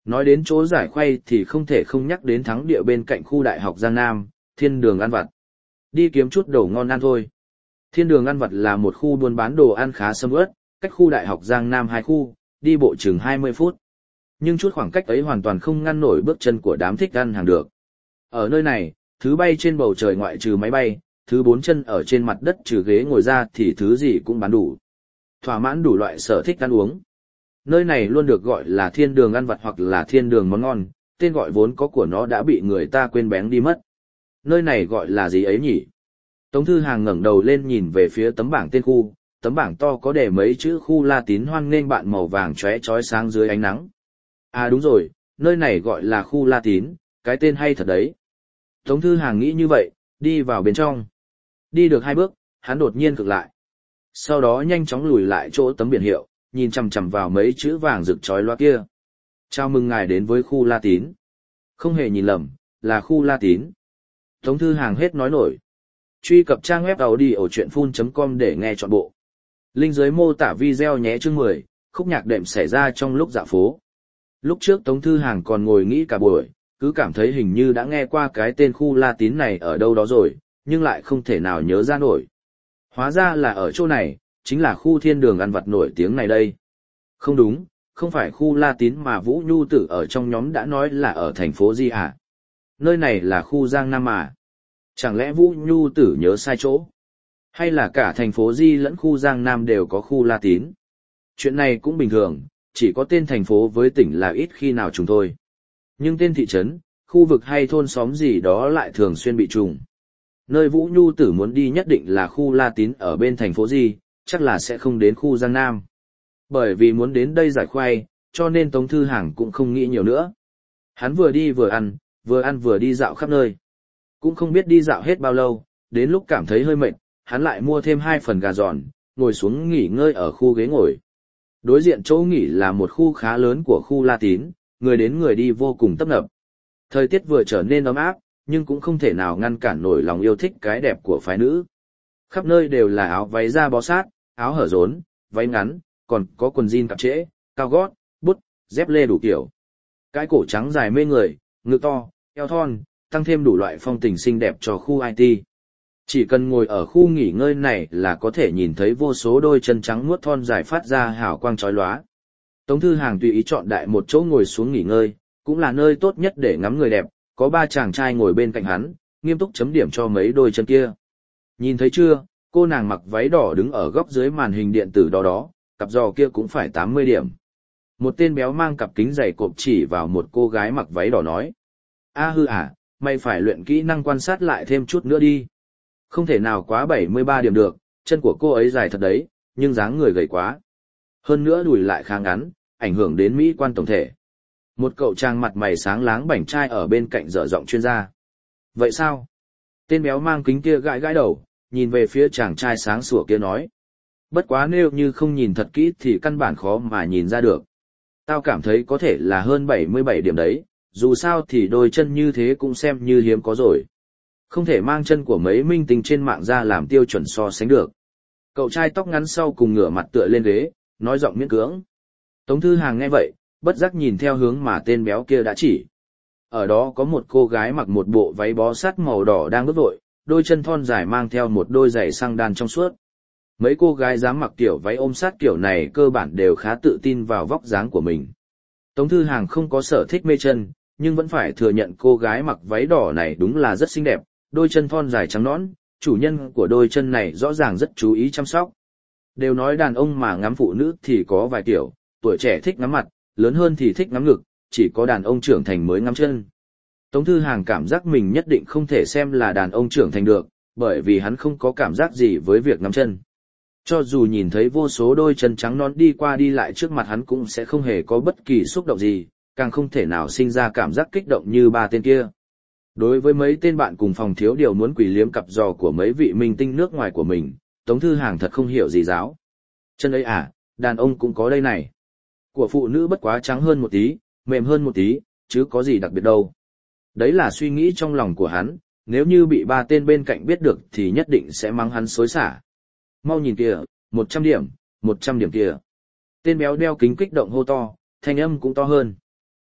Nói đến chỗ giải khuây thì không thể không nhắc đến thắng địa bên cạnh khu đại học Giang Nam, thiên đường ăn vặt. Đi kiếm chút đồ ngon ăn thôi. Thiên đường ăn vặt là một khu buôn bán đồ ăn khá sầm uất, cách khu đại học Giang Nam hai khu, đi bộ chừng hai mươi phút. Nhưng chút khoảng cách ấy hoàn toàn không ngăn nổi bước chân của đám thích ăn hàng được. Ở nơi này, thứ bay trên bầu trời ngoại trừ máy bay, thứ bốn chân ở trên mặt đất trừ ghế ngồi ra thì thứ gì cũng bán đủ. Thỏa mãn đủ loại sở thích ăn uống. Nơi này luôn được gọi là thiên đường ăn vặt hoặc là thiên đường món ngon, tên gọi vốn có của nó đã bị người ta quên bén đi mất. Nơi này gọi là gì ấy nhỉ? Tống Thư Hàng ngẩng đầu lên nhìn về phía tấm bảng tên khu, tấm bảng to có để mấy chữ khu La Tín hoan nghênh bạn màu vàng chóe chói sáng dưới ánh nắng. À đúng rồi, nơi này gọi là khu La Tín, cái tên hay thật đấy. Tống Thư Hàng nghĩ như vậy, đi vào bên trong. Đi được hai bước, hắn đột nhiên cực lại. Sau đó nhanh chóng lùi lại chỗ tấm biển hiệu, nhìn chằm chằm vào mấy chữ vàng rực chói loa kia. Chào mừng ngài đến với khu La Tín. Không hề nhìn lầm, là khu La Tín. Tống Thư Hàng hết nói nổi. Truy cập trang web audiochuyenphun chấm com để nghe trọn bộ. Link dưới mô tả video nhé. Chương mười, khúc nhạc đệm xảy ra trong lúc dạo phố. Lúc trước Tống Thư Hàng còn ngồi nghĩ cả buổi, cứ cảm thấy hình như đã nghe qua cái tên khu La Tín này ở đâu đó rồi, nhưng lại không thể nào nhớ ra nổi. Hóa ra là ở chỗ này, chính là khu thiên đường ăn vặt nổi tiếng này đây. Không đúng, không phải khu La Tín mà Vũ Nhu Tử ở trong nhóm đã nói là ở thành phố Di à? Nơi này là khu Giang Nam à? Chẳng lẽ Vũ Nhu Tử nhớ sai chỗ? Hay là cả thành phố Di lẫn khu Giang Nam đều có khu La Tín? Chuyện này cũng bình thường, chỉ có tên thành phố với tỉnh là ít khi nào trùng thôi. Nhưng tên thị trấn, khu vực hay thôn xóm gì đó lại thường xuyên bị trùng. Nơi Vũ Nhu Tử muốn đi nhất định là khu La Tín ở bên thành phố Di, chắc là sẽ không đến khu Giang Nam. Bởi vì muốn đến đây giải khoai, cho nên Tống Thư Hàng cũng không nghĩ nhiều nữa. Hắn vừa đi vừa ăn, vừa ăn vừa đi dạo khắp nơi. Cũng không biết đi dạo hết bao lâu, đến lúc cảm thấy hơi mệt, hắn lại mua thêm hai phần gà giòn, ngồi xuống nghỉ ngơi ở khu ghế ngồi. Đối diện chỗ nghỉ là một khu khá lớn của khu La Tín, người đến người đi vô cùng tấp nập. Thời tiết vừa trở nên ấm áp, nhưng cũng không thể nào ngăn cản nổi lòng yêu thích cái đẹp của phái nữ. Khắp nơi đều là áo váy da bó sát, áo hở rốn, váy ngắn, còn có quần jean cạp trễ, cao gót, bút, dép lê đủ kiểu. Cái cổ trắng dài mê người, ngực to, eo thon, tăng thêm đủ loại phong tình xinh đẹp cho khu i tê. Chỉ cần ngồi ở khu nghỉ ngơi này là có thể nhìn thấy vô số đôi chân trắng muốt thon dài phát ra hào quang chói lóa. Tống Thư Hàng tùy ý chọn đại một chỗ ngồi xuống nghỉ ngơi, cũng là nơi tốt nhất để ngắm người đẹp, có ba chàng trai ngồi bên cạnh hắn, nghiêm túc chấm điểm cho mấy đôi chân kia. Nhìn thấy chưa, cô nàng mặc váy đỏ đứng ở góc dưới màn hình điện tử đó đó, cặp giò kia cũng phải tám mươi điểm. Một tên béo mang cặp kính dày cộp chỉ vào một cô gái mặc váy đỏ nói. A hư à, mày phải luyện kỹ năng quan sát lại thêm chút nữa đi. Không thể nào quá bảy mươi ba điểm được, chân của cô ấy dài thật đấy, nhưng dáng người gầy quá. Hơn nữa đùi lại khá ngắn, ảnh hưởng đến mỹ quan tổng thể. Một cậu chàng mặt mày sáng láng bảnh trai ở bên cạnh dở giọng chuyên gia. Vậy sao? Tên béo mang kính kia gãi gãi đầu, nhìn về phía chàng trai sáng sủa kia nói. Bất quá nếu như không nhìn thật kỹ thì căn bản khó mà nhìn ra được. Tao cảm thấy có thể là hơn bảy mươi bảy điểm đấy, dù sao thì đôi chân như thế cũng xem như hiếm có rồi. Không thể mang chân của mấy minh tinh trên mạng ra làm tiêu chuẩn so sánh được. Cậu trai tóc ngắn sau cùng ngửa mặt tựa lên ghế, nói giọng miễn cưỡng. Tống Thư Hàng nghe vậy, bất giác nhìn theo hướng mà tên béo kia đã chỉ. Ở đó có một cô gái mặc một bộ váy bó sát màu đỏ đang bước vội, đôi chân thon dài mang theo một đôi giày xăng đan trong suốt. Mấy cô gái dám mặc kiểu váy ôm sát kiểu này cơ bản đều khá tự tin vào vóc dáng của mình. Tống Thư Hàng không có sở thích mê chân, nhưng vẫn phải thừa nhận cô gái mặc váy đỏ này đúng là rất xinh đẹp, đôi chân thon dài trắng nõn, chủ nhân của đôi chân này rõ ràng rất chú ý chăm sóc. Đều nói đàn ông mà ngắm phụ nữ thì có vài kiểu, tuổi trẻ thích ngắm mặt, lớn hơn thì thích ngắm ngực, chỉ có đàn ông trưởng thành mới ngắm chân. Tống Thư Hàng cảm giác mình nhất định không thể xem là đàn ông trưởng thành được, bởi vì hắn không có cảm giác gì với việc ngắm chân. Cho dù nhìn thấy vô số đôi chân trắng nõn đi qua đi lại trước mặt hắn cũng sẽ không hề có bất kỳ xúc động gì, càng không thể nào sinh ra cảm giác kích động như ba tên kia. Đối với mấy tên bạn cùng phòng thiếu điều muốn quỷ liếm cặp giò của mấy vị minh tinh nước ngoài của mình, Tống Thư Hàng thật không hiểu gì giáo. Chân ấy à, đàn ông cũng có đây này. Của phụ nữ bất quá trắng hơn một tí, mềm hơn một tí, chứ có gì đặc biệt đâu. Đấy là suy nghĩ trong lòng của hắn, nếu như bị ba tên bên cạnh biết được thì nhất định sẽ mắng hắn xối xả. Mau nhìn kìa, một trăm điểm, một trăm điểm kìa. Tên béo đeo kính kích động hô to, thanh âm cũng to hơn.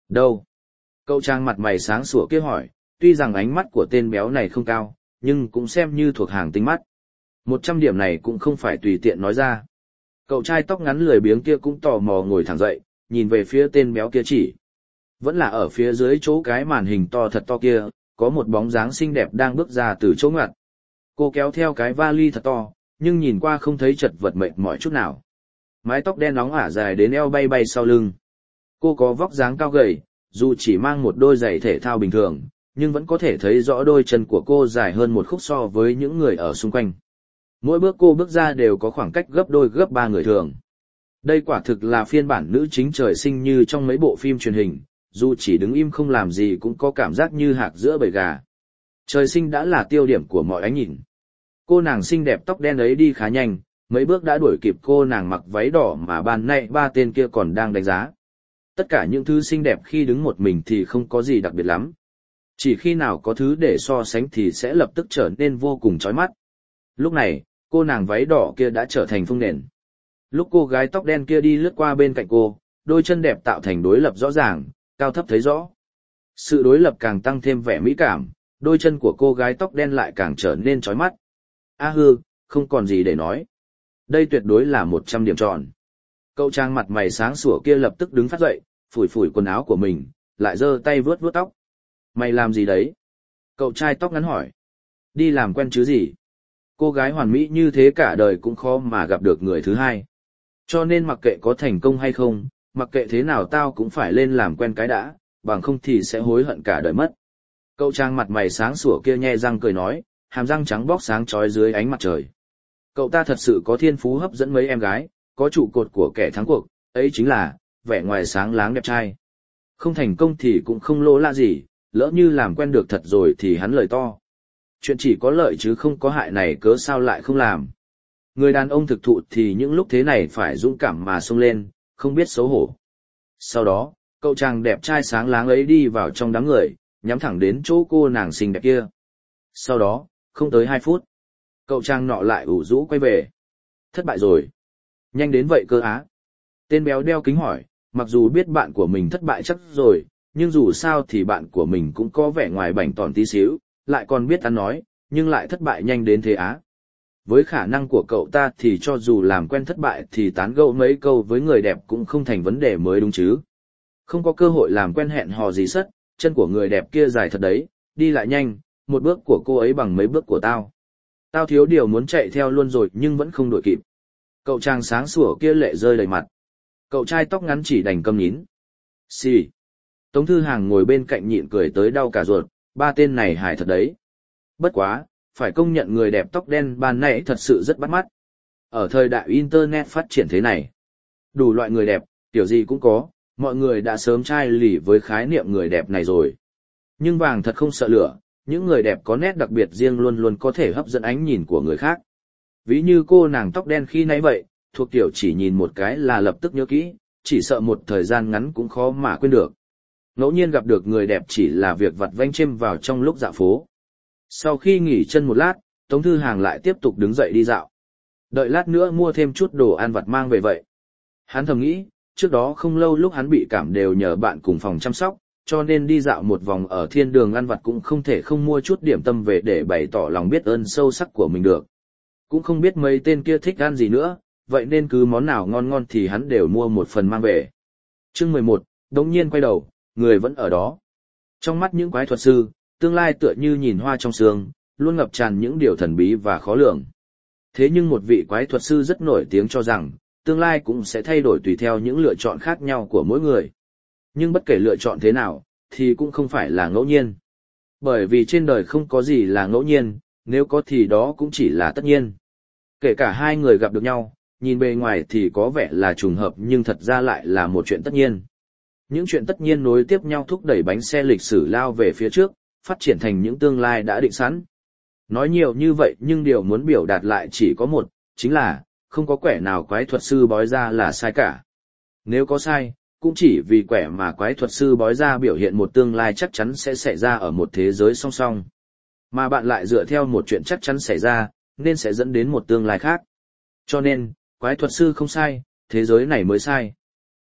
Đâu? Cậu trang mặt mày sáng sủa kia hỏi, tuy rằng ánh mắt của tên béo này không cao, nhưng cũng xem như thuộc hàng tinh mắt. Một trăm điểm này cũng không phải tùy tiện nói ra. Cậu trai tóc ngắn lười biếng kia cũng tò mò ngồi thẳng dậy, nhìn về phía tên béo kia chỉ. Vẫn là ở phía dưới chỗ cái màn hình to thật to kia, có một bóng dáng xinh đẹp đang bước ra từ chỗ ngoặt. Cô kéo theo cái vali thật to, nhưng nhìn qua không thấy chật vật mệt mỏi chút nào. Mái tóc đen nóng ả dài đến eo bay bay sau lưng. Cô có vóc dáng cao gầy, dù chỉ mang một đôi giày thể thao bình thường, nhưng vẫn có thể thấy rõ đôi chân của cô dài hơn một khúc so với những người ở xung quanh. Mỗi bước cô bước ra đều có khoảng cách gấp đôi gấp ba người thường. Đây quả thực là phiên bản nữ chính trời sinh như trong mấy bộ phim truyền hình, dù chỉ đứng im không làm gì cũng có cảm giác như hạc giữa bầy gà. Trời sinh đã là tiêu điểm của mọi ánh nhìn. Cô nàng xinh đẹp tóc đen ấy đi khá nhanh, mấy bước đã đuổi kịp cô nàng mặc váy đỏ mà ban nãy ba tên kia còn đang đánh giá. Tất cả những thứ xinh đẹp khi đứng một mình thì không có gì đặc biệt lắm. Chỉ khi nào có thứ để so sánh thì sẽ lập tức trở nên vô cùng chói mắt. Lúc này, cô nàng váy đỏ kia đã trở thành phương nền. Lúc cô gái tóc đen kia đi lướt qua bên cạnh cô, đôi chân đẹp tạo thành đối lập rõ ràng, cao thấp thấy rõ. Sự đối lập càng tăng thêm vẻ mỹ cảm, đôi chân của cô gái tóc đen lại càng trở nên chói mắt. A hư, không còn gì để nói. Đây tuyệt đối là một trăm điểm tròn. Cậu trang mặt mày sáng sủa kia lập tức đứng phát dậy, phủi phủi quần áo của mình, lại giơ tay vướt vướt tóc. Mày làm gì đấy? Cậu trai tóc ngắn hỏi. Đi làm quen chứ gì? Cô gái hoàn mỹ như thế cả đời cũng khó mà gặp được người thứ hai. Cho nên mặc kệ có thành công hay không, mặc kệ thế nào tao cũng phải lên làm quen cái đã, bằng không thì sẽ hối hận cả đời mất. Cậu trang mặt mày sáng sủa kia nhe răng cười nói, hàm răng trắng bóc sáng chói dưới ánh mặt trời. Cậu ta thật sự có thiên phú hấp dẫn mấy em gái, có trụ cột của kẻ thắng cuộc, ấy chính là vẻ ngoài sáng láng đẹp trai. Không thành công thì cũng không lỗ lạ gì, lỡ như làm quen được thật rồi thì hắn lời to. Chuyện chỉ có lợi chứ không có hại này cớ sao lại không làm. Người đàn ông thực thụ thì những lúc thế này phải dũng cảm mà xông lên, không biết xấu hổ. Sau đó, cậu chàng đẹp trai sáng láng ấy đi vào trong đám người, nhắm thẳng đến chỗ cô nàng xinh đẹp kia. Sau đó, không tới hai phút, cậu chàng nọ lại ủ rũ quay về. Thất bại rồi. Nhanh đến vậy cơ á. Tên béo đeo kính hỏi, mặc dù biết bạn của mình thất bại chắc rồi, nhưng dù sao thì bạn của mình cũng có vẻ ngoài bảnh tỏn tí xíu, lại còn biết ăn nói, nhưng lại thất bại nhanh đến thế á. Với khả năng của cậu ta thì cho dù làm quen thất bại thì tán gẫu mấy câu với người đẹp cũng không thành vấn đề mới đúng chứ. Không có cơ hội làm quen hẹn hò gì sất, chân của người đẹp kia dài thật đấy, đi lại nhanh, một bước của cô ấy bằng mấy bước của tao. Tao thiếu điều muốn chạy theo luôn rồi nhưng vẫn không đuổi kịp. Cậu chàng sáng sủa kia lệ rơi đầy mặt. Cậu trai tóc ngắn chỉ đành câm nín. Xì. Tống Thư Hàng ngồi bên cạnh nhịn cười tới đau cả ruột, ba tên này hài thật đấy. Bất quá, phải công nhận người đẹp tóc đen ban nãy thật sự rất bắt mắt. Ở thời đại Internet phát triển thế này, đủ loại người đẹp, kiểu gì cũng có, mọi người đã sớm chai lì với khái niệm người đẹp này rồi. Nhưng vàng thật không sợ lửa, những người đẹp có nét đặc biệt riêng luôn luôn có thể hấp dẫn ánh nhìn của người khác. Ví như cô nàng tóc đen khi nãy vậy, thuộc kiểu chỉ nhìn một cái là lập tức nhớ kỹ, chỉ sợ một thời gian ngắn cũng khó mà quên được. Ngẫu nhiên gặp được người đẹp chỉ là việc vặt vãnh chêm vào trong lúc dạo phố. Sau khi nghỉ chân một lát, Tống Thư Hàng lại tiếp tục đứng dậy đi dạo. Đợi lát nữa mua thêm chút đồ ăn vặt mang về vậy. Hắn thầm nghĩ, trước đó không lâu lúc hắn bị cảm đều nhờ bạn cùng phòng chăm sóc, cho nên đi dạo một vòng ở thiên đường ăn vặt cũng không thể không mua chút điểm tâm về để bày tỏ lòng biết ơn sâu sắc của mình được. Cũng không biết mấy tên kia thích ăn gì nữa, vậy nên cứ món nào ngon ngon thì hắn đều mua một phần mang về. Chương mười một, đống nhiên quay đầu, người vẫn ở đó. Trong mắt những quái thuật sư, tương lai tựa như nhìn hoa trong sương, luôn ngập tràn những điều thần bí và khó lường. Thế nhưng một vị quái thuật sư rất nổi tiếng cho rằng, tương lai cũng sẽ thay đổi tùy theo những lựa chọn khác nhau của mỗi người. Nhưng bất kể lựa chọn thế nào, thì cũng không phải là ngẫu nhiên. Bởi vì trên đời không có gì là ngẫu nhiên, nếu có thì đó cũng chỉ là tất nhiên. Kể cả hai người gặp được nhau, nhìn bề ngoài thì có vẻ là trùng hợp nhưng thật ra lại là một chuyện tất nhiên. Những chuyện tất nhiên nối tiếp nhau thúc đẩy bánh xe lịch sử lao về phía trước, phát triển thành những tương lai đã định sẵn. Nói nhiều như vậy nhưng điều muốn biểu đạt lại chỉ có một, chính là, không có quẻ nào quái thuật sư bói ra là sai cả. Nếu có sai, cũng chỉ vì quẻ mà quái thuật sư bói ra biểu hiện một tương lai chắc chắn sẽ xảy ra ở một thế giới song song. Mà bạn lại dựa theo một chuyện chắc chắn xảy ra, nên sẽ dẫn đến một tương lai khác. Cho nên, quái thuật sư không sai, thế giới này mới sai.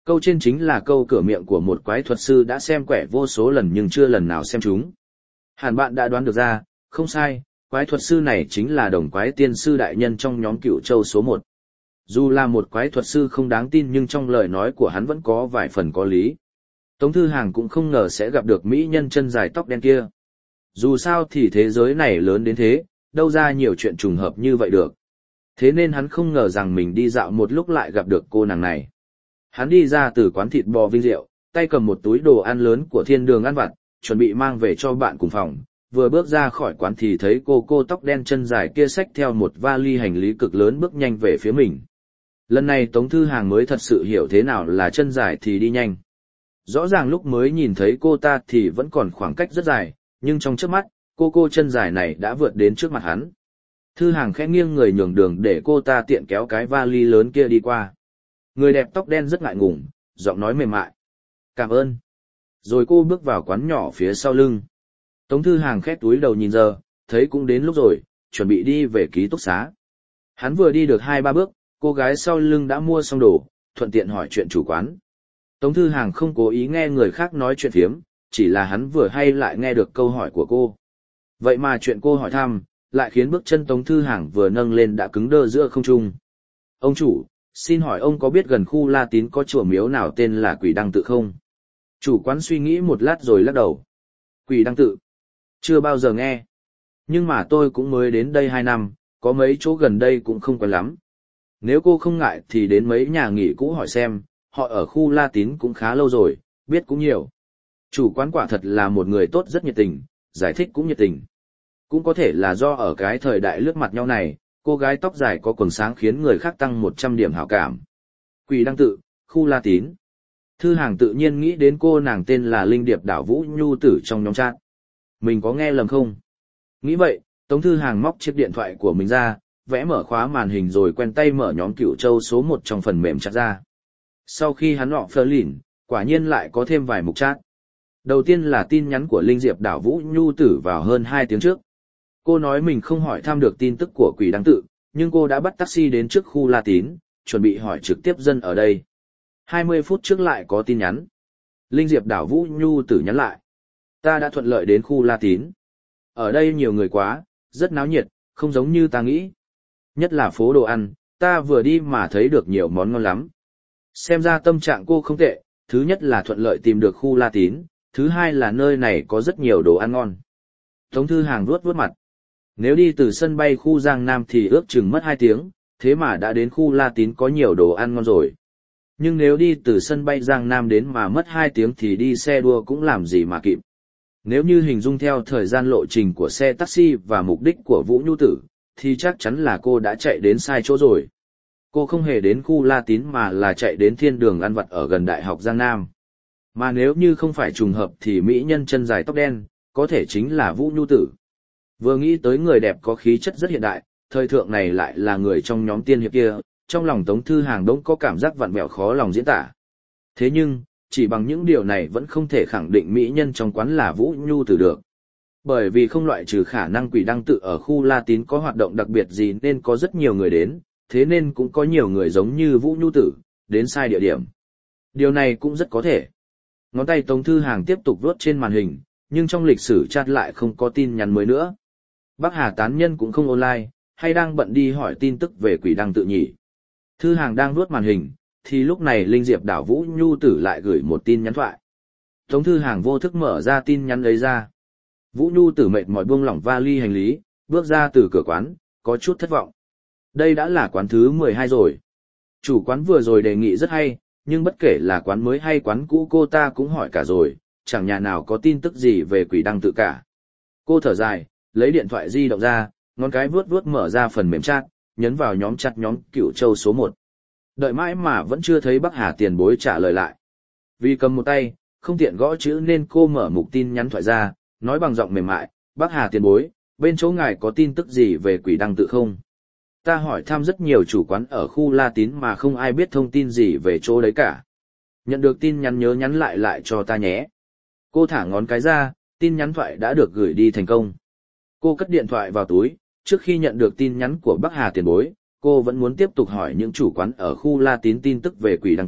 Câu trên chính là câu cửa miệng của một quái thuật sư đã xem quẻ vô số lần nhưng chưa lần nào xem chúng. Hẳn bạn đã đoán được ra, không sai, quái thuật sư này chính là đồng quái tiên sư đại nhân trong nhóm Cửu Châu số một. Dù là một quái thuật sư không đáng tin nhưng trong lời nói của hắn vẫn có vài phần có lý. Tống Thư Hàng cũng không ngờ sẽ gặp được mỹ nhân chân dài tóc đen kia. Dù sao thì thế giới này lớn đến thế, đâu ra nhiều chuyện trùng hợp như vậy được. Thế nên hắn không ngờ rằng mình đi dạo một lúc lại gặp được cô nàng này. Hắn đi ra từ quán thịt bò Vinh Diệu, tay cầm một túi đồ ăn lớn của thiên đường ăn vặt, chuẩn bị mang về cho bạn cùng phòng. Vừa bước ra khỏi quán thì thấy cô cô tóc đen chân dài kia xách theo một vali hành lý cực lớn bước nhanh về phía mình. Lần này Tống Thư Hàng mới thật sự hiểu thế nào là chân dài thì đi nhanh. Rõ ràng lúc mới nhìn thấy cô ta thì vẫn còn khoảng cách rất dài, nhưng trong chớp mắt, cô cô chân dài này đã vượt đến trước mặt hắn. Thư Hàng khẽ nghiêng người nhường đường để cô ta tiện kéo cái vali lớn kia đi qua. Người đẹp tóc đen rất ngại ngùng, giọng nói mềm mại. Cảm ơn. Rồi cô bước vào quán nhỏ phía sau lưng. Tống Thư Hàng khép túi đầu nhìn giờ, thấy cũng đến lúc rồi, chuẩn bị đi về ký túc xá. Hắn vừa đi được hai ba bước, cô gái sau lưng đã mua xong đồ, thuận tiện hỏi chuyện chủ quán. Tống Thư Hàng không cố ý nghe người khác nói chuyện phiếm, chỉ là hắn vừa hay lại nghe được câu hỏi của cô. Vậy mà chuyện cô hỏi thăm, lại khiến bước chân Tống Thư Hàng vừa nâng lên đã cứng đơ giữa không trung. Ông chủ, xin hỏi ông có biết gần khu La Tín có chùa miếu nào tên là Quỷ Đăng Tự không? Chủ quán suy nghĩ một lát rồi lắc đầu. Quỷ Đăng Tự? Chưa bao giờ nghe. Nhưng mà tôi cũng mới đến đây hai năm, có mấy chỗ gần đây cũng không quen lắm. Nếu cô không ngại thì đến mấy nhà nghỉ cũ hỏi xem, họ ở khu La Tín cũng khá lâu rồi, biết cũng nhiều. Chủ quán quả thật là một người tốt rất nhiệt tình, giải thích cũng nhiệt tình. Cũng có thể là do ở cái thời đại lướt mặt nhau này, cô gái tóc dài có quần sáng khiến người khác tăng một trăm điểm hảo cảm. Quỷ Đăng Tự, khu La Tín. Thư Hàng tự nhiên nghĩ đến cô nàng tên là Linh Điệp Đảo Vũ Nhu Tử trong nhóm chat. Mình có nghe lầm không? Nghĩ vậy, Tống Thư Hàng móc chiếc điện thoại của mình ra, vẽ mở khóa màn hình rồi quen tay mở nhóm Cửu Châu số một trong phần mềm chat ra. Sau khi hắn lọ phơ lìn, quả nhiên lại có thêm vài mục chat. Đầu tiên là tin nhắn của Linh Diệp Đảo Vũ Nhu Tử vào hơn hai tiếng trước. Cô nói mình không hỏi thăm được tin tức của Quỷ Đăng Tự, nhưng cô đã bắt taxi đến trước khu La Tín, chuẩn bị hỏi trực tiếp dân ở đây. hai mươi phút trước lại có tin nhắn. Linh Diệp Đảo Vũ Nhu Tử nhắn lại. Ta đã thuận lợi đến khu La Tín. Ở đây nhiều người quá, rất náo nhiệt, không giống như ta nghĩ. Nhất là phố đồ ăn, ta vừa đi mà thấy được nhiều món ngon lắm. Xem ra tâm trạng cô không tệ, thứ nhất là thuận lợi tìm được khu La Tín, thứ hai là nơi này có rất nhiều đồ ăn ngon. Tống Thư Hàng vuốt vuốt mặt. Nếu đi từ sân bay khu Giang Nam thì ước chừng mất hai tiếng, thế mà đã đến khu La Tín có nhiều đồ ăn ngon rồi. Nhưng nếu đi từ sân bay Giang Nam đến mà mất hai tiếng thì đi xe đua cũng làm gì mà kịp. Nếu như hình dung theo thời gian lộ trình của xe taxi và mục đích của Vũ Nhu Tử, thì chắc chắn là cô đã chạy đến sai chỗ rồi. Cô không hề đến khu La Tín mà là chạy đến thiên đường ăn vặt ở gần Đại học Giang Nam. Mà nếu như không phải trùng hợp thì mỹ nhân chân dài tóc đen, có thể chính là Vũ Nhu Tử. Vừa nghĩ tới người đẹp có khí chất rất hiện đại, thời thượng này lại là người trong nhóm tiên hiệp kia, trong lòng Tống Thư Hàng đỗng có cảm giác vặn vẹo khó lòng diễn tả. Thế nhưng, chỉ bằng những điều này vẫn không thể khẳng định mỹ nhân trong quán là Vũ Nhu Tử được. Bởi vì không loại trừ khả năng Quỷ Đăng Tự ở khu La Tín có hoạt động đặc biệt gì nên có rất nhiều người đến, thế nên cũng có nhiều người giống như Vũ Nhu Tử, đến sai địa điểm. Điều này cũng rất có thể. Ngón tay Tống Thư Hàng tiếp tục vuốt trên màn hình, nhưng trong lịch sử chat lại không có tin nhắn mới nữa. Bắc Hà tán nhân cũng không online, hay đang bận đi hỏi tin tức về Quỷ Đăng Tự nhỉ. Thư Hàng đang vuốt màn hình, thì lúc này Linh Diệp Đảo Vũ Nhu Tử lại gửi một tin nhắn thoại. Tống Thư Hàng vô thức mở ra tin nhắn ấy ra. Vũ Nhu Tử mệt mỏi buông lỏng vali hành lý, bước ra từ cửa quán, có chút thất vọng. Đây đã là quán thứ mười hai rồi. Chủ quán vừa rồi đề nghị rất hay, nhưng bất kể là quán mới hay quán cũ cô ta cũng hỏi cả rồi, chẳng nhà nào có tin tức gì về Quỷ Đăng Tự cả. Cô thở dài, lấy điện thoại di động ra, ngón cái vuốt vuốt mở ra phần mềm chat, nhấn vào nhóm chat nhóm Cửu Châu số một. Đợi mãi mà vẫn chưa thấy Bắc Hà tiền bối trả lời lại. Vì cầm một tay, không tiện gõ chữ nên cô mở mục tin nhắn thoại ra, nói bằng giọng mềm mại, Bắc Hà tiền bối, bên chỗ ngài có tin tức gì về Quỷ Đăng Tự không? Ta hỏi thăm rất nhiều chủ quán ở khu La Tín mà không ai biết thông tin gì về chỗ đấy cả. Nhận được tin nhắn nhớ nhắn lại lại cho ta nhé. Cô thả ngón cái ra, tin nhắn thoại đã được gửi đi thành công. Cô cất điện thoại vào túi, trước khi nhận được tin nhắn của Bắc Hà tiền bối, cô vẫn muốn tiếp tục hỏi những chủ quán ở khu La Tín tin tức về Quỷ Đăng Tự,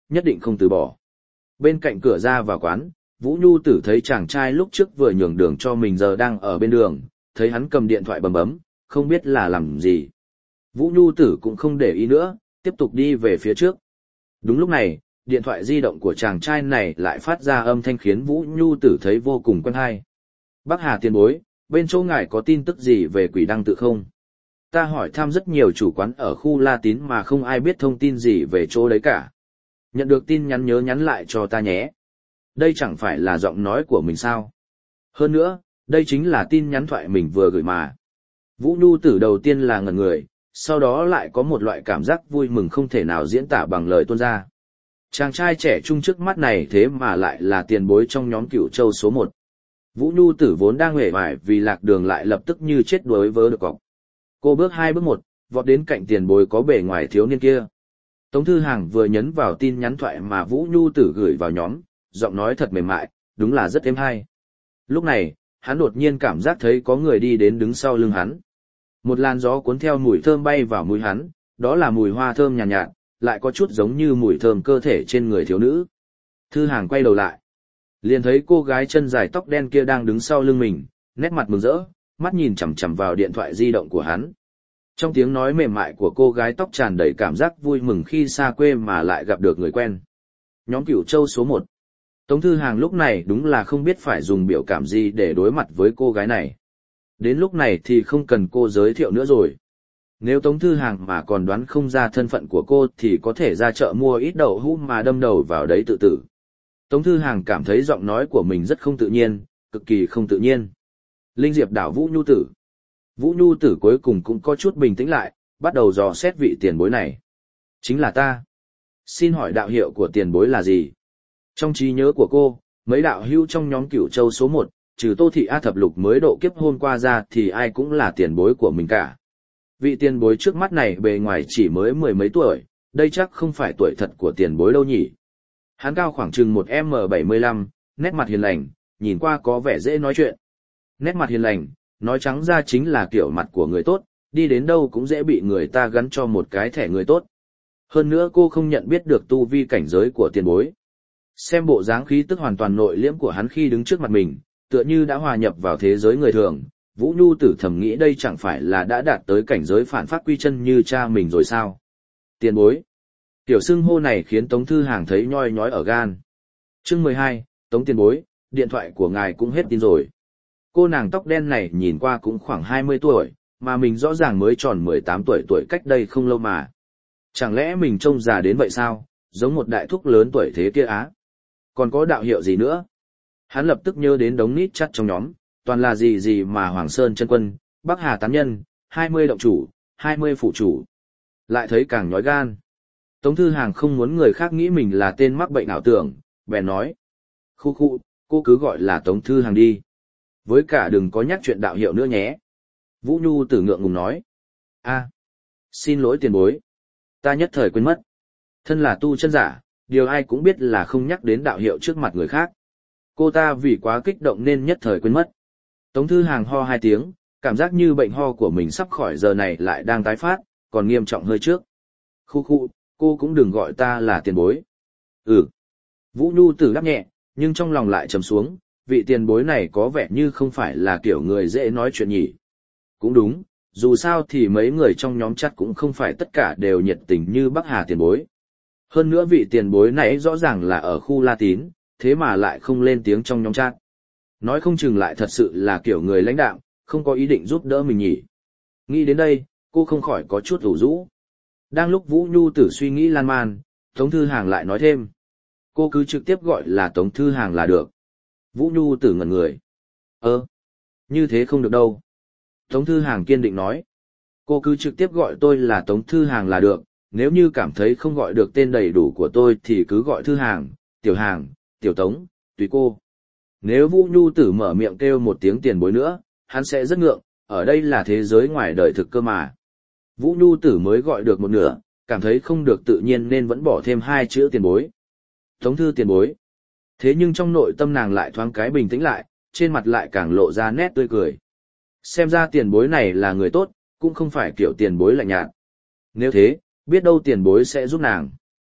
nhất định không từ bỏ. Bên cạnh cửa ra vào quán, Vũ Nhu Tử thấy chàng trai lúc trước vừa nhường đường cho mình giờ đang ở bên đường, thấy hắn cầm điện thoại bấm bấm, không biết là làm gì. Vũ Nhu Tử cũng không để ý nữa, tiếp tục đi về phía trước. Đúng lúc này, điện thoại di động của chàng trai này lại phát ra âm thanh khiến Vũ Nhu Tử thấy vô cùng quen hay. Bác Hà tiền bối, bên chỗ ngài có tin tức gì về quỷ đăng tự không? Ta hỏi thăm rất nhiều chủ quán ở khu La Tín mà không ai biết thông tin gì về chỗ đấy cả. Nhận được tin nhắn nhớ nhắn lại cho ta nhé. Đây chẳng phải là giọng nói của mình sao? Hơn nữa, đây chính là tin nhắn thoại mình vừa gửi mà. Vũ Nhu Tử đầu tiên là ngẩn người, sau đó lại có một loại cảm giác vui mừng không thể nào diễn tả bằng lời tuôn ra. Chàng trai trẻ trung trước mắt này thế mà lại là tiền bối trong nhóm Cửu Châu số một. Vũ Nhu Tử vốn đang uể oải vì lạc đường lại lập tức như chết đuối vớ được cọc. Cô bước hai bước một, vọt đến cạnh tiền bối có bề ngoài thiếu niên kia. Tống Thư Hàng vừa nhấn vào tin nhắn thoại mà Vũ Nhu Tử gửi vào nhóm, giọng nói thật mềm mại, đúng là rất êm hay. Lúc này, hắn đột nhiên cảm giác thấy có người đi đến đứng sau lưng hắn. Một làn gió cuốn theo mùi thơm bay vào mũi hắn, đó là mùi hoa thơm nhàn nhạt, nhạt, lại có chút giống như mùi thơm cơ thể trên người thiếu nữ. Thư Hàng quay đầu lại, liền thấy cô gái chân dài tóc đen kia đang đứng sau lưng mình, nét mặt mừng rỡ, mắt nhìn chằm chằm vào điện thoại di động của hắn. Trong tiếng nói mềm mại của cô gái tóc tràn đầy cảm giác vui mừng khi xa quê mà lại gặp được người quen. Nhóm Cửu Châu số một. Tống Thư Hàng lúc này đúng là không biết phải dùng biểu cảm gì để đối mặt với cô gái này. Đến lúc này thì không cần cô giới thiệu nữa rồi. Nếu Tống Thư Hàng mà còn đoán không ra thân phận của cô thì có thể ra chợ mua ít đậu hũ mà đâm đầu vào đấy tự tử. Tống Thư Hàng cảm thấy giọng nói của mình rất không tự nhiên, cực kỳ không tự nhiên. Linh Diệp đảo Vũ Nhu Tử. Vũ Nhu Tử cuối cùng cũng có chút bình tĩnh lại, bắt đầu dò xét vị tiền bối này. Chính là ta. Xin hỏi đạo hiệu của tiền bối là gì? Trong trí nhớ của cô, mấy đạo hữu trong nhóm Cửu Châu số một, trừ Tô Thị A Thập Lục mới độ kiếp hôm qua ra thì ai cũng là tiền bối của mình cả. Vị tiền bối trước mắt này bề ngoài chỉ mới mười mấy tuổi, đây chắc không phải tuổi thật của tiền bối đâu nhỉ. Hắn cao khoảng chừng một em bảy mươi lăm, nét mặt hiền lành, nhìn qua có vẻ dễ nói chuyện. Nét mặt hiền lành, nói trắng ra chính là kiểu mặt của người tốt, đi đến đâu cũng dễ bị người ta gắn cho một cái thẻ người tốt. Hơn nữa cô không nhận biết được tu vi cảnh giới của tiền bối. Xem bộ dáng khí tức hoàn toàn nội liễm của hắn khi đứng trước mặt mình, tựa như đã hòa nhập vào thế giới người thường, Vũ Nhu Tử thầm nghĩ đây chẳng phải là đã đạt tới cảnh giới phản phát quy chân như cha mình rồi sao. Tiền bối. Tiểu xưng hô này khiến Tống Thư Hàng thấy nhoi nhói ở gan. Chương mười hai, Tống tiền bối, điện thoại của ngài cũng hết tin rồi. Cô nàng tóc đen này nhìn qua cũng khoảng hai mươi tuổi, mà mình rõ ràng mới tròn mười tám tuổi tuổi cách đây không lâu mà. Chẳng lẽ mình trông già đến vậy sao, giống một đại thúc lớn tuổi thế kia á? Còn có đạo hiệu gì nữa? Hắn lập tức nhớ đến đống nít chắt trong nhóm, toàn là gì gì mà Hoàng Sơn chân quân, Bắc Hà tán nhân, hai mươi động chủ, hai mươi phụ chủ. Lại thấy càng nhói gan. Tống Thư Hàng không muốn người khác nghĩ mình là tên mắc bệnh ảo tưởng, bèn nói. Khu khu, cô cứ gọi là Tống Thư Hàng đi. Với cả đừng có nhắc chuyện đạo hiệu nữa nhé. Vũ Nhu Tử ngượng ngùng nói. A, xin lỗi tiền bối. Ta nhất thời quên mất. Thân là tu chân giả, điều ai cũng biết là không nhắc đến đạo hiệu trước mặt người khác. Cô ta vì quá kích động nên nhất thời quên mất. Tống Thư Hàng ho hai tiếng, cảm giác như bệnh ho của mình sắp khỏi giờ này lại đang tái phát, còn nghiêm trọng hơi trước. Khu khu, cô cũng đừng gọi ta là tiền bối. Ừ. Vũ Nhu Tử đáp nhẹ, nhưng trong lòng lại trầm xuống, vị tiền bối này có vẻ như không phải là kiểu người dễ nói chuyện nhỉ. Cũng đúng, dù sao thì mấy người trong nhóm chat cũng không phải tất cả đều nhiệt tình như Bắc Hà tiền bối. Hơn nữa vị tiền bối này rõ ràng là ở khu La Tín, thế mà lại không lên tiếng trong nhóm chat. Nói không chừng lại thật sự là kiểu người lãnh đạo, không có ý định giúp đỡ mình nhỉ. Nghĩ đến đây, cô không khỏi có chút ủ rũ. Đang lúc Vũ Nhu Tử suy nghĩ lan man, Tống Thư Hàng lại nói thêm. Cô cứ trực tiếp gọi là Tống Thư Hàng là được. Vũ Nhu Tử ngẩn người. Ơ, như thế không được đâu. Tống Thư Hàng kiên định nói. Cô cứ trực tiếp gọi tôi là Tống Thư Hàng là được, nếu như cảm thấy không gọi được tên đầy đủ của tôi thì cứ gọi Thư Hàng, Tiểu Hàng, Tiểu Tống, tùy cô. Nếu Vũ Nhu Tử mở miệng kêu một tiếng tiền bối nữa, hắn sẽ rất ngượng, ở đây là thế giới ngoài đời thực cơ mà. Vũ Nhu Tử mới gọi được một nửa, cảm thấy không được tự nhiên nên vẫn bỏ thêm hai chữ tiền bối. Tống Thư tiền bối. Thế nhưng trong nội tâm nàng lại thoáng cái bình tĩnh lại, trên mặt lại càng lộ ra nét tươi cười. Xem ra tiền bối này là người tốt, cũng không phải kiểu tiền bối lạnh nhạt. Nếu thế, biết đâu tiền bối sẽ giúp nàng.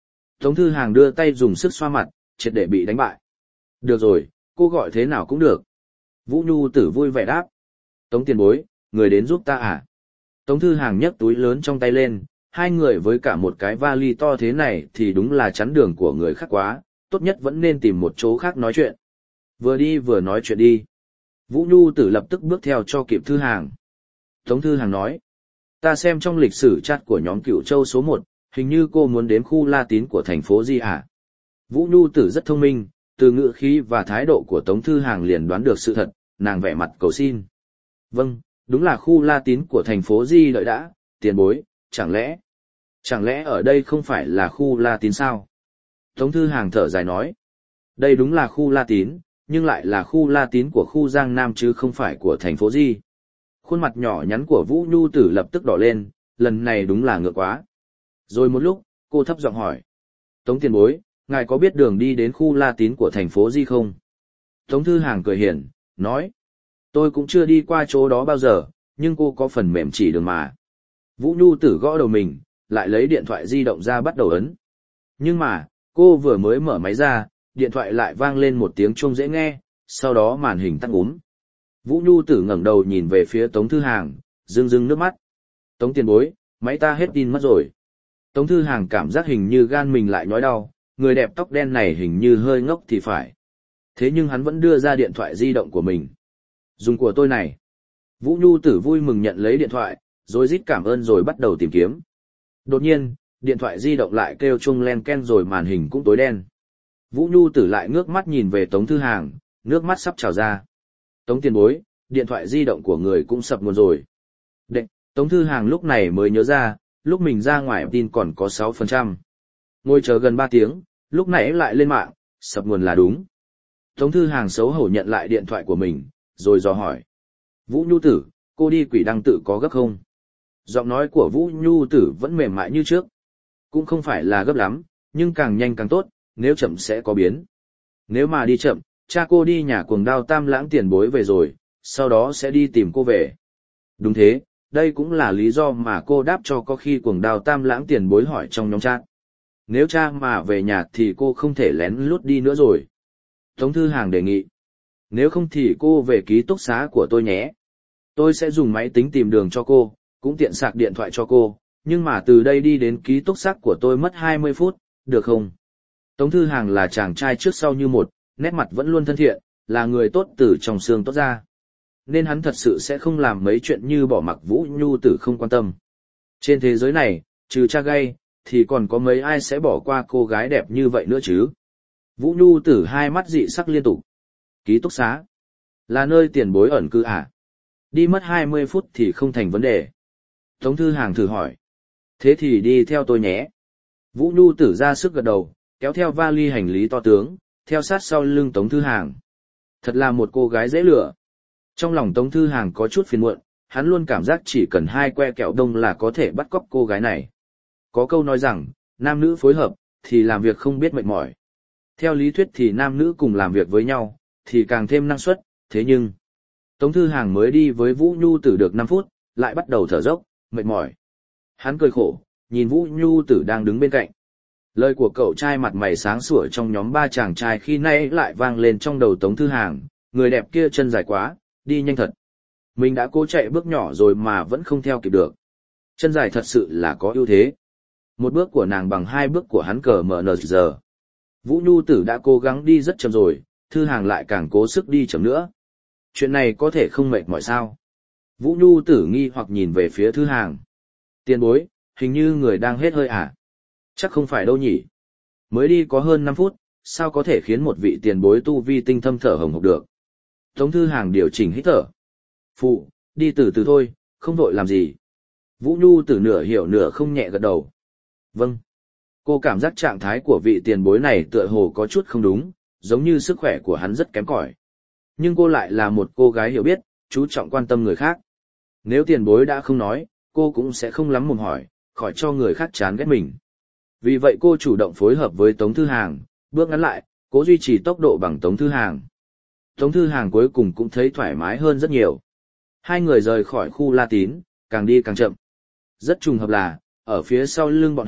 Tống Thư Hàng đưa tay dùng sức xoa mặt, triệt để bị đánh bại. Được rồi, cô gọi thế nào cũng được. Vũ Nhu Tử vui vẻ đáp. Tống tiền bối, người đến giúp ta à? Tống Thư Hàng nhấc túi lớn trong tay lên, hai người với cả một cái vali to thế này thì đúng là chắn đường của người khác quá, tốt nhất vẫn nên tìm một chỗ khác nói chuyện. Vừa đi vừa nói chuyện đi. Vũ Nhu Tử lập tức bước theo cho kịp Thư Hàng. Tống Thư Hàng nói, ta xem trong lịch sử chat của nhóm Cựu Châu số một, hình như cô muốn đến khu La Tín của thành phố gì hả? Vũ Nhu Tử rất thông minh, từ ngữ khí và thái độ của Tống Thư Hàng liền đoán được sự thật, nàng vẻ mặt cầu xin. Vâng, đúng là khu La Tín của thành phố Di đợi đã, tiền bối, chẳng lẽ... Chẳng lẽ ở đây không phải là khu La Tín sao? Tống Thư Hàng thở dài nói. Đây đúng là khu La Tín, nhưng lại là khu La Tín của khu Giang Nam chứ không phải của thành phố Di. Khuôn mặt nhỏ nhắn của Vũ Nhu Tử lập tức đỏ lên, lần này đúng là ngựa quá. Rồi một lúc, cô thấp giọng hỏi. Tống tiền bối, ngài có biết đường đi đến khu La Tín của thành phố Di không? Tống Thư Hàng cười hiền, nói. Tôi cũng chưa đi qua chỗ đó bao giờ, nhưng cô có phần mềm chỉ đường mà. Vũ Nhu Tử gõ đầu mình, lại lấy điện thoại di động ra bắt đầu ấn. Nhưng mà, cô vừa mới mở máy ra, điện thoại lại vang lên một tiếng chuông dễ nghe, sau đó màn hình tắt úm. Vũ Nhu Tử ngẩng đầu nhìn về phía Tống Thư Hàng, rưng rưng nước mắt. Tống tiền bối, máy ta hết pin mất rồi. Tống Thư Hàng cảm giác hình như gan mình lại nhói đau, người đẹp tóc đen này hình như hơi ngốc thì phải. Thế nhưng hắn vẫn đưa ra điện thoại di động của mình. Dùng của tôi này. Vũ Nhu Tử vui mừng nhận lấy điện thoại, rồi rít cảm ơn rồi bắt đầu tìm kiếm. Đột nhiên, điện thoại di động lại kêu chuông len ken rồi màn hình cũng tối đen. Vũ Nhu Tử lại ngước mắt nhìn về Tống Thư Hàng, nước mắt sắp trào ra. Tống tiền bối, điện thoại di động của người cũng sập nguồn rồi. Đệ, Tống Thư Hàng lúc này mới nhớ ra, lúc mình ra ngoài tin còn có sáu phần trăm. Ngồi chờ gần ba tiếng, lúc nãy lại lên mạng, sập nguồn là đúng. Tống Thư Hàng xấu hổ nhận lại điện thoại của mình, rồi dò hỏi. Vũ Nhu Tử, cô đi Quỷ Đăng Tự có gấp không? Giọng nói của Vũ Nhu Tử vẫn mềm mại như trước. Cũng không phải là gấp lắm, nhưng càng nhanh càng tốt, nếu chậm sẽ có biến. Nếu mà đi chậm, cha cô đi nhà Cuồng Đao Tam Lãng tiền bối về rồi, sau đó sẽ đi tìm cô về. Đúng thế, đây cũng là lý do mà cô đáp cho có khi Cuồng Đao Tam Lãng tiền bối hỏi trong nhóm chat. Nếu cha mà về nhà thì cô không thể lén lút đi nữa rồi. Tống Thư Hàng đề nghị. Nếu không thì cô về ký túc xá của tôi nhé. Tôi sẽ dùng máy tính tìm đường cho cô, cũng tiện sạc điện thoại cho cô, nhưng mà từ đây đi đến ký túc xá của tôi mất hai mươi phút, được không? Tống Thư Hàng là chàng trai trước sau như một, nét mặt vẫn luôn thân thiện, là người tốt từ trong xương tốt ra. Nên hắn thật sự sẽ không làm mấy chuyện như bỏ mặc Vũ Nhu Tử không quan tâm. Trên thế giới này, trừ cha gay, thì còn có mấy ai sẽ bỏ qua cô gái đẹp như vậy nữa chứ? Vũ Nhu Tử hai mắt dị sắc liên tục. Ký túc xá? Là nơi tiền bối ẩn cư à? Đi mất hai mươi phút thì không thành vấn đề. Tống Thư Hàng thử hỏi. Thế thì đi theo tôi nhé. Vũ Nhu Tử ra sức gật đầu, kéo theo vali hành lý to tướng, theo sát sau lưng Tống Thư Hàng. Thật là một cô gái dễ lừa. Trong lòng Tống Thư Hàng có chút phiền muộn, hắn luôn cảm giác chỉ cần hai que kẹo đông là có thể bắt cóc cô gái này. Có câu nói rằng, nam nữ phối hợp, thì làm việc không biết mệt mỏi. Theo lý thuyết thì nam nữ cùng làm việc với nhau, thì càng thêm năng suất, thế nhưng... Tống Thư Hàng mới đi với Vũ Nhu Tử được năm phút, lại bắt đầu thở dốc, mệt mỏi. Hắn cười khổ, nhìn Vũ Nhu Tử đang đứng bên cạnh. Lời của cậu trai mặt mày sáng sủa trong nhóm ba chàng trai khi nay lại vang lên trong đầu Tống Thư Hàng, người đẹp kia chân dài quá, đi nhanh thật. Mình đã cố chạy bước nhỏ rồi mà vẫn không theo kịp được. Chân dài thật sự là có ưu thế. Một bước của nàng bằng hai bước của hắn cờ mờ nờ giờ. Vũ Nhu Tử đã cố gắng đi rất chậm rồi, Thư Hàng lại càng cố sức đi chậm nữa. Chuyện này có thể không mệt mỏi sao? Vũ Nhu Tử nghi hoặc nhìn về phía Thư Hàng. Tiền bối, hình như người đang hết hơi à? Chắc không phải đâu nhỉ. Mới đi có hơn năm phút, sao có thể khiến một vị tiền bối tu vi tinh thâm thở hồng hộc được? Tống Thư Hàng điều chỉnh hít thở. Phụ, đi từ từ thôi, không vội làm gì. Vũ Nhu Tử nửa hiểu nửa không nhẹ gật đầu. Vâng. Cô cảm giác trạng thái của vị tiền bối này tựa hồ có chút không đúng, giống như sức khỏe của hắn rất kém cỏi. Nhưng cô lại là một cô gái hiểu biết, chú trọng quan tâm người khác. Nếu tiền bối đã không nói, cô cũng sẽ không lắm mồm hỏi, khỏi cho người khác chán ghét mình. Vì vậy cô chủ động phối hợp với Tống Thư Hàng, bước ngắn lại, cố duy trì tốc độ bằng Tống Thư Hàng. Tống Thư Hàng cuối cùng cũng thấy thoải mái hơn rất nhiều. Hai người rời khỏi khu La Tín, càng đi càng chậm. Rất trùng hợp là, ở phía sau lưng bọn họ,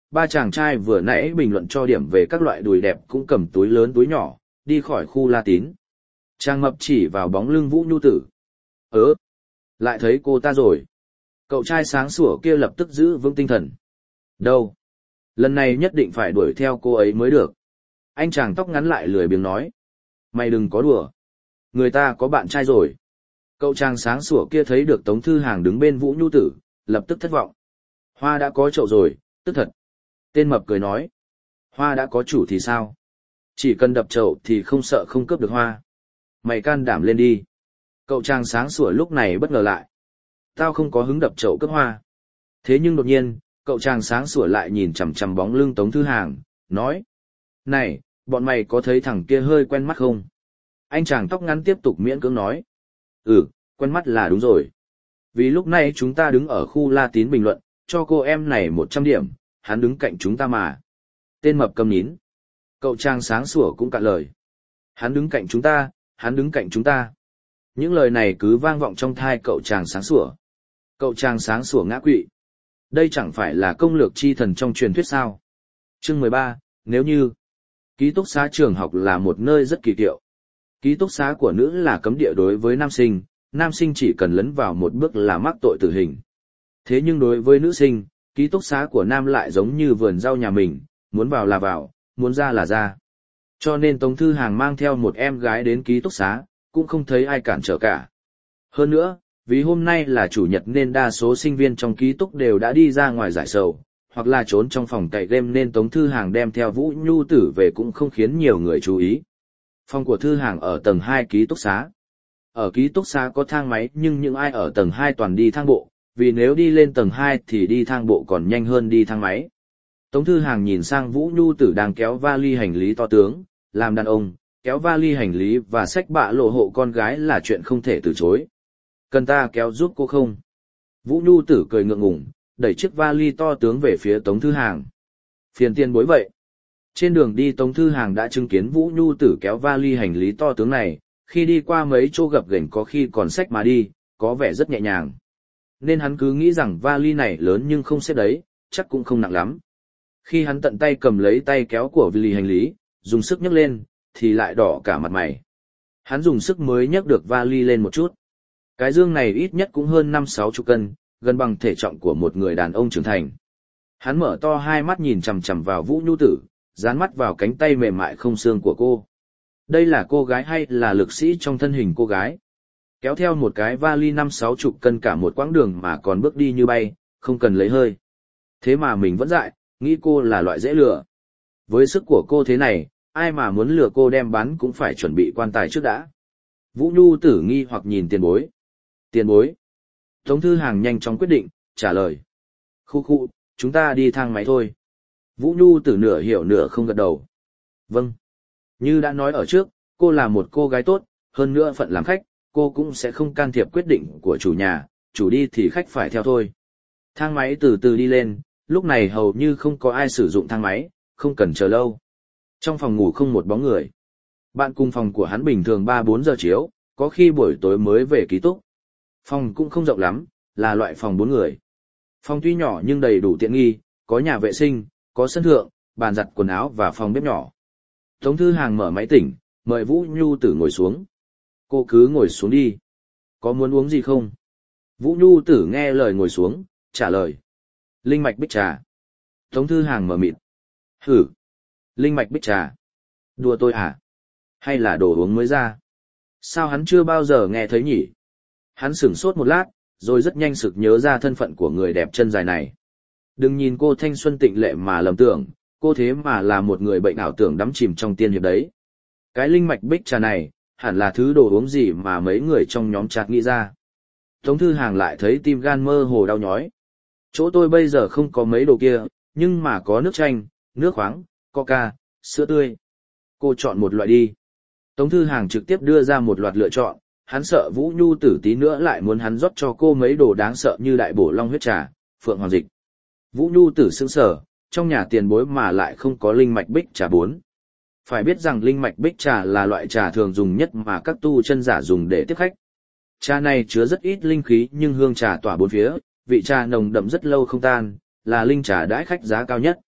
ba chàng trai vừa nãy bình luận cho điểm về các loại đùi đẹp cũng cầm túi lớn túi nhỏ, đi khỏi khu La Tín. Trang mập chỉ vào bóng lưng Vũ Nhu Tử. Ớ! Lại thấy cô ta rồi. Cậu trai sáng sủa kia lập tức giữ vững tinh thần. Đâu? Lần này nhất định phải đuổi theo cô ấy mới được. Anh chàng tóc ngắn lại lười biếng nói. Mày đừng có đùa. Người ta có bạn trai rồi. Cậu chàng sáng sủa kia thấy được Tống Thư Hàng đứng bên Vũ Nhu Tử, lập tức thất vọng. Hoa đã có chậu rồi, tức thật. Tên mập cười nói. Hoa đã có chủ thì sao? Chỉ cần đập chậu thì không sợ không cướp được hoa. Mày can đảm lên đi. Cậu chàng sáng sủa lúc này bất ngờ lại. Tao không có hứng đập chậu cướp hoa. Thế nhưng đột nhiên, cậu chàng sáng sủa lại nhìn chằm chằm bóng lưng Tống Thư Hàng, nói. Này, bọn mày có thấy thằng kia hơi quen mắt không? Anh chàng tóc ngắn tiếp tục miễn cưỡng nói. Ừ, quen mắt là đúng rồi. Vì lúc này chúng ta đứng ở khu La Tín bình luận, cho cô em này một trăm điểm, hắn đứng cạnh chúng ta mà. Tên mập cầm nín. Cậu chàng sáng sủa cũng cạn lời. Hắn đứng cạnh chúng ta, hắn đứng cạnh chúng ta. Những lời này cứ vang vọng trong thai cậu chàng sáng sủa. Cậu chàng sáng sủa ngã quỵ. Đây chẳng phải là công lược chi thần trong truyền thuyết sao? Chương mười ba, nếu như ký túc xá trường học là một nơi rất kỳ diệu. Ký túc xá của nữ là cấm địa đối với nam sinh, nam sinh chỉ cần lấn vào một bước là mắc tội tử hình. Thế nhưng đối với nữ sinh, ký túc xá của nam lại giống như vườn rau nhà mình, muốn vào là vào, muốn ra là ra. Cho nên Tống Thư Hàng mang theo một em gái đến ký túc xá, cũng không thấy ai cản trở cả. Hơn nữa, vì hôm nay là chủ nhật nên đa số sinh viên trong ký túc đều đã đi ra ngoài giải sầu, hoặc là trốn trong phòng cày game nên Tống Thư Hàng đem theo Vũ Nhu Tử về cũng không khiến nhiều người chú ý. Phòng của Thư Hàng ở tầng hai ký túc xá. Ở ký túc xá có thang máy nhưng những ai ở tầng hai toàn đi thang bộ, vì nếu đi lên tầng hai thì đi thang bộ còn nhanh hơn đi thang máy. Tống Thư Hàng nhìn sang Vũ Nhu Tử đang kéo vali hành lý to tướng, làm đàn ông, kéo vali hành lý và xách bạ lộ hộ con gái là chuyện không thể từ chối. Cần ta kéo giúp cô không? Vũ Nhu Tử cười ngượng ngùng, đẩy chiếc vali to tướng về phía Tống Thư Hàng. Phiền tiền bối vậy. Trên đường đi Tống Thư Hàng đã chứng kiến Vũ Nhu Tử kéo vali hành lý to tướng này, khi đi qua mấy chỗ gập ghềnh có khi còn xách mà đi, có vẻ rất nhẹ nhàng. Nên hắn cứ nghĩ rằng vali này lớn nhưng không xếp đấy, chắc cũng không nặng lắm. Khi hắn tận tay cầm lấy tay kéo của vali hành lý, dùng sức nhấc lên, thì lại đỏ cả mặt mày. Hắn dùng sức mới nhấc được vali lên một chút. Cái dương này ít nhất cũng hơn năm sáu chục cân, gần bằng thể trọng của một người đàn ông trưởng thành. Hắn mở to hai mắt nhìn chằm chằm vào Vũ Nhu Tử, dán mắt vào cánh tay mềm mại không xương của cô. Đây là cô gái hay là lực sĩ trong thân hình cô gái? Kéo theo một cái vali năm sáu chục cân cả một quãng đường mà còn bước đi như bay, không cần lấy hơi. Thế mà mình vẫn dại, nghĩ cô là loại dễ lừa. Với sức của cô thế này, ai mà muốn lừa cô đem bán cũng phải chuẩn bị quan tài trước đã. Vũ Nhu Tử nghi hoặc nhìn tiền bối. Tiền bối. Tống Thư Hàng nhanh chóng quyết định, trả lời. Khu khu, chúng ta đi thang máy thôi. Vũ Nhu Tử nửa hiểu nửa không gật đầu. Vâng. Như đã nói ở trước, cô là một cô gái tốt, hơn nữa phận làm khách, cô cũng sẽ không can thiệp quyết định của chủ nhà, chủ đi thì khách phải theo thôi. Thang máy từ từ đi lên, lúc này hầu như không có ai sử dụng thang máy, không cần chờ lâu. Trong phòng ngủ không một bóng người. Bạn cùng phòng của hắn bình thường ba bốn giờ chiếu, có khi buổi tối mới về ký túc. Phòng cũng không rộng lắm, là loại phòng bốn người. Phòng tuy nhỏ nhưng đầy đủ tiện nghi, có nhà vệ sinh, có sân thượng, bàn giặt quần áo và phòng bếp nhỏ. Tống Thư Hàng mở máy tỉnh, mời Vũ Nhu Tử ngồi xuống. Cô cứ ngồi xuống đi. Có muốn uống gì không? Vũ Nhu Tử nghe lời ngồi xuống, trả lời. Linh mạch bích trà. Tống Thư Hàng mở mịt. Hử. Linh mạch bích trà. Đùa tôi à? Hay là đồ uống mới ra? Sao hắn chưa bao giờ nghe thấy nhỉ? Hắn sửng sốt một lát, rồi rất nhanh sực nhớ ra thân phận của người đẹp chân dài này. Đừng nhìn cô thanh xuân tịnh lệ mà lầm tưởng, cô thế mà là một người bệnh ảo tưởng đắm chìm trong tiên hiệp đấy. Cái linh mạch bích trà này, hẳn là thứ đồ uống gì mà mấy người trong nhóm chat nghĩ ra. Tống Thư Hàng lại thấy tim gan mơ hồ đau nhói. Chỗ tôi bây giờ không có mấy đồ kia, nhưng mà có nước chanh, nước khoáng, coca, sữa tươi. Cô chọn một loại đi. Tống Thư Hàng trực tiếp đưa ra một loạt lựa chọn, hắn sợ Vũ Nhu Tử tí nữa lại muốn hắn rót cho cô mấy đồ đáng sợ như đại bổ long huyết trà, phượng hoàng dịch. Vũ Nhu Tử sững sờ, trong nhà tiền bối mà lại không có linh mạch bích trà bốn. Phải biết rằng linh mạch bích trà là loại trà thường dùng nhất mà các tu chân giả dùng để tiếp khách. Trà này chứa rất ít linh khí nhưng hương trà tỏa bốn phía, vị trà nồng đậm rất lâu không tan, là linh trà đãi khách giá cao nhất.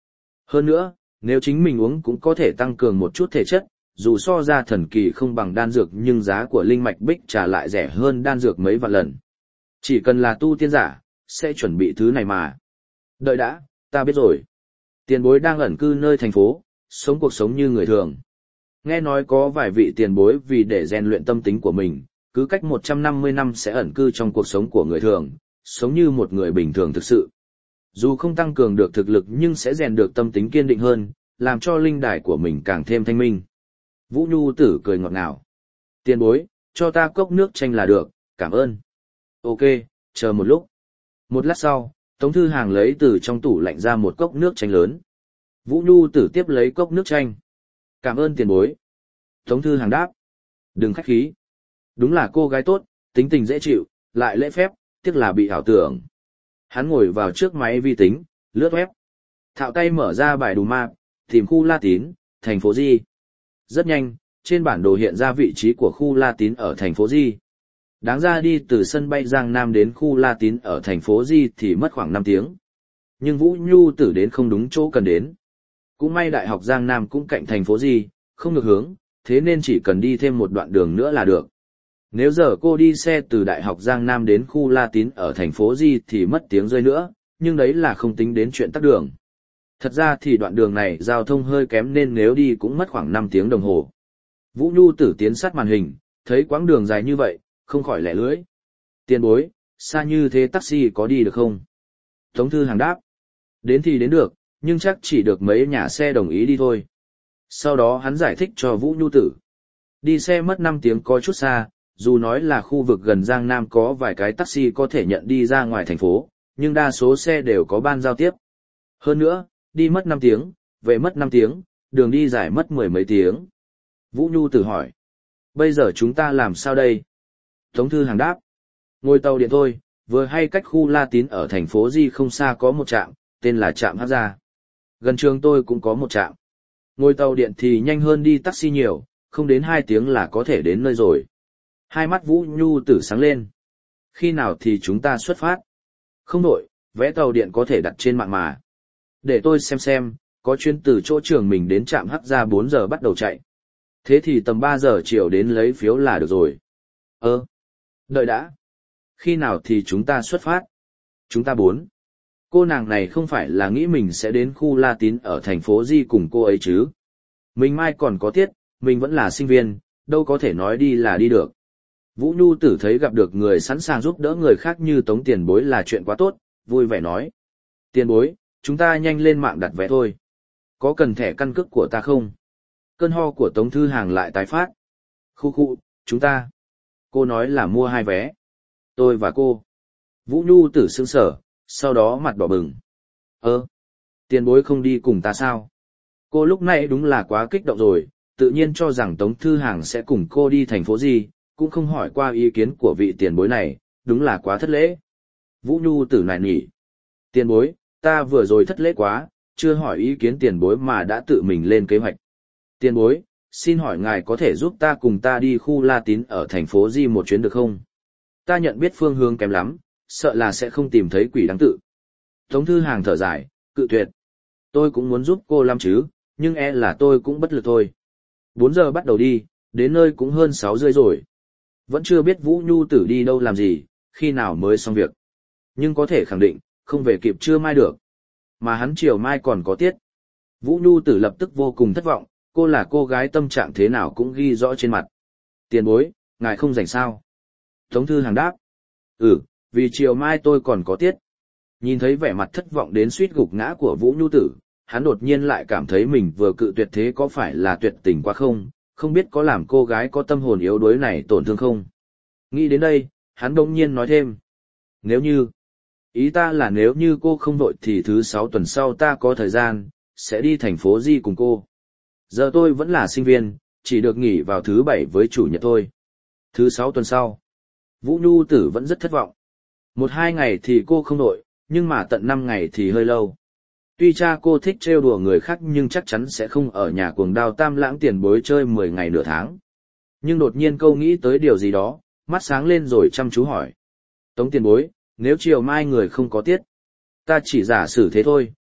Hơn nữa, nếu chính mình uống cũng có thể tăng cường một chút thể chất, dù so ra thần kỳ không bằng đan dược nhưng giá của linh mạch bích trà lại rẻ hơn đan dược mấy vạn lần. Chỉ cần là tu tiên giả, sẽ chuẩn bị thứ này mà. Đợi đã, ta biết rồi. Tiền bối đang ẩn cư nơi thành phố, sống cuộc sống như người thường. Nghe nói có vài vị tiền bối vì để rèn luyện tâm tính của mình, cứ cách một trăm năm mươi năm sẽ ẩn cư trong cuộc sống của người thường, sống như một người bình thường thực sự. Dù không tăng cường được thực lực nhưng sẽ rèn được tâm tính kiên định hơn, làm cho linh đài của mình càng thêm thanh minh. Vũ Nhu Tử cười ngọt ngào. Tiền bối, cho ta cốc nước chanh là được, cảm ơn. Ok, chờ một lúc. Một lát sau, Tống Thư Hàng lấy từ trong tủ lạnh ra một cốc nước chanh lớn. Vũ Nhu Tử tiếp lấy cốc nước chanh. Cảm ơn tiền bối. Tống Thư Hàng đáp. Đừng khách khí. Đúng là cô gái tốt, tính tình dễ chịu, lại lễ phép, tiếc là bị ảo tưởng. Hắn ngồi vào trước máy vi tính, lướt web. Thạo tay mở ra bài đù map, tìm khu La Tín, thành phố Di. Rất nhanh, trên bản đồ hiện ra vị trí của khu La Tín ở thành phố Di. Đáng ra đi từ sân bay Giang Nam đến khu La Tín ở thành phố Di thì mất khoảng năm tiếng. Nhưng Vũ Nhu Tử đến không đúng chỗ cần đến. Cũng may Đại học Giang Nam cũng cạnh thành phố Di, không được hướng, thế nên chỉ cần đi thêm một đoạn đường nữa là được. Nếu giờ cô đi xe từ Đại học Giang Nam đến khu La Tín ở thành phố Di thì mất tiếng rơi nữa, nhưng đấy là không tính đến chuyện tắc đường. Thật ra thì đoạn đường này giao thông hơi kém nên nếu đi cũng mất khoảng năm tiếng đồng hồ. Vũ Nhu Tử tiến sát màn hình, thấy quãng đường dài như vậy, không khỏi lẻ lưỡi. Tiền bối, xa như thế taxi có đi được không? Tống Thư Hàng đáp. Đến thì đến được, nhưng chắc chỉ được mấy nhà xe đồng ý đi thôi. Sau đó hắn giải thích cho Vũ Nhu Tử. Đi xe mất năm tiếng có chút xa, dù nói là khu vực gần Giang Nam có vài cái taxi có thể nhận đi ra ngoài thành phố, nhưng đa số xe đều có ban giao tiếp. Hơn nữa, đi mất năm tiếng, về mất năm tiếng, đường đi dài mất mười mấy tiếng. Vũ Nhu Tử hỏi. Bây giờ chúng ta làm sao đây? Tống Thư Hàng đáp. Ngồi tàu điện thôi, vừa hay cách khu La Tín ở thành phố Di không xa có một trạm, tên là trạm Hát Gia. Gần trường tôi cũng có một trạm. Ngồi tàu điện thì nhanh hơn đi taxi nhiều, không đến hai tiếng là có thể đến nơi rồi. Hai mắt Vũ Nhu Tử sáng lên. Khi nào thì chúng ta xuất phát? Không đổi, vé tàu điện có thể đặt trên mạng mà. Để tôi xem xem, có chuyến từ chỗ trường mình đến trạm Hát Gia bốn giờ bắt đầu chạy. Thế thì tầm ba giờ chiều đến lấy phiếu là được rồi. Ơ, đợi đã. Khi nào thì chúng ta xuất phát? Chúng ta bốn. Cô nàng này không phải là nghĩ mình sẽ đến khu La Tín ở thành phố Di cùng cô ấy chứ. Mình mai còn có tiết, mình vẫn là sinh viên, đâu có thể nói đi là đi được. Vũ Nhu Tử thấy gặp được người sẵn sàng giúp đỡ người khác như Tống tiền bối là chuyện quá tốt, vui vẻ nói. Tiền bối, chúng ta nhanh lên mạng đặt vé thôi. Có cần thẻ căn cước của ta không? Cơn ho của Tống Thư Hàng lại tái phát. Khu khu, chúng ta. Cô nói là mua hai vé. Tôi và cô. Vũ Nhu Tử sững sờ, sau đó mặt đỏ bừng. Ơ, tiền bối không đi cùng ta sao? Cô lúc này đúng là quá kích động rồi, tự nhiên cho rằng Tống Thư Hàng sẽ cùng cô đi thành phố gì, cũng không hỏi qua ý kiến của vị tiền bối này, đúng là quá thất lễ. Vũ Nhu Tử nài nỉ. Tiền bối, ta vừa rồi thất lễ quá, chưa hỏi ý kiến tiền bối mà đã tự mình lên kế hoạch. Tiền bối, xin hỏi ngài có thể giúp ta cùng ta đi khu La Tín ở thành phố Di một chuyến được không? Ta nhận biết phương hướng kém lắm, sợ là sẽ không tìm thấy quỷ đáng tự. Tống Thư Hàng thở dài, cự tuyệt. Tôi cũng muốn giúp cô lắm chứ, nhưng e là tôi cũng bất lực thôi. Bốn giờ bắt đầu đi, đến nơi cũng hơn sáu rưỡi rồi. Vẫn chưa biết Vũ Nhu Tử đi đâu làm gì, khi nào mới xong việc. Nhưng có thể khẳng định, không về kịp trưa mai được. Mà hắn chiều mai còn có tiết. Vũ Nhu Tử lập tức vô cùng thất vọng, cô là cô gái tâm trạng thế nào cũng ghi rõ trên mặt. Tiền bối, ngài không rảnh sao? Tống Thư Hàng đáp. Ừ, vì chiều mai tôi còn có tiết. Nhìn thấy vẻ mặt thất vọng đến suýt gục ngã của Vũ Nhu Tử, hắn đột nhiên lại cảm thấy mình vừa cự tuyệt thế có phải là tuyệt tình quá không, không biết có làm cô gái có tâm hồn yếu đuối này tổn thương không. Nghĩ đến đây, hắn đột nhiên nói thêm. Nếu như, ý ta là nếu như cô không vội thì thứ sáu tuần sau ta có thời gian, sẽ đi thành phố Di cùng cô. Giờ tôi vẫn là sinh viên, chỉ được nghỉ vào thứ bảy với chủ nhật thôi. Thứ sáu tuần sau, Vũ Nhu Tử vẫn rất thất vọng. Một hai ngày thì cô không nội, nhưng mà tận năm ngày thì hơi lâu. Tuy cha cô thích trêu đùa người khác nhưng chắc chắn sẽ không ở nhà cuồng đao Tam Lãng tiền bối chơi mười ngày nửa tháng. Nhưng đột nhiên câu nghĩ tới điều gì đó, mắt sáng lên rồi chăm chú hỏi. Tống tiền bối, nếu chiều mai người không có tiết, ta chỉ giả sử thế thôi,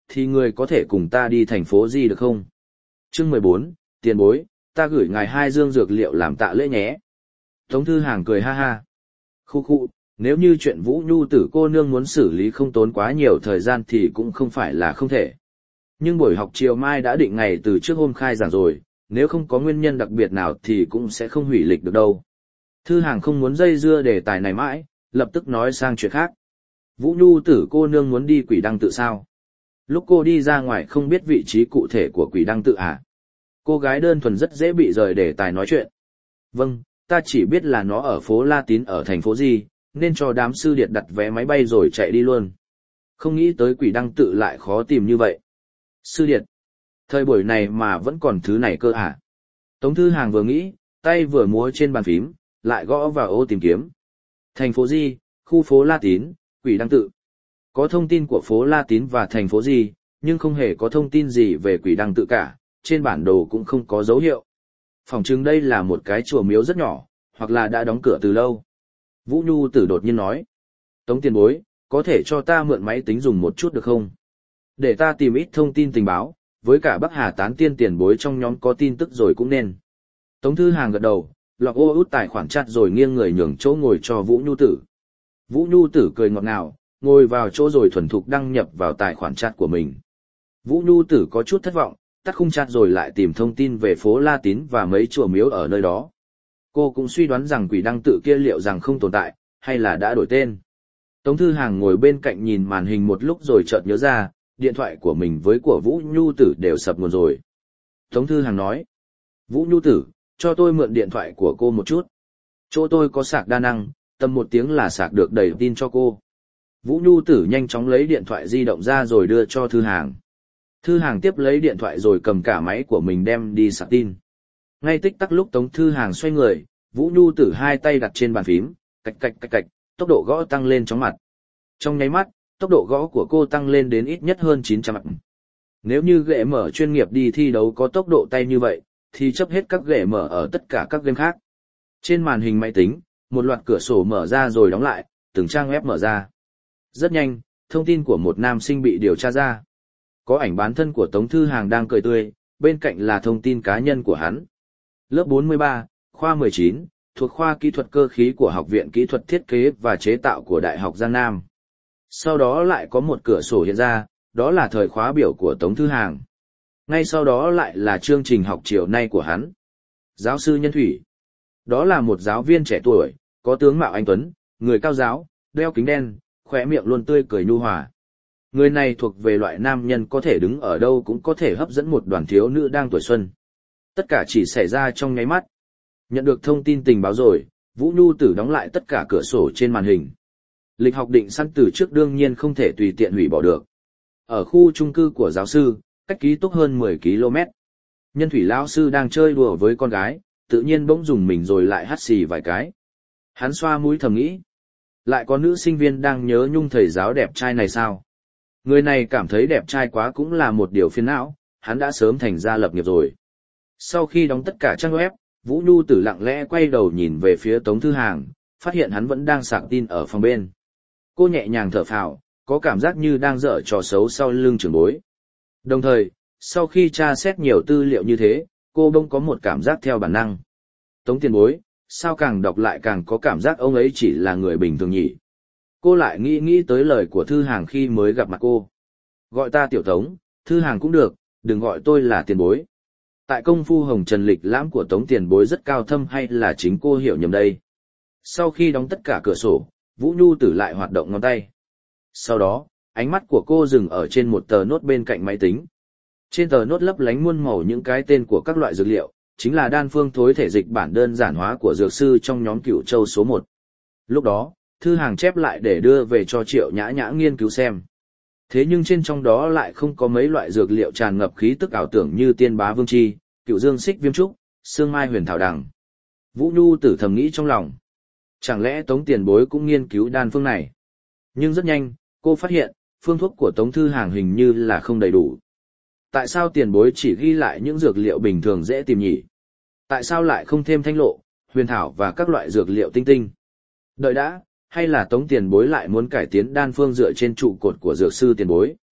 thì người có thể cùng ta đi thành phố gì được không? Chương mười bốn, tiền bối, ta gửi ngài hai dương dược liệu làm tạ lễ nhé. Tống Thư Hàng cười ha ha. Khu khu, nếu như chuyện Vũ Nhu tử cô nương muốn xử lý không tốn quá nhiều thời gian thì cũng không phải là không thể. Nhưng buổi học chiều mai đã định ngày từ trước hôm khai giảng rồi, nếu không có nguyên nhân đặc biệt nào thì cũng sẽ không hủy lịch được đâu. Thư Hàng không muốn dây dưa đề tài này mãi, lập tức nói sang chuyện khác. Vũ Nhu tử cô nương muốn đi Quỷ Đăng Tự sao? Lúc cô đi ra ngoài không biết vị trí cụ thể của Quỷ Đăng Tự à? Cô gái đơn thuần rất dễ bị rời đề tài nói chuyện. Vâng, ta chỉ biết là nó ở phố La Tín ở thành phố gì, nên cho đám sư điệt đặt vé máy bay rồi chạy đi luôn. Không nghĩ tới Quỷ Đăng Tự lại khó tìm như vậy. Sư điệt, thời buổi này mà vẫn còn thứ này cơ à? Tống Thư Hàng vừa nghĩ, tay vừa múa trên bàn phím, lại gõ vào ô tìm kiếm. Thành phố gì, khu phố La Tín, Quỷ Đăng Tự. Có thông tin của phố La Tín và thành phố gì, nhưng không hề có thông tin gì về Quỷ Đăng Tự cả, trên bản đồ cũng không có dấu hiệu. Phỏng chừng đây là một cái chùa miếu rất nhỏ, hoặc là đã đóng cửa từ lâu. Vũ Nhu tử đột nhiên nói. Tống tiền bối, có thể cho ta mượn máy tính dùng một chút được không? Để ta tìm ít thông tin tình báo, với cả Bắc Hà Tán Tiên tiền bối trong nhóm có tin tức rồi cũng nên. Tống Thư Hàng gật đầu, lọc ô út tài khoản chat rồi nghiêng người nhường chỗ ngồi cho Vũ Nhu tử. Vũ Nhu tử cười ngọt ngào, ngồi vào chỗ rồi thuần thục đăng nhập vào tài khoản chat của mình. Vũ Nhu tử có chút thất vọng, tắt khung chat rồi lại tìm thông tin về phố La Tín và mấy chùa miếu ở nơi đó. Cô cũng suy đoán rằng Quỷ Đăng Tự kia liệu rằng không tồn tại, hay là đã đổi tên. Tống Thư Hàng ngồi bên cạnh nhìn màn hình một lúc rồi chợt nhớ ra, điện thoại của mình với của Vũ Nhu tử đều sập nguồn rồi. Tống Thư Hàng nói, Vũ Nhu tử, cho tôi mượn điện thoại của cô một chút. Chỗ tôi có sạc đa năng, tầm một tiếng là sạc được đầy tin cho cô. Vũ Nhu tử nhanh chóng lấy điện thoại di động ra rồi đưa cho Thư Hàng. Thư Hàng tiếp lấy điện thoại rồi cầm cả máy của mình đem đi sạc tin. Ngay tích tắc lúc Tống Thư Hàng xoay người, Vũ Nhu tử hai tay đặt trên bàn phím, cạch cạch cạch cạch, tốc độ gõ tăng lên chóng mặt. Trong nháy mắt, tốc độ gõ của cô tăng lên đến ít nhất hơn chín trăm mặt. Nếu như ghệ mở chuyên nghiệp đi thi đấu có tốc độ tay như vậy, thì chấp hết các ghệ mở ở tất cả các game khác. Trên màn hình máy tính, một loạt cửa sổ mở ra rồi đóng lại, từng trang web mở ra. Rất nhanh, thông tin của một nam sinh bị điều tra ra. Có ảnh bán thân của Tống Thư Hàng đang cười tươi, bên cạnh là thông tin cá nhân của hắn. Lớp bốn mươi ba, khoa mười chín, thuộc khoa kỹ thuật cơ khí của Học viện Kỹ thuật Thiết kế và Chế tạo của Đại học Giang Nam. Sau đó lại có một cửa sổ hiện ra, đó là thời khóa biểu của Tống Thư Hàng. Ngay sau đó lại là chương trình học chiều nay của hắn. Giáo sư Nhân Thủy. Đó là một giáo viên trẻ tuổi, có tướng mạo anh tuấn, người cao giáo, đeo kính đen, khóe miệng luôn tươi cười nhu hòa. Người này thuộc về loại nam nhân có thể đứng ở đâu cũng có thể hấp dẫn một đoàn thiếu nữ đang tuổi xuân. Tất cả chỉ xảy ra trong nháy mắt. Nhận được thông tin tình báo rồi, Vũ Nhu tử đóng lại tất cả cửa sổ trên màn hình. Lịch học định sẵn từ trước đương nhiên không thể tùy tiện hủy bỏ được. Ở khu chung cư của giáo sư, cách ký túc hơn mười ki lô mét. Nhân Thủy lão sư đang chơi đùa với con gái, tự nhiên bỗng dùng mình rồi lại hắt xì vài cái. Hắn xoa mũi thầm nghĩ. Lại có nữ sinh viên đang nhớ nhung thầy giáo đẹp trai này sao? Người này cảm thấy đẹp trai quá cũng là một điều phiền não, hắn đã sớm thành ra lập nghiệp rồi. Sau khi đóng tất cả trang web, Vũ Nhu tử lặng lẽ quay đầu nhìn về phía Tống Thư Hàng, phát hiện hắn vẫn đang sạc tin ở phòng bên. Cô nhẹ nhàng thở phào, có cảm giác như đang dở trò xấu sau lưng trưởng bối. Đồng thời, sau khi tra xét nhiều tư liệu như thế, cô bỗng có một cảm giác theo bản năng. Tống tiền bối, sao càng đọc lại càng có cảm giác ông ấy chỉ là người bình thường nhỉ? Cô lại nghĩ nghĩ tới lời của Thư Hàng khi mới gặp mặt cô. Gọi ta tiểu Tống, Thư Hàng cũng được, đừng gọi tôi là tiền bối. Tại công phu hồng trần lịch lãm của Tống tiền bối rất cao thâm hay là chính cô hiểu nhầm đây? Sau khi đóng tất cả cửa sổ, Vũ Nhu tử lại hoạt động ngón tay. Sau đó, ánh mắt của cô dừng ở trên một tờ nốt bên cạnh máy tính. Trên tờ nốt lấp lánh muôn màu những cái tên của các loại dược liệu, chính là đan phương thối thể dịch bản đơn giản hóa của dược sư trong nhóm Cửu Châu số một. Lúc đó, Thư Hàng chép lại để đưa về cho Triệu Nhã Nhã nghiên cứu xem. Thế nhưng trên trong đó lại không có mấy loại dược liệu tràn ngập khí tức ảo tưởng như tiên bá vương chi, cựu dương xích viêm trúc, sương mai huyền thảo đằng. Vũ Nhu tử thầm nghĩ trong lòng. Chẳng lẽ Tống tiền bối cũng nghiên cứu đan phương này? Nhưng rất nhanh, cô phát hiện, phương thuốc của Tống Thư Hàng hình như là không đầy đủ. Tại sao tiền bối chỉ ghi lại những dược liệu bình thường dễ tìm nhỉ? Tại sao lại không thêm thanh lộ, huyền thảo và các loại dược liệu tinh tinh? Đợi đã, hay là Tống tiền bối lại muốn cải tiến đan phương dựa trên trụ cột của dược sư tiền bối?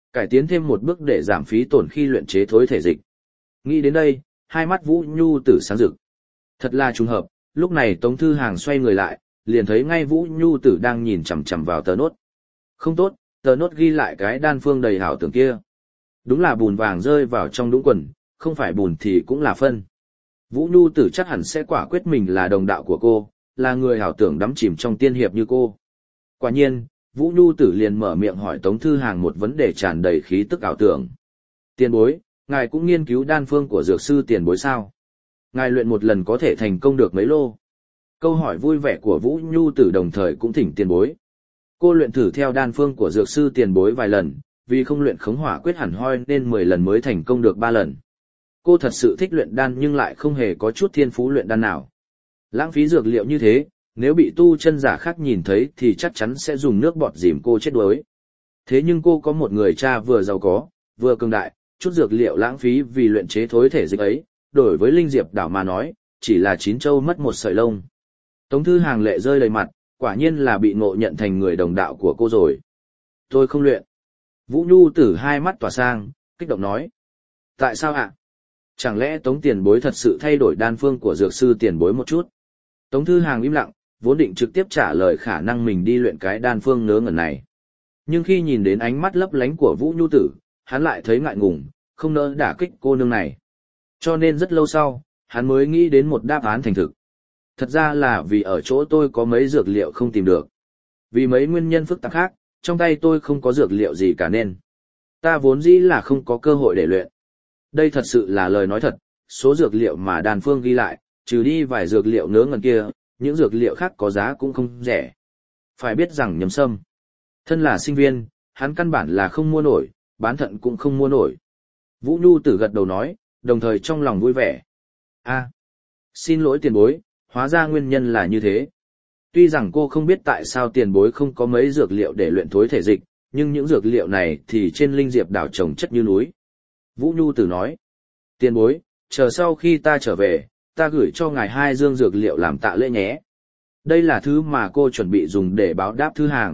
Cải tiến thêm một bước để giảm phí tổn khi luyện chế thối thể dịch. Nghĩ đến đây, hai mắt Vũ Nhu Tử sáng rực. Thật là trùng hợp, lúc này Tống Thư Hàng xoay người lại, liền thấy ngay Vũ Nhu Tử đang nhìn chằm chằm vào tờ nốt. Không tốt, tờ nốt ghi lại cái đan phương đầy hảo tưởng kia. Đúng là bùn vàng rơi vào trong đũng quần, không phải bùn thì cũng là phân. Vũ Nhu Tử chắc hẳn sẽ quả quyết mình là đồng đạo của cô, là người hảo tưởng đắm chìm trong tiên hiệp như cô. Quả nhiên, Vũ Nhu Tử liền mở miệng hỏi Tống Thư Hàng một vấn đề tràn đầy khí tức ảo tưởng. Tiền bối, ngài cũng nghiên cứu đan phương của dược sư tiền bối sao? Ngài luyện một lần có thể thành công được mấy lô? Câu hỏi vui vẻ của Vũ Nhu Tử đồng thời cũng thỉnh tiền bối. Cô luyện thử theo đan phương của dược sư tiền bối vài lần, vì không luyện khống hỏa quyết hẳn hoi nên mười lần mới thành công được ba lần. Cô thật sự thích luyện đan nhưng lại không hề có chút thiên phú luyện đan nào. Lãng phí dược liệu như thế, nếu bị tu chân giả khác nhìn thấy thì chắc chắn sẽ dùng nước bọt dìm cô chết đuối. Thế nhưng cô có một người cha vừa giàu có, vừa cường đại, chút dược liệu lãng phí vì luyện chế thối thể dịch ấy, đổi với Linh Diệp đảo mà nói, chỉ là chín châu mất một sợi lông. Tống Thư Hàng lệ rơi đầy mặt, quả nhiên là bị ngộ nhận thành người đồng đạo của cô rồi. Tôi không luyện. Vũ Nhu Tử hai mắt tỏa sang, kích động nói. Tại sao ạ? Chẳng lẽ Tống tiền bối thật sự thay đổi đan phương của dược sư tiền bối một chút? Tống Thư Hàng im lặng, vốn định trực tiếp trả lời khả năng mình đi luyện cái đan phương ngớ ngẩn này. Nhưng khi nhìn đến ánh mắt lấp lánh của Vũ Nhu Tử, hắn lại thấy ngại ngùng, không nỡ đả kích cô nương này. Cho nên rất lâu sau, hắn mới nghĩ đến một đáp án thành thực. Thật ra là vì ở chỗ tôi có mấy dược liệu không tìm được. Vì mấy nguyên nhân phức tạp khác, trong tay tôi không có dược liệu gì cả nên. Ta vốn dĩ là không có cơ hội để luyện. Đây thật sự là lời nói thật, số dược liệu mà đàn phương ghi lại, trừ đi vài dược liệu ngớ ngẩn kia, những dược liệu khác có giá cũng không rẻ. Phải biết rằng Nhậm Sâm, thân là sinh viên, hắn căn bản là không mua nổi, bán thận cũng không mua nổi. Vũ Nhu Tử gật đầu nói, đồng thời trong lòng vui vẻ. A, xin lỗi tiền bối, hóa ra nguyên nhân là như thế. Tuy rằng cô không biết tại sao tiền bối không có mấy dược liệu để luyện thối thể dịch, nhưng những dược liệu này thì trên Linh Diệp đảo trồng chất như núi. Vũ Nhu Tử nói, tiền bối, chờ sau khi ta trở về, ta gửi cho ngài hai dương dược liệu làm tạ lễ nhé. Đây là thứ mà cô chuẩn bị dùng để báo đáp Thư Hàng.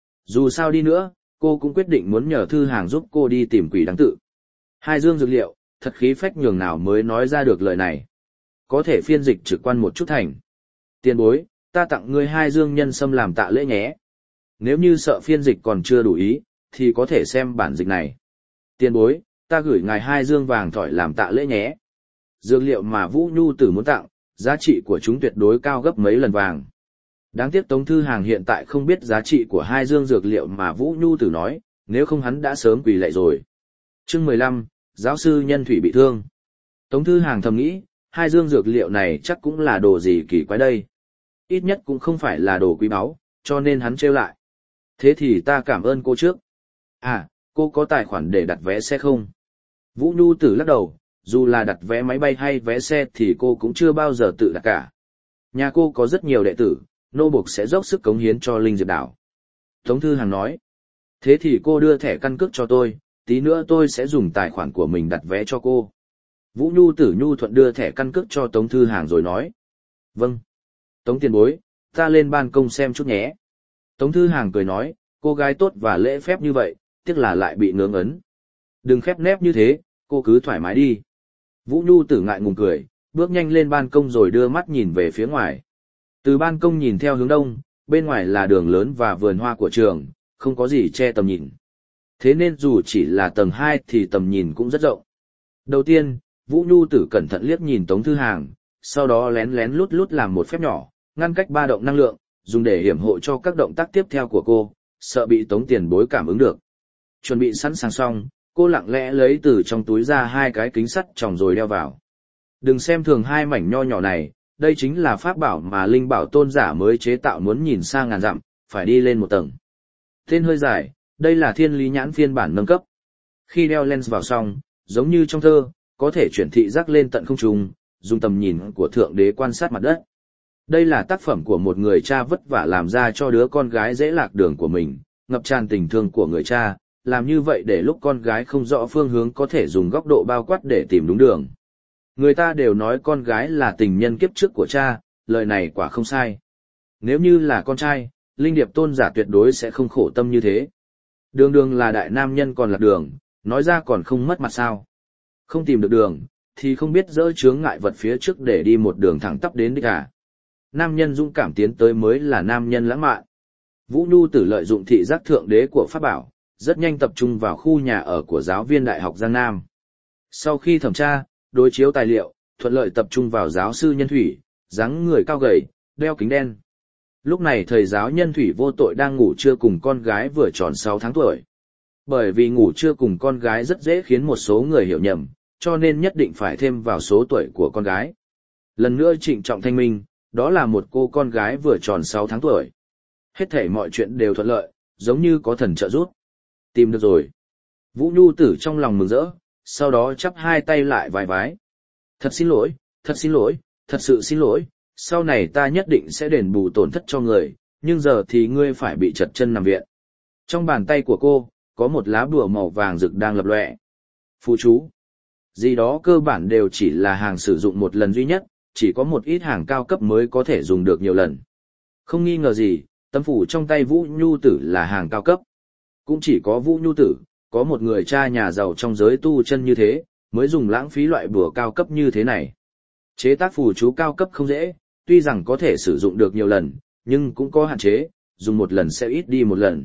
Dù sao đi nữa, cô cũng quyết định muốn nhờ Thư Hàng giúp cô đi tìm quỷ đáng tự. Hai dương dược liệu, thật khí phách nhường nào mới nói ra được lời này. Có thể phiên dịch trực quan một chút thành. Tiền bối, ta tặng ngươi hai dương nhân sâm làm tạ lễ nhé. Nếu như sợ phiên dịch còn chưa đủ ý, thì có thể xem bản dịch này. Tiền bối, ta gửi ngài hai dương vàng thỏi làm tạ lễ nhé. Dược liệu mà Vũ Nhu Tử muốn tặng, giá trị của chúng tuyệt đối cao gấp mấy lần vàng. Đáng tiếc Tống Thư Hàng hiện tại không biết giá trị của hai dương dược liệu mà Vũ Nhu Tử nói, nếu không hắn đã sớm quỳ lạy rồi. Chương mười lăm, giáo sư Nhân Thủy bị thương. Tống Thư Hàng thầm nghĩ, hai dương dược liệu này chắc cũng là đồ gì kỳ quái đây. Ít nhất cũng không phải là đồ quý báu, cho nên hắn trêu lại. Thế thì ta cảm ơn cô trước. À, cô có tài khoản để đặt vé xe không? Vũ Nhu Tử lắc đầu, dù là đặt vé máy bay hay vé xe thì cô cũng chưa bao giờ tự đặt cả. Nhà cô có rất nhiều đệ tử, nô buộc sẽ dốc sức cống hiến cho Linh Diệp đảo. Tống Thư Hàng nói, thế thì cô đưa thẻ căn cước cho tôi, tí nữa tôi sẽ dùng tài khoản của mình đặt vé cho cô. Vũ Nhu Tử nhu thuận đưa thẻ căn cước cho Tống Thư Hàng rồi nói, vâng. Tống tiền bối, ta lên ban công xem chút nhé. Tống Thư Hàng cười nói, cô gái tốt và lễ phép như vậy, tiếc là lại bị ngưỡng ấn. Đừng khép nép như thế, cô cứ thoải mái đi. Vũ Nhu Tử ngại ngùng cười, bước nhanh lên ban công rồi đưa mắt nhìn về phía ngoài. Từ ban công nhìn theo hướng đông, bên ngoài là đường lớn và vườn hoa của trường, không có gì che tầm nhìn. Thế nên dù chỉ là tầng hai thì tầm nhìn cũng rất rộng. Đầu tiên, Vũ Nhu Tử cẩn thận liếc nhìn Tống Thư Hàng, sau đó lén lén lút lút làm một phép nhỏ, ngăn cách ba động năng lượng, dùng để hiểm hộ cho các động tác tiếp theo của cô, sợ bị Tống tiền bối cảm ứng được. Chuẩn bị sẵn sàng xong, cô lặng lẽ lấy từ trong túi ra hai cái kính sắt tròng rồi đeo vào. Đừng xem thường hai mảnh nho nhỏ này, đây chính là pháp bảo mà Linh Bảo tôn giả mới chế tạo, muốn nhìn xa ngàn dặm, phải đi lên một tầng. Tên hơi dài, đây là Thiên Lý Nhãn phiên bản nâng cấp. Khi đeo lens vào xong, giống như trong thơ, có thể chuyển thị giác lên tận không trung, dùng tầm nhìn của Thượng Đế quan sát mặt đất. Đây là tác phẩm của một người cha vất vả làm ra cho đứa con gái dễ lạc đường của mình, ngập tràn tình thương của người cha, làm như vậy để lúc con gái không rõ phương hướng có thể dùng góc độ bao quát để tìm đúng đường. Người ta đều nói con gái là tình nhân kiếp trước của cha, lời này quả không sai. Nếu như là con trai, Linh Điệp tôn giả tuyệt đối sẽ không khổ tâm như thế. Đường đường là đại nam nhân còn lạc đường, nói ra còn không mất mặt sao. Không tìm được đường, thì không biết dỡ chướng ngại vật phía trước để đi một đường thẳng tắp đến đích à. Nam nhân dũng cảm tiến tới mới là nam nhân lãng mạn. Vũ Nhu Tử lợi dụng thị giác thượng đế của Pháp Bảo, rất nhanh tập trung vào khu nhà ở của giáo viên Đại học Giang Nam. Sau khi thẩm tra, đối chiếu tài liệu, thuận lợi tập trung vào giáo sư Nhân Thủy, dáng người cao gầy, đeo kính đen. Lúc này thầy giáo Nhân Thủy vô tội đang ngủ trưa cùng con gái vừa tròn sáu tháng tuổi. Bởi vì ngủ trưa cùng con gái rất dễ khiến một số người hiểu nhầm, cho nên nhất định phải thêm vào số tuổi của con gái. Lần nữa trịnh trọng thanh minh, đó là một cô con gái vừa tròn sáu tháng tuổi. Hết thảy mọi chuyện đều thuận lợi, giống như có thần trợ giúp. Tìm được rồi. Vũ Nhu Tử trong lòng mừng rỡ, sau đó chắp hai tay lại vái vái. Thật xin lỗi, thật xin lỗi, thật sự xin lỗi, sau này ta nhất định sẽ đền bù tổn thất cho người, nhưng giờ thì ngươi phải bị chật chân nằm viện. Trong bàn tay của cô, có một lá bùa màu vàng rực đang lập lòe. Phù chú. Gì đó cơ bản đều chỉ là hàng sử dụng một lần duy nhất, chỉ có một ít hàng cao cấp mới có thể dùng được nhiều lần. Không nghi ngờ gì, tấm phủ trong tay Vũ Nhu Tử là hàng cao cấp. Cũng chỉ có Vũ Nhu Tử, có một người cha nhà giàu trong giới tu chân như thế, mới dùng lãng phí loại bùa cao cấp như thế này. Chế tác phù chú cao cấp không dễ, tuy rằng có thể sử dụng được nhiều lần, nhưng cũng có hạn chế, dùng một lần sẽ ít đi một lần.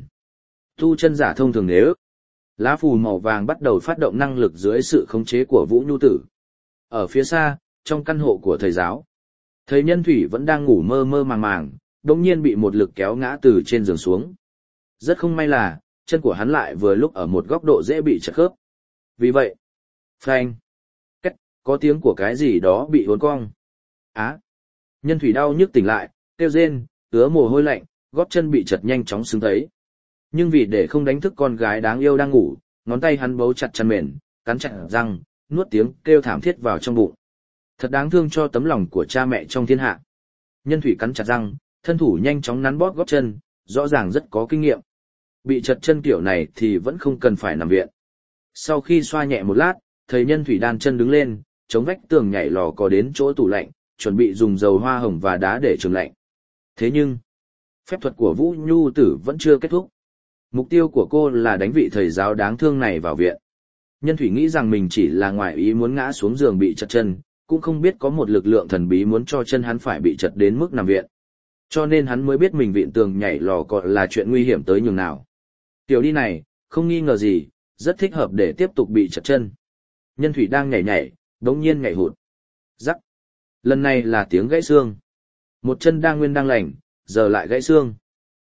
Tu chân giả thông thường nếu lá phù màu vàng bắt đầu phát động năng lực dưới sự khống chế của Vũ Nhu Tử. Ở phía xa, trong căn hộ của thầy giáo, thầy Nhân Thủy vẫn đang ngủ mơ mơ màng màng, đột nhiên bị một lực kéo ngã từ trên giường xuống. Rất không may là, chân của hắn lại vừa lúc ở một góc độ dễ bị chật khớp. Vì vậy, phanh, cách, có tiếng của cái gì đó bị uốn cong. Á, Nhân Thủy đau nhức tỉnh lại, kêu rên, ứa mồ hôi lạnh, gót chân bị chật nhanh chóng xứng thấy. Nhưng vì để không đánh thức con gái đáng yêu đang ngủ, ngón tay hắn bấu chặt chăn mền, cắn chặt răng, nuốt tiếng kêu thảm thiết vào trong bụng. Thật đáng thương cho tấm lòng của cha mẹ trong thiên hạ. Nhân Thủy cắn chặt răng, thân thủ nhanh chóng nắn bóp gót chân, rõ ràng rất có kinh nghiệm. Bị chật chân kiểu này thì vẫn không cần phải nằm viện. Sau khi xoa nhẹ một lát, thầy Nhân Thủy đan chân đứng lên, chống vách tường nhảy lò cò đến chỗ tủ lạnh, chuẩn bị dùng dầu hoa hồng và đá để trường lạnh. Thế nhưng, phép thuật của Vũ Nhu Tử vẫn chưa kết thúc. Mục tiêu của cô là đánh vị thầy giáo đáng thương này vào viện. Nhân Thủy nghĩ rằng mình chỉ là ngoại ý muốn ngã xuống giường bị chật chân, cũng không biết có một lực lượng thần bí muốn cho chân hắn phải bị chật đến mức nằm viện. Cho nên hắn mới biết mình vịn tường nhảy lò cò là chuyện nguy hiểm tới nhường nào. Tiểu đi này, không nghi ngờ gì, rất thích hợp để tiếp tục bị chật chân. Nhân Thủy đang nhảy nhảy, đống nhiên nhảy hụt. Rắc. Lần này là tiếng gãy xương. Một chân đang nguyên đang lành, giờ lại gãy xương.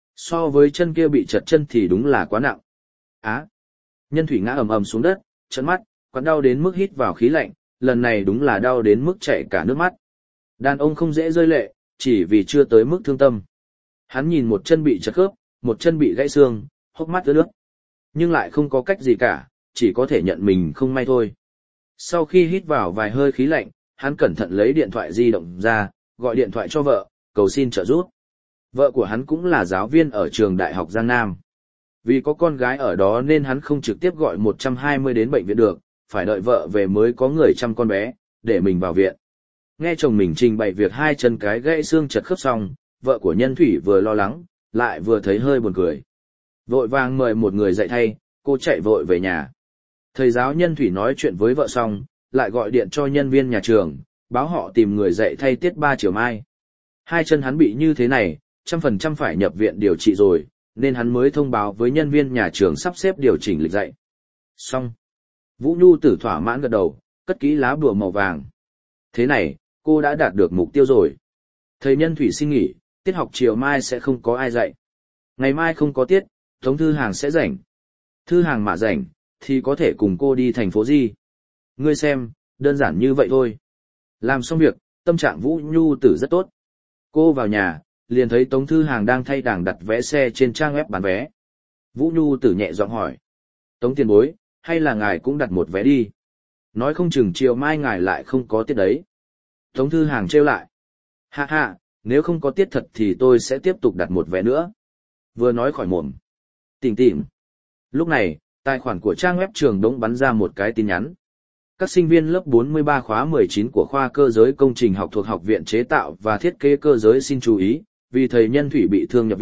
So với chân kia bị chật chân thì đúng là quá nặng. Á. Nhân Thủy ngã ầm ầm xuống đất, trợn mắt, quặn đau đến mức hít vào khí lạnh, lần này đúng là đau đến mức chảy cả nước mắt. Đàn ông không dễ rơi lệ, chỉ vì chưa tới mức thương tâm. Hắn nhìn một chân bị chật khớp, một chân bị gãy xương, hốc mắt ướt nước. Nhưng lại không có cách gì cả, chỉ có thể nhận mình không may thôi. Sau khi hít vào vài hơi khí lạnh, hắn cẩn thận lấy điện thoại di động ra, gọi điện thoại cho vợ, cầu xin trợ giúp. Vợ của hắn cũng là giáo viên ở trường Đại học Giang Nam. Vì có con gái ở đó nên hắn không trực tiếp gọi một trăm hai mươi đến bệnh viện được, phải đợi vợ về mới có người chăm con bé, để mình vào viện. Nghe chồng mình trình bày việc hai chân cái gãy xương chật khớp xong, vợ của Nhân Thủy vừa lo lắng, lại vừa thấy hơi buồn cười. Vội vàng mời một người dạy thay, cô chạy vội về nhà. Thầy giáo Nhân Thủy nói chuyện với vợ xong, lại gọi điện cho nhân viên nhà trường, báo họ tìm người dạy thay tiết ba chiều mai. Hai chân hắn bị như thế này, trăm phần trăm phải nhập viện điều trị rồi, nên hắn mới thông báo với nhân viên nhà trường sắp xếp điều chỉnh lịch dạy. Xong. Vũ Nhu Tử thỏa mãn gật đầu, cất kỹ lá bùa màu vàng. Thế này, cô đã đạt được mục tiêu rồi. Thầy Nhân Thủy xin nghỉ, tiết học chiều mai sẽ không có ai dạy. Ngày mai không có tiết, Tống Thư Hàng sẽ rảnh. Thư Hàng mà rảnh, thì có thể cùng cô đi thành phố Di. Ngươi xem, đơn giản như vậy thôi. Làm xong việc, tâm trạng Vũ Nhu Tử rất tốt. Cô vào nhà, liền thấy Tống Thư Hàng đang thay đảng đặt vé xe trên trang web bán vé. Vũ Nhu Tử nhẹ giọng hỏi. Tống tiền bối, hay là ngài cũng đặt một vé đi? Nói không chừng chiều mai ngài lại không có tiết đấy. Tống Thư Hàng trêu lại. Ha ha, nếu không có tiết thật thì tôi sẽ tiếp tục đặt một vé nữa. Vừa nói khỏi mồm. Tỉnh tỉnh. Lúc này, tài khoản của trang web trường đống bắn ra một cái tin nhắn. Các sinh viên lớp bốn mươi ba khóa mười chín của khoa cơ giới công trình học thuộc Học viện Chế tạo và Thiết kế Cơ giới xin chú ý, vì thầy Nhân Thủy bị thương nhập viện,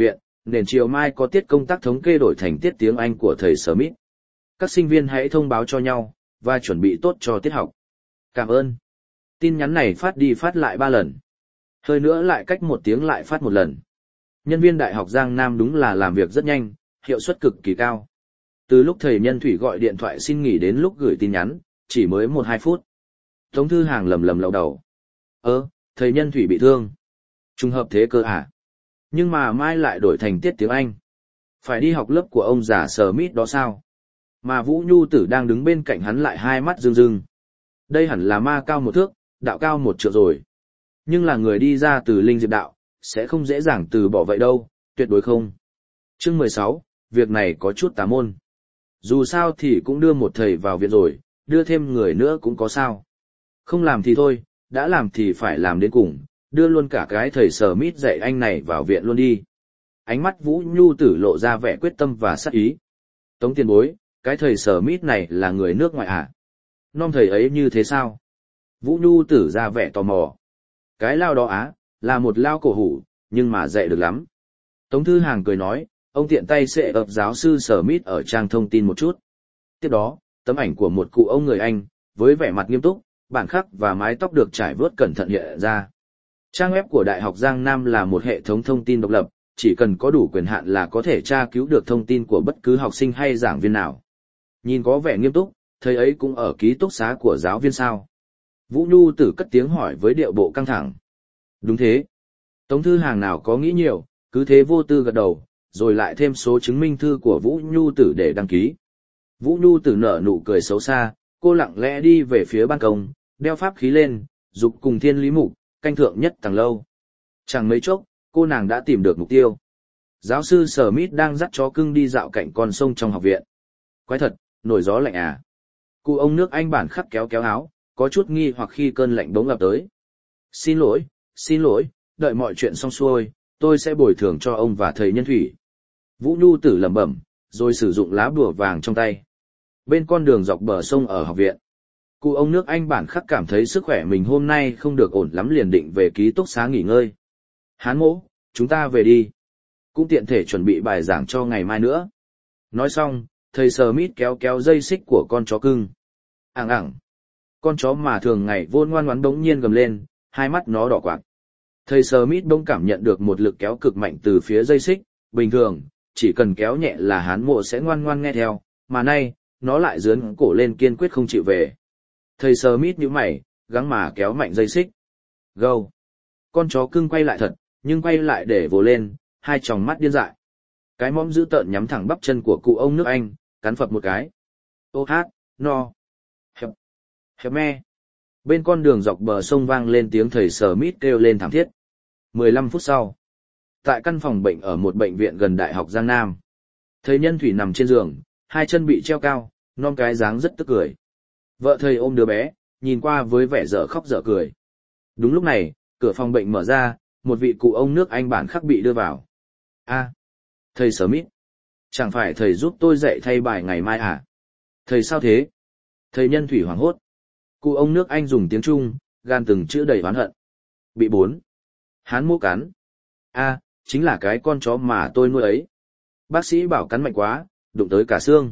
nền chiều mai có tiết công tác thống kê đổi thành tiết tiếng Anh của thầy Smith. Các sinh viên hãy thông báo cho nhau, và chuẩn bị tốt cho tiết học. Cảm ơn. Tin nhắn này phát đi phát lại ba lần. Hơi nữa lại cách một tiếng lại phát một lần. Nhân viên Đại học Giang Nam đúng là làm việc rất nhanh, hiệu suất cực kỳ cao. Từ lúc thầy Nhân Thủy gọi điện thoại xin nghỉ đến lúc gửi tin nhắn, chỉ mới một hai phút. Tống Thư Hàng lầm lầm lầu đầu. Ơ, thầy Nhân Thủy bị thương. Trùng hợp thế cơ à? Nhưng mà mai lại đổi thành tiết tiếng Anh. Phải đi học lớp của ông già Smith đó sao? Mà Vũ Nhu Tử đang đứng bên cạnh hắn lại hai mắt rưng rưng. Đây hẳn là ma cao một thước, đạo cao một trượng rồi. Nhưng là người đi ra từ linh diệp đạo, sẽ không dễ dàng từ bỏ vậy đâu, tuyệt đối không. Chương mười sáu, việc này có chút tà môn. Dù sao thì cũng đưa một thầy vào viện rồi, đưa thêm người nữa cũng có sao. Không làm thì thôi, đã làm thì phải làm đến cùng, đưa luôn cả cái thầy Smith dạy anh này vào viện luôn đi. Ánh mắt Vũ Nhu Tử lộ ra vẻ quyết tâm và sắc ý. Tống tiền bối, cái thầy Smith này là người nước ngoài à? Nom thầy ấy như thế sao? Vũ Nhu Tử ra vẻ tò mò. Cái lao đó á, là một lao cổ hủ, nhưng mà dạy được lắm. Tống Thư Hàng cười nói, ông tiện tay sẽ ập giáo sư Smith ở trang thông tin một chút. Tiếp đó, tấm ảnh của một cụ ông người Anh, với vẻ mặt nghiêm túc, bản khắc và mái tóc được trải vớt cẩn thận hiện ra. Trang web của Đại học Giang Nam là một hệ thống thông tin độc lập, chỉ cần có đủ quyền hạn là có thể tra cứu được thông tin của bất cứ học sinh hay giảng viên nào. Nhìn có vẻ nghiêm túc, thầy ấy cũng ở ký túc xá của giáo viên sao? Vũ Nhu Tử cất tiếng hỏi với điệu bộ căng thẳng. Đúng thế. Tống Thư Hàng nào có nghĩ nhiều, cứ thế vô tư gật đầu, rồi lại thêm số chứng minh thư của Vũ Nhu Tử để đăng ký. Vũ Nhu Tử nở nụ cười xấu xa, cô lặng lẽ đi về phía ban công, đeo pháp khí lên, dục cùng Thiên Lý Mục, canh thượng nhất tầng lâu. Chẳng mấy chốc, cô nàng đã tìm được mục tiêu. Giáo sư Smith đang dắt chó cưng đi dạo cạnh con sông trong học viện. Quái thật, nổi gió lạnh à. Cụ ông nước Anh bản khắc kéo kéo áo, có chút nghi hoặc khi cơn lạnh bỗng ập tới. Xin lỗi, xin lỗi, đợi mọi chuyện xong xuôi, tôi sẽ bồi thường cho ông và thầy Nhân Thủy. Vũ Nhu Tử lẩm bẩm, rồi sử dụng lá bùa vàng trong tay. Bên con đường dọc bờ sông ở học viện, cụ ông nước Anh bản khắc cảm thấy sức khỏe mình hôm nay không được ổn lắm, liền định về ký túc xá nghỉ ngơi. Hán mỗ, chúng ta về đi. Cũng tiện thể chuẩn bị bài giảng cho ngày mai nữa. Nói xong, thầy Smith kéo kéo dây xích của con chó cưng. Ảng ảng. Con chó mà thường ngày vô ngoan ngoãn bỗng nhiên gầm lên, hai mắt nó đỏ quạng. Thầy Smith bỗng cảm nhận được một lực kéo cực mạnh từ phía dây xích. Bình thường, chỉ cần kéo nhẹ là hán mộ sẽ ngoan ngoan nghe theo, mà nay, nó lại dướn cổ lên kiên quyết không chịu về. Thầy Smith nhíu mày, gắng mà kéo mạnh dây xích. Gâu. Con chó cưng quay lại thật, nhưng quay lại để vồ lên, hai tròng mắt điên dại. Cái mõm dữ tợn nhắm thẳng bắp chân của cụ ông nước Anh, cắn phập một cái. Ô hát, no. Hẹp. Hẹp me. Bên con đường dọc bờ sông vang lên tiếng thầy Smith kêu lên thảm thiết. mười lăm phút sau, tại căn phòng bệnh ở một bệnh viện gần Đại học Giang Nam, thầy Nhân Thủy nằm trên giường, hai chân bị treo cao, non cái dáng rất tức cười. Vợ thầy ôm đứa bé, nhìn qua với vẻ dở khóc dở cười. Đúng lúc này, cửa phòng bệnh mở ra, một vị cụ ông nước Anh bản khắc bị đưa vào. A, thầy Smith, chẳng phải thầy giúp tôi dạy thay bài ngày mai à? Thầy sao thế? Thầy Nhân Thủy hoảng hốt. Cụ ông nước Anh dùng tiếng Trung, gan từng chữ đầy oán hận. Bị bốn. Hán mô cắn. A, chính là cái con chó mà tôi nuôi ấy. Bác sĩ bảo cắn mạnh quá, đụng tới cả xương.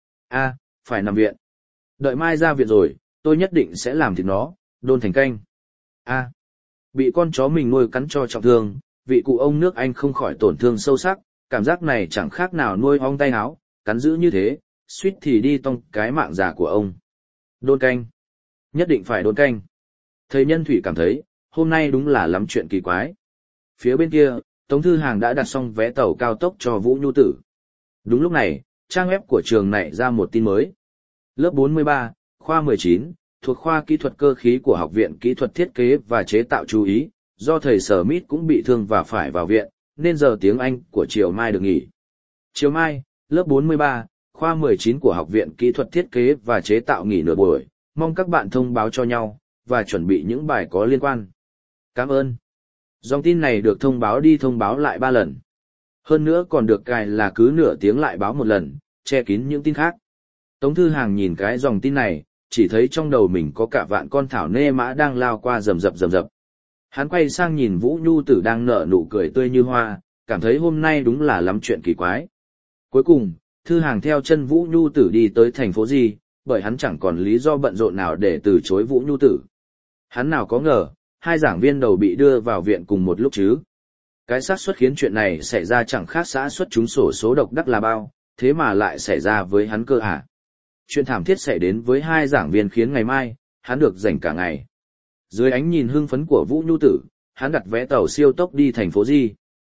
A, phải nằm viện. Đợi mai ra viện rồi, tôi nhất định sẽ làm thịt nó, đôn thành canh. A, bị con chó mình nuôi cắn cho trọng thương, vị cụ ông nước Anh không khỏi tổn thương sâu sắc, cảm giác này chẳng khác nào nuôi ong tay áo, cắn dữ như thế, suýt thì đi tong cái mạng già của ông. Đôn canh. Nhất định phải đôn canh. Thầy Nhân Thủy cảm thấy, hôm nay đúng là lắm chuyện kỳ quái. Phía bên kia, Tống Thư Hàng đã đặt xong vé tàu cao tốc cho Vũ Nhu Tử. Đúng lúc này, trang web của trường này ra một tin mới. Lớp bốn mươi ba, khoa mười chín, thuộc khoa kỹ thuật cơ khí của Học viện Kỹ thuật Thiết kế và Chế tạo chú ý, do thầy Smith cũng bị thương và phải vào viện, nên giờ tiếng Anh của chiều mai được nghỉ. Chiều mai, lớp bốn mươi ba, khoa mười chín của Học viện Kỹ thuật Thiết kế và Chế tạo nghỉ nửa buổi, mong các bạn thông báo cho nhau, và chuẩn bị những bài có liên quan. Cảm ơn. Dòng tin này được thông báo đi thông báo lại ba lần. Hơn nữa còn được cài là cứ nửa tiếng lại báo một lần, che kín những tin khác. Tống Thư Hàng nhìn cái dòng tin này, chỉ thấy trong đầu mình có cả vạn con thảo nê mã đang lao qua rầm rập rầm rập. Hắn quay sang nhìn Vũ Nhu Tử đang nở nụ cười tươi như hoa, cảm thấy hôm nay đúng là lắm chuyện kỳ quái. Cuối cùng, Thư Hàng theo chân Vũ Nhu Tử đi tới thành phố Di, bởi hắn chẳng còn lý do bận rộn nào để từ chối Vũ Nhu Tử. Hắn nào có ngờ, hai giảng viên đầu bị đưa vào viện cùng một lúc chứ. Cái xác suất khiến chuyện này xảy ra chẳng khác xã suất trúng sổ số độc đắc là bao, thế mà lại xảy ra với hắn cơ à. Chuyện thảm thiết xảy đến với hai giảng viên khiến ngày mai, hắn được rảnh cả ngày. Dưới ánh nhìn hưng phấn của Vũ Nhu Tử, hắn đặt vé tàu siêu tốc đi thành phố Di.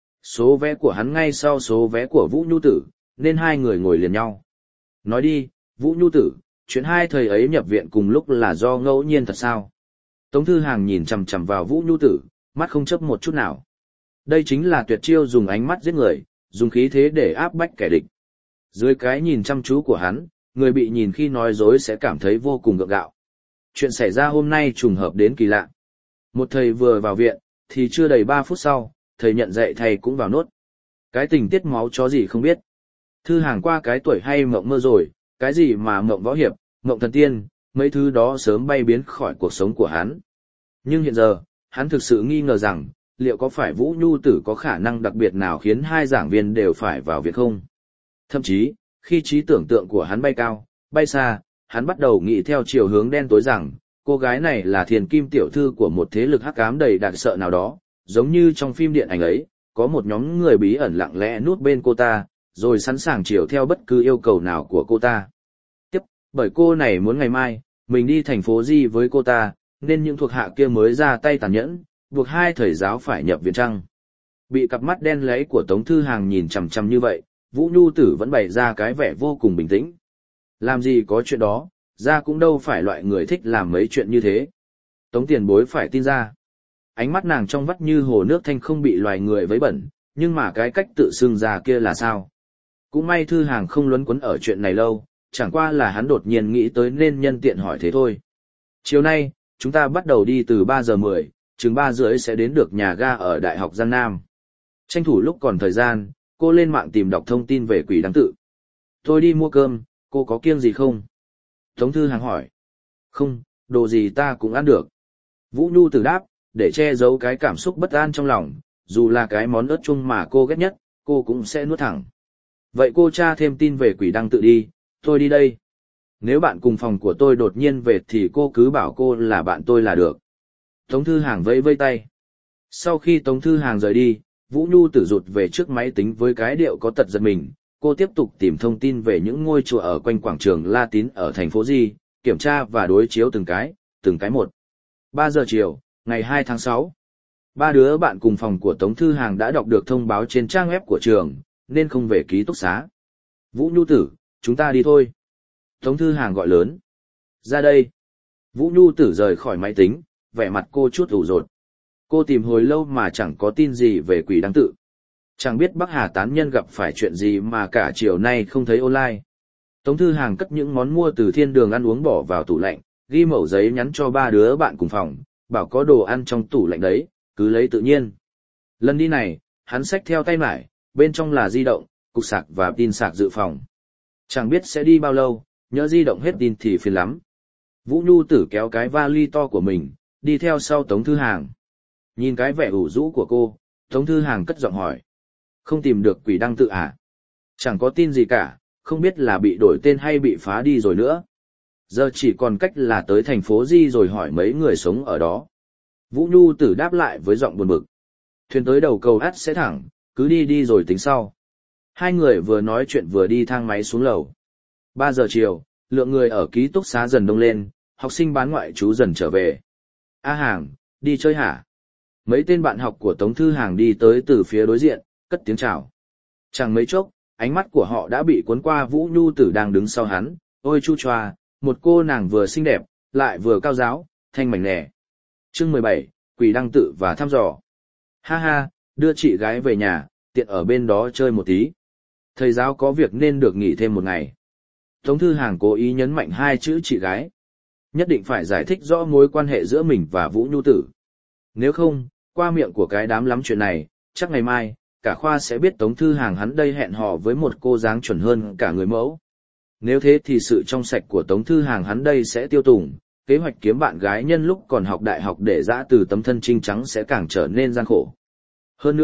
Số vé của hắn ngay sau số vé của Vũ Nhu Tử, nên hai người ngồi liền nhau. Nói đi, Vũ Nhu Tử, chuyện hai thầy ấy nhập viện cùng lúc là do ngẫu nhiên thật sao? Tống Thư Hàng nhìn chằm chằm vào Vũ Nhu Tử, mắt không chớp một chút nào. Đây chính là tuyệt chiêu dùng ánh mắt giết người, dùng khí thế để áp bách kẻ địch. Dưới cái nhìn chăm chú của hắn, người bị nhìn khi nói dối sẽ cảm thấy vô cùng gượng gạo. Chuyện xảy ra hôm nay trùng hợp đến kỳ lạ. Một thầy vừa vào viện, thì chưa đầy ba phút sau, thầy nhận dạy thầy cũng vào nốt. Cái tình tiết máu chó gì không biết. Thư Hàng qua cái tuổi hay mộng mơ rồi, cái gì mà mộng võ hiệp, mộng thần tiên, mấy thứ đó sớm bay biến khỏi cuộc sống của hắn. Nhưng hiện giờ, hắn thực sự nghi ngờ rằng, liệu có phải Vũ Nhu Tử có khả năng đặc biệt nào khiến hai giảng viên đều phải vào viện không? Thậm chí, khi trí tưởng tượng của hắn bay cao, bay xa, hắn bắt đầu nghĩ theo chiều hướng đen tối rằng, cô gái này là thiền kim tiểu thư của một thế lực hắc ám đầy đáng sợ nào đó, giống như trong phim điện ảnh ấy, có một nhóm người bí ẩn lặng lẽ núp bên cô ta, rồi sẵn sàng chiều theo bất cứ yêu cầu nào của cô ta. Tiếp, bởi cô này muốn ngày mai, mình đi thành phố Di với cô ta, nên những thuộc hạ kia mới ra tay tàn nhẫn, buộc hai thầy giáo phải nhập viện trăng. Bị cặp mắt đen láy của Tống Thư Hàng nhìn chằm chằm như vậy, Vũ Nhu Tử vẫn bày ra cái vẻ vô cùng bình tĩnh. Làm gì có chuyện đó, ra cũng đâu phải loại người thích làm mấy chuyện như thế. Tống tiền bối phải tin ra. Ánh mắt nàng trong vắt như hồ nước thanh không bị loài người vấy bẩn, nhưng mà cái cách tự xưng ra kia là sao? Cũng may Thư Hàng không luấn quấn ở chuyện này lâu, chẳng qua là hắn đột nhiên nghĩ tới nên nhân tiện hỏi thế thôi. Chiều nay, chúng ta bắt đầu đi từ ba giờ mười, chừng ba rưỡi sẽ đến được nhà ga ở Đại học Giang Nam. Tranh thủ lúc còn thời gian, cô lên mạng tìm đọc thông tin về Quỷ Đăng Tự. Tôi đi mua cơm, cô có kiêng gì không? Tống Thư Hàng hỏi. Không, đồ gì ta cũng ăn được. Vũ Nhu Tử đáp, để che giấu cái cảm xúc bất an trong lòng, dù là cái món ớt chung mà cô ghét nhất, cô cũng sẽ nuốt thẳng. Vậy cô tra thêm tin về Quỷ Đăng Tự đi, tôi đi đây. Nếu bạn cùng phòng của tôi đột nhiên về thì cô cứ bảo cô là bạn tôi là được. Tống Thư Hàng vẫy vẫy tay. Sau khi Tống Thư Hàng rời đi, Vũ Nhu Tử rụt về trước máy tính với cái điệu có tật giật mình. Cô tiếp tục tìm thông tin về những ngôi chùa ở quanh quảng trường La Tín ở thành phố Di, kiểm tra và đối chiếu từng cái, từng cái một. ba giờ chiều, ngày hai tháng sáu. Ba đứa bạn cùng phòng của Tống Thư Hàng đã đọc được thông báo trên trang web của trường, nên không về ký túc xá. Vũ Nhu Tử, chúng ta đi thôi. Tống Thư Hàng gọi lớn. Ra đây. Vũ Nhu Tử rời khỏi máy tính, vẻ mặt cô chút ủ rột. Cô tìm hồi lâu mà chẳng có tin gì về Quỷ Đăng Tự. Chẳng biết Bắc Hà tán nhân gặp phải chuyện gì mà cả chiều nay không thấy online. Tống Thư Hàng cất những món mua từ thiên đường ăn uống bỏ vào tủ lạnh, ghi mẩu giấy nhắn cho ba đứa bạn cùng phòng, bảo có đồ ăn trong tủ lạnh đấy, cứ lấy tự nhiên. Lần đi này, hắn xách theo tay mải, bên trong là di động, cục sạc và pin sạc dự phòng. Chẳng biết sẽ đi bao lâu, nhỡ di động hết pin thì phiền lắm. Vũ Nhu Tử kéo cái vali to của mình, đi theo sau Tống Thư Hàng. Nhìn cái vẻ ủ rũ của cô, Tống Thư Hàng cất giọng hỏi. Không tìm được Quỷ Đăng Tự à? Chẳng có tin gì cả, không biết là bị đổi tên hay bị phá đi rồi nữa. Giờ chỉ còn cách là tới thành phố Di rồi hỏi mấy người sống ở đó. Vũ Nhu Tử đáp lại với giọng buồn bực. Thuyền tới đầu cầu ắt sẽ thẳng, cứ đi đi rồi tính sau. Hai người vừa nói chuyện vừa đi thang máy xuống lầu. Ba giờ chiều, lượng người ở ký túc xá dần đông lên, học sinh bán ngoại trú dần trở về. A Hàng, đi chơi hả? Mấy tên bạn học của Tống Thư Hàng đi tới từ phía đối diện, cất tiếng chào. Chẳng mấy chốc, ánh mắt của họ đã bị cuốn qua Vũ Nhu Tử đang đứng sau hắn. Ôi chu choa, một cô nàng vừa xinh đẹp, lại vừa cao giáo, thanh mảnh nẻ. Chương mười bảy, Quỷ Đăng Tự và thăm dò. Ha ha, đưa chị gái về nhà, tiện ở bên đó chơi một tí. Thầy giáo có việc nên được nghỉ thêm một ngày. Tống Thư Hàng cố ý nhấn mạnh hai chữ chị gái. Nhất định phải giải thích rõ mối quan hệ giữa mình và Vũ Nhu Tử. Nếu không, qua miệng của cái đám lắm chuyện này, chắc ngày mai, cả khoa sẽ biết Tống Thư Hàng hắn đây hẹn hò với một cô dáng chuẩn hơn cả người mẫu. Nếu thế thì sự trong sạch của Tống Thư Hàng hắn đây sẽ tiêu tùng, kế hoạch kiếm bạn gái nhân lúc còn học đại học để dã từ tấm thân trinh trắng sẽ càng trở nên gian khổ. Hơn nữa,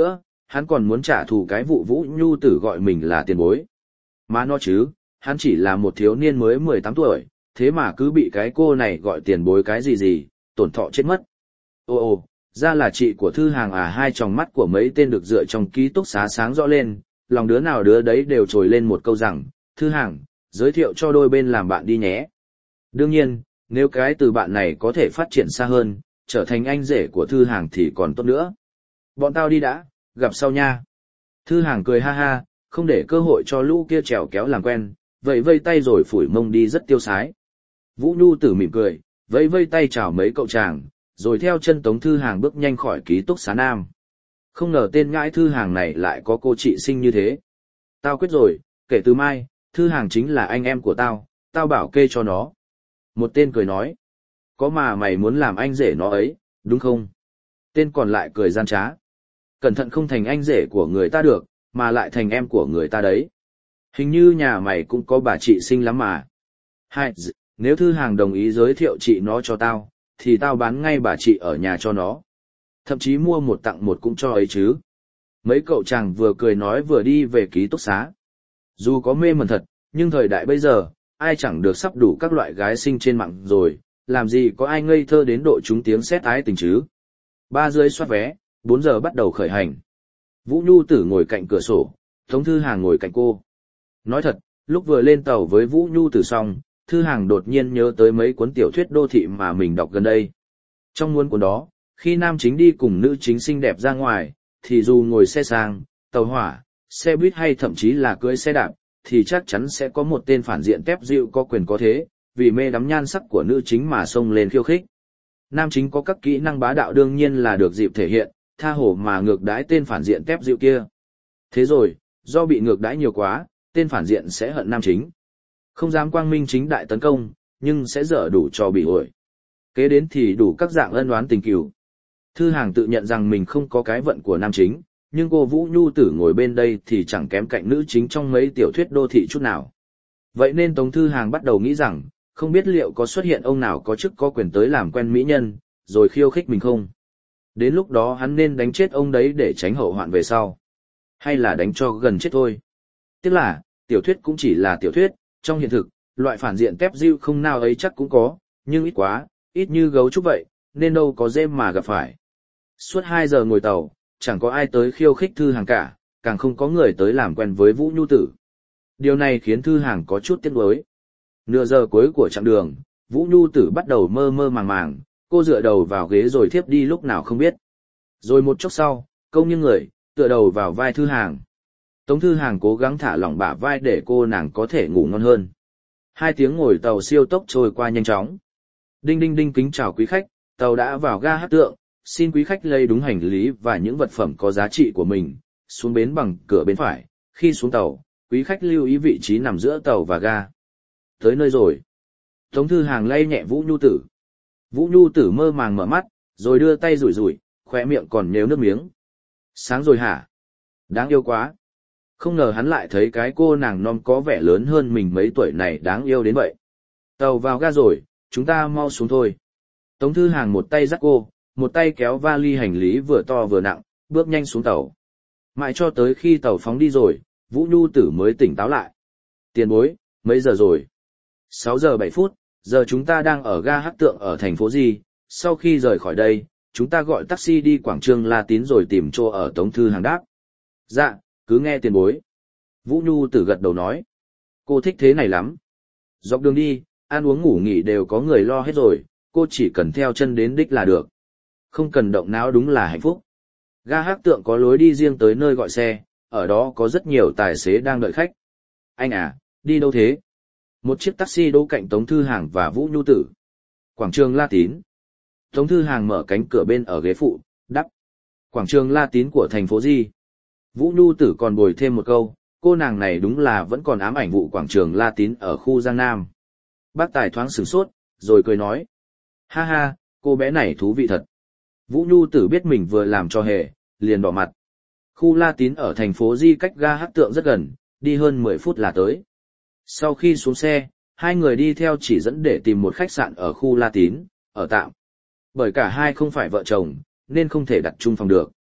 hắn còn muốn trả thù cái vụ Vũ Nhu Tử gọi mình là tiền bối. Má nó chứ, hắn chỉ là một thiếu niên mới mười tám tuổi, thế mà cứ bị cái cô này gọi tiền bối cái gì gì, tổn thọ chết mất. Ồ ồ, ra là chị của Thư Hàng à. Hai tròng mắt của mấy tên được dựa trong ký túc xá sáng rõ lên, lòng đứa nào đứa đấy đều trồi lên một câu rằng, Thư Hàng, giới thiệu cho đôi bên làm bạn đi nhé. Đương nhiên, nếu cái từ bạn này có thể phát triển xa hơn, trở thành anh rể của Thư Hàng thì còn tốt nữa. Bọn tao đi đã, gặp sau nha. Thư Hàng cười ha ha, không để cơ hội cho lũ kia trèo kéo làm quen, vẫy vây tay rồi phủi mông đi rất tiêu sái. Vũ Nhu Tử mỉm cười, vẫy vây tay chào mấy cậu chàng, rồi theo chân Tống Thư Hàng bước nhanh khỏi ký túc xá nam. Không ngờ tên ngãi Thư Hàng này lại có cô chị xinh như thế. Tao quyết rồi, kể từ mai, Thư Hàng chính là anh em của tao, tao bảo kê cho nó. Một tên cười nói, có mà mày muốn làm anh rể nó ấy, đúng không? Tên còn lại cười gian trá. Cẩn thận không thành anh rể của người ta được, mà lại thành em của người ta đấy. Hình như nhà mày cũng có bà chị xinh lắm mà. Hai, nếu Thư Hàng đồng ý giới thiệu chị nó cho tao, thì tao bán ngay bà chị ở nhà cho nó. Thậm chí mua một tặng một cũng cho ấy chứ. Mấy cậu chàng vừa cười nói vừa đi về ký túc xá. Dù có mê mẩn thật, nhưng thời đại bây giờ, ai chẳng được sắp đủ các loại gái xinh trên mạng rồi, làm gì có ai ngây thơ đến độ trúng tiếng sét ái tình chứ. Ba rưỡi soát vé, bốn giờ bắt đầu khởi hành. Vũ Nhu Tử ngồi cạnh cửa sổ, Tống Thư Hàng ngồi cạnh cô. Nói thật, lúc vừa lên tàu với Vũ Nhu Tử xong, Thư Hàng đột nhiên nhớ tới mấy cuốn tiểu thuyết đô thị mà mình đọc gần đây. Trong muôn cuốn đó, khi nam chính đi cùng nữ chính xinh đẹp ra ngoài, thì dù ngồi xe sang, tàu hỏa, xe buýt hay thậm chí là cưỡi xe đạp, thì chắc chắn sẽ có một tên phản diện tép dịu có quyền có thế, vì mê đắm nhan sắc của nữ chính mà xông lên khiêu khích. Nam chính có các kỹ năng bá đạo đương nhiên là được dịp thể hiện, tha hồ mà ngược đãi tên phản diện tép dịu kia. Thế rồi, do bị ngược đãi nhiều quá, tên phản diện sẽ hận nam chính. Không dám quang minh chính đại tấn công, nhưng sẽ dở đủ trò bị ổi. Kế đến thì đủ các dạng ân oán tình cừu. Thư Hàng tự nhận rằng mình không có cái vận của nam chính, nhưng cô Vũ Nhu Tử ngồi bên đây thì chẳng kém cạnh nữ chính trong mấy tiểu thuyết đô thị chút nào. Vậy nên Tống Thư Hàng bắt đầu nghĩ rằng, không biết liệu có xuất hiện ông nào có chức có quyền tới làm quen mỹ nhân, rồi khiêu khích mình không? Đến lúc đó hắn nên đánh chết ông đấy để tránh hậu hoạn về sau. Hay là đánh cho gần chết thôi. Tiếc là, tiểu thuyết cũng chỉ là tiểu thuyết, trong hiện thực, loại phản diện tép diêu không nào ấy chắc cũng có, nhưng ít quá, ít như gấu trúc vậy, nên đâu có dễ mà gặp phải. Suốt hai giờ ngồi tàu, chẳng có ai tới khiêu khích Thư Hàng cả, càng không có người tới làm quen với Vũ Nhu Tử. Điều này khiến Thư Hàng có chút tiếc nuối. Nửa giờ cuối của chặng đường, Vũ Nhu Tử bắt đầu mơ mơ màng màng, cô dựa đầu vào ghế rồi thiếp đi lúc nào không biết. Rồi một chốc sau, câu nghiêng người, tựa đầu vào vai Thư Hàng. Tống Thư Hàng cố gắng thả lỏng bả vai để cô nàng có thể ngủ ngon hơn. Hai tiếng ngồi tàu siêu tốc trôi qua nhanh chóng. Đinh đinh đinh kính chào quý khách, tàu đã vào ga Hát Tượng, xin quý khách lấy đúng hành lý và những vật phẩm có giá trị của mình, xuống bến bằng cửa bên phải. Khi xuống tàu, quý khách lưu ý vị trí nằm giữa tàu và ga. Tới nơi rồi. Tống Thư Hàng lay nhẹ Vũ Nhu Tử. Vũ Nhu Tử mơ màng mở mắt, rồi đưa tay rủi rủi, khóe miệng còn nếu nước miếng. Sáng rồi hả? Đáng yêu quá. Không ngờ hắn lại thấy cái cô nàng non có vẻ lớn hơn mình mấy tuổi này đáng yêu đến vậy. Tàu vào ga rồi, chúng ta mau xuống thôi. Tống Thư Hàng một tay dắt cô, một tay kéo vali hành lý vừa to vừa nặng, bước nhanh xuống tàu. Mãi cho tới khi tàu phóng đi rồi, Vũ Nhu Tử mới tỉnh táo lại. Tiền bối, mấy giờ rồi? sáu giờ bảy phút, giờ chúng ta đang ở ga Hát Tượng ở thành phố Di. Sau khi rời khỏi đây, chúng ta gọi taxi đi quảng trường La Tín rồi tìm chỗ ở. Tống Thư Hàng đáp. Dạ, cứ nghe tiền bối. Vũ Nhu Tử gật đầu nói. Cô thích thế này lắm. Dọc đường đi, ăn uống ngủ nghỉ đều có người lo hết rồi, cô chỉ cần theo chân đến đích là được. Không cần động não đúng là hạnh phúc. Ga Hát Tượng có lối đi riêng tới nơi gọi xe, ở đó có rất nhiều tài xế đang đợi khách. Anh à, đi đâu thế? Một chiếc taxi đỗ cạnh Tống Thư Hàng và Vũ Nhu Tử. Quảng trường La Tín. Tống Thư Hàng mở cánh cửa bên ở ghế phụ, đắp. Quảng trường La Tín của thành phố Di. Vũ Nhu Tử còn bồi thêm một câu, cô nàng này đúng là vẫn còn ám ảnh vụ quảng trường La Tín ở khu Giang Nam. Bác Tài thoáng sửng sốt, rồi cười nói. Ha ha, cô bé này thú vị thật. Vũ Nhu Tử biết mình vừa làm cho hề, liền đỏ mặt. Khu La Tín ở thành phố Di cách ga Hát Tượng rất gần, đi hơn mười phút là tới. Sau khi xuống xe, hai người đi theo chỉ dẫn để tìm một khách sạn ở khu La Tín, ở tạm. Bởi cả hai không phải vợ chồng, nên không thể đặt chung phòng được.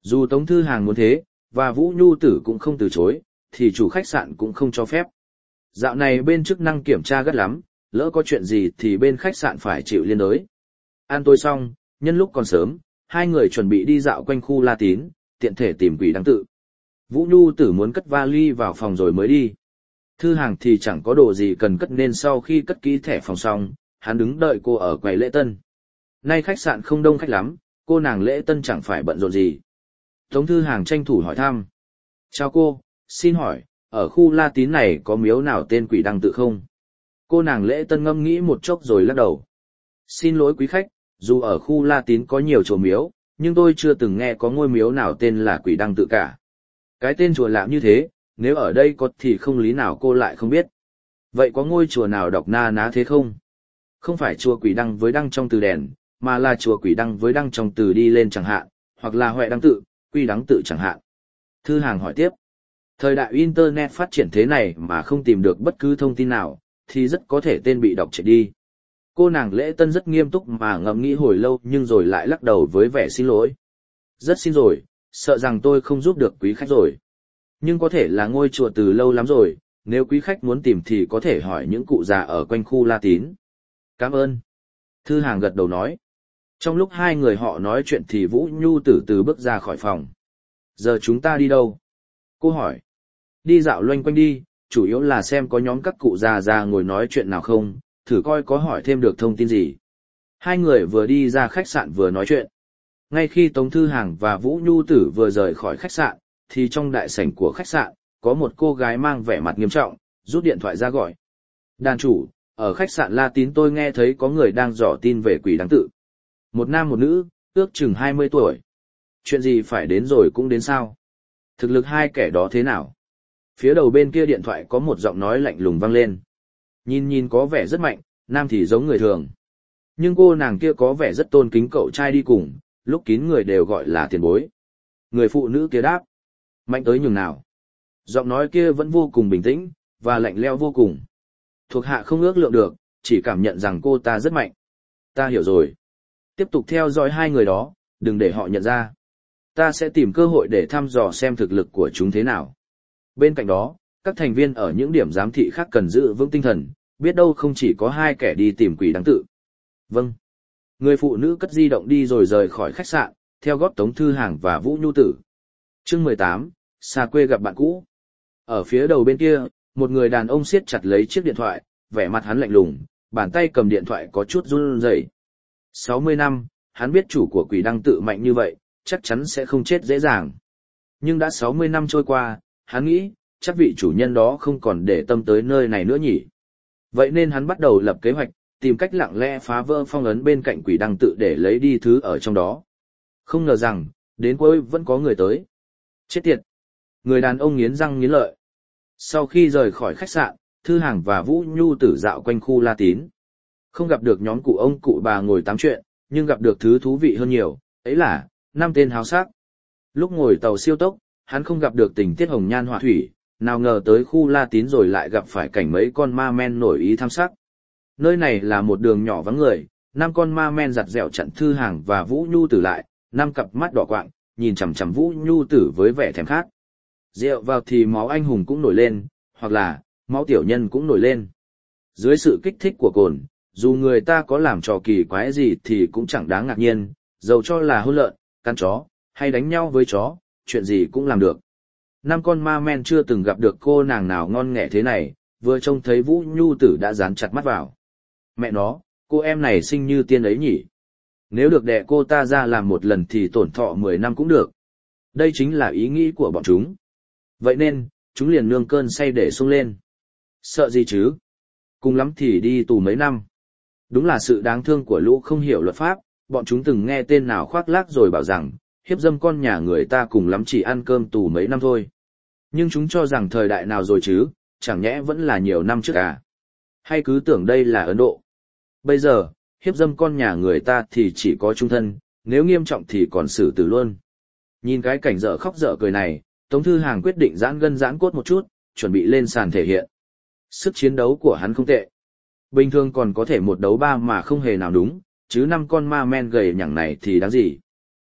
Dù Tống Thư Hàng muốn thế, và Vũ Nhu Tử cũng không từ chối, thì chủ khách sạn cũng không cho phép. Dạo này bên chức năng kiểm tra gắt lắm, lỡ có chuyện gì thì bên khách sạn phải chịu liên đới. Ăn tối xong, nhân lúc còn sớm, hai người chuẩn bị đi dạo quanh khu La Tín, tiện thể tìm quỷ đăng tự. Vũ Nhu Tử muốn cất vali vào phòng rồi mới đi. Thư Hàng thì chẳng có đồ gì cần cất nên sau khi cất kỹ thẻ phòng xong, hắn đứng đợi cô ở quầy lễ tân. Nay khách sạn không đông khách lắm, cô nàng lễ tân chẳng phải bận rộn gì. Tống Thư Hàng tranh thủ hỏi thăm. Chào cô, xin hỏi, ở khu La Tín này có miếu nào tên quỷ đăng tự không? Cô nàng lễ tân ngâm nghĩ một chốc rồi lắc đầu. Xin lỗi quý khách, dù ở khu La Tín có nhiều chùa miếu, nhưng tôi chưa từng nghe có ngôi miếu nào tên là quỷ đăng tự cả. Cái tên chùa lạ như thế, nếu ở đây có thì không lý nào cô lại không biết. Vậy có ngôi chùa nào độc na ná thế không? Không phải chùa quỷ đăng với đăng trong từ đèn, mà là chùa quỷ đăng với đăng trong từ đi lên chẳng hạn, hoặc là Huệ đăng tự, Quy đăng tự chẳng hạn. Thư Hàng hỏi tiếp. Thời đại Internet phát triển thế này mà không tìm được bất cứ thông tin nào, thì rất có thể tên bị đọc chạy đi. Cô nàng lễ tân rất nghiêm túc mà ngẫm nghĩ hồi lâu nhưng rồi lại lắc đầu với vẻ xin lỗi. Rất xin rồi, sợ rằng tôi không giúp được quý khách rồi. Nhưng có thể là ngôi chùa từ lâu lắm rồi, nếu quý khách muốn tìm thì có thể hỏi những cụ già ở quanh khu La Tín. Cảm ơn. Thư Hàng gật đầu nói. Trong lúc hai người họ nói chuyện thì Vũ Nhu từ từ bước ra khỏi phòng. Giờ chúng ta đi đâu? Cô hỏi. Đi dạo loanh quanh đi, chủ yếu là xem có nhóm các cụ già già ngồi nói chuyện nào không, thử coi có hỏi thêm được thông tin gì. Hai người vừa đi ra khách sạn vừa nói chuyện. Ngay khi Tống Thư Hàng và Vũ Nhu Tử vừa rời khỏi khách sạn, thì trong đại sảnh của khách sạn, có một cô gái mang vẻ mặt nghiêm trọng, rút điện thoại ra gọi. Đàn chủ, ở khách sạn La Tín tôi nghe thấy có người đang dò tin về quỷ đăng tự. Một nam một nữ, ước chừng hai mươi tuổi. Chuyện gì phải đến rồi cũng đến sao? Thực lực hai kẻ đó thế nào? Phía đầu bên kia điện thoại có một giọng nói lạnh lùng vang lên. Nhìn nhìn có vẻ rất mạnh, nam thì giống người thường. Nhưng cô nàng kia có vẻ rất tôn kính cậu trai đi cùng, lúc kín người đều gọi là tiền bối. Người phụ nữ kia đáp. Mạnh tới nhường nào? Giọng nói kia vẫn vô cùng bình tĩnh, và lạnh lẽo vô cùng. Thuộc hạ không ước lượng được, chỉ cảm nhận rằng cô ta rất mạnh. Ta hiểu rồi. Tiếp tục theo dõi hai người đó, đừng để họ nhận ra. Ta sẽ tìm cơ hội để thăm dò xem thực lực của chúng thế nào. Bên cạnh đó, các thành viên ở những điểm giám thị khác cần giữ vững tinh thần, biết đâu không chỉ có hai kẻ đi tìm quỷ đăng tự. Vâng. Người phụ nữ cất di động đi rồi rời khỏi khách sạn, theo gót Tống Thư Hàng và Vũ Nhu Tử. Chương mười tám, xa quê gặp bạn cũ. Ở phía đầu bên kia, một người đàn ông siết chặt lấy chiếc điện thoại, vẻ mặt hắn lạnh lùng, bàn tay cầm điện thoại có chút run rẩy. sáu mươi năm, hắn biết chủ của quỷ đăng tự mạnh như vậy, chắc chắn sẽ không chết dễ dàng. Nhưng đã sáu mươi năm trôi qua, hắn nghĩ, chắc vị chủ nhân đó không còn để tâm tới nơi này nữa nhỉ. Vậy nên hắn bắt đầu lập kế hoạch, tìm cách lặng lẽ phá vỡ phong ấn bên cạnh quỷ đăng tự để lấy đi thứ ở trong đó. Không ngờ rằng, đến cuối vẫn có người tới. Chết tiệt! Người đàn ông nghiến răng nghiến lợi. Sau khi rời khỏi khách sạn, Thư Hàng và Vũ Nhu Tử dạo quanh khu La Tín. Không gặp được nhóm cụ ông cụ bà ngồi tám chuyện, nhưng gặp được thứ thú vị hơn nhiều, ấy là, năm tên háo sắc. Lúc ngồi tàu siêu tốc, hắn không gặp được tình tiết hồng nhan họa thủy, nào ngờ tới khu La Tín rồi lại gặp phải cảnh mấy con ma men nổi ý tham sắc. Nơi này là một đường nhỏ vắng người, năm con ma men giặt dẹo chặn Thư Hàng và Vũ Nhu Tử lại, năm cặp mắt đỏ quạng, nhìn chằm chằm Vũ Nhu Tử với vẻ thèm khát. Rượu vào thì máu anh hùng cũng nổi lên, hoặc là, máu tiểu nhân cũng nổi lên. Dưới sự kích thích của cồn, dù người ta có làm trò kỳ quái gì thì cũng chẳng đáng ngạc nhiên, dầu cho là hôn lợn, căn chó, hay đánh nhau với chó, chuyện gì cũng làm được. Năm con ma men chưa từng gặp được cô nàng nào ngon nghẻ thế này, vừa trông thấy Vũ Nhu Tử đã dán chặt mắt vào. Mẹ nó, cô em này xinh như tiên ấy nhỉ. Nếu được đẻ cô ta ra làm một lần thì tổn thọ mười năm cũng được. Đây chính là ý nghĩ của bọn chúng. Vậy nên, chúng liền nương cơn say để xông lên. Sợ gì chứ? Cùng lắm thì đi tù mấy năm. Đúng là sự đáng thương của lũ không hiểu luật pháp, bọn chúng từng nghe tên nào khoác lác rồi bảo rằng, hiếp dâm con nhà người ta cùng lắm chỉ ăn cơm tù mấy năm thôi. Nhưng chúng cho rằng thời đại nào rồi chứ, chẳng nhẽ vẫn là nhiều năm trước à? Hay cứ tưởng đây là Ấn Độ? Bây giờ, hiếp dâm con nhà người ta thì chỉ có chung thân, nếu nghiêm trọng thì còn xử tử luôn. Nhìn cái cảnh dở khóc dở cười này, Tống Thư Hàng quyết định giãn gân giãn cốt một chút, chuẩn bị lên sàn thể hiện. Sức chiến đấu của hắn không tệ. Bình thường còn có thể một đấu ba mà không hề nào đúng, chứ năm con ma men gầy nhẳng này thì đáng gì.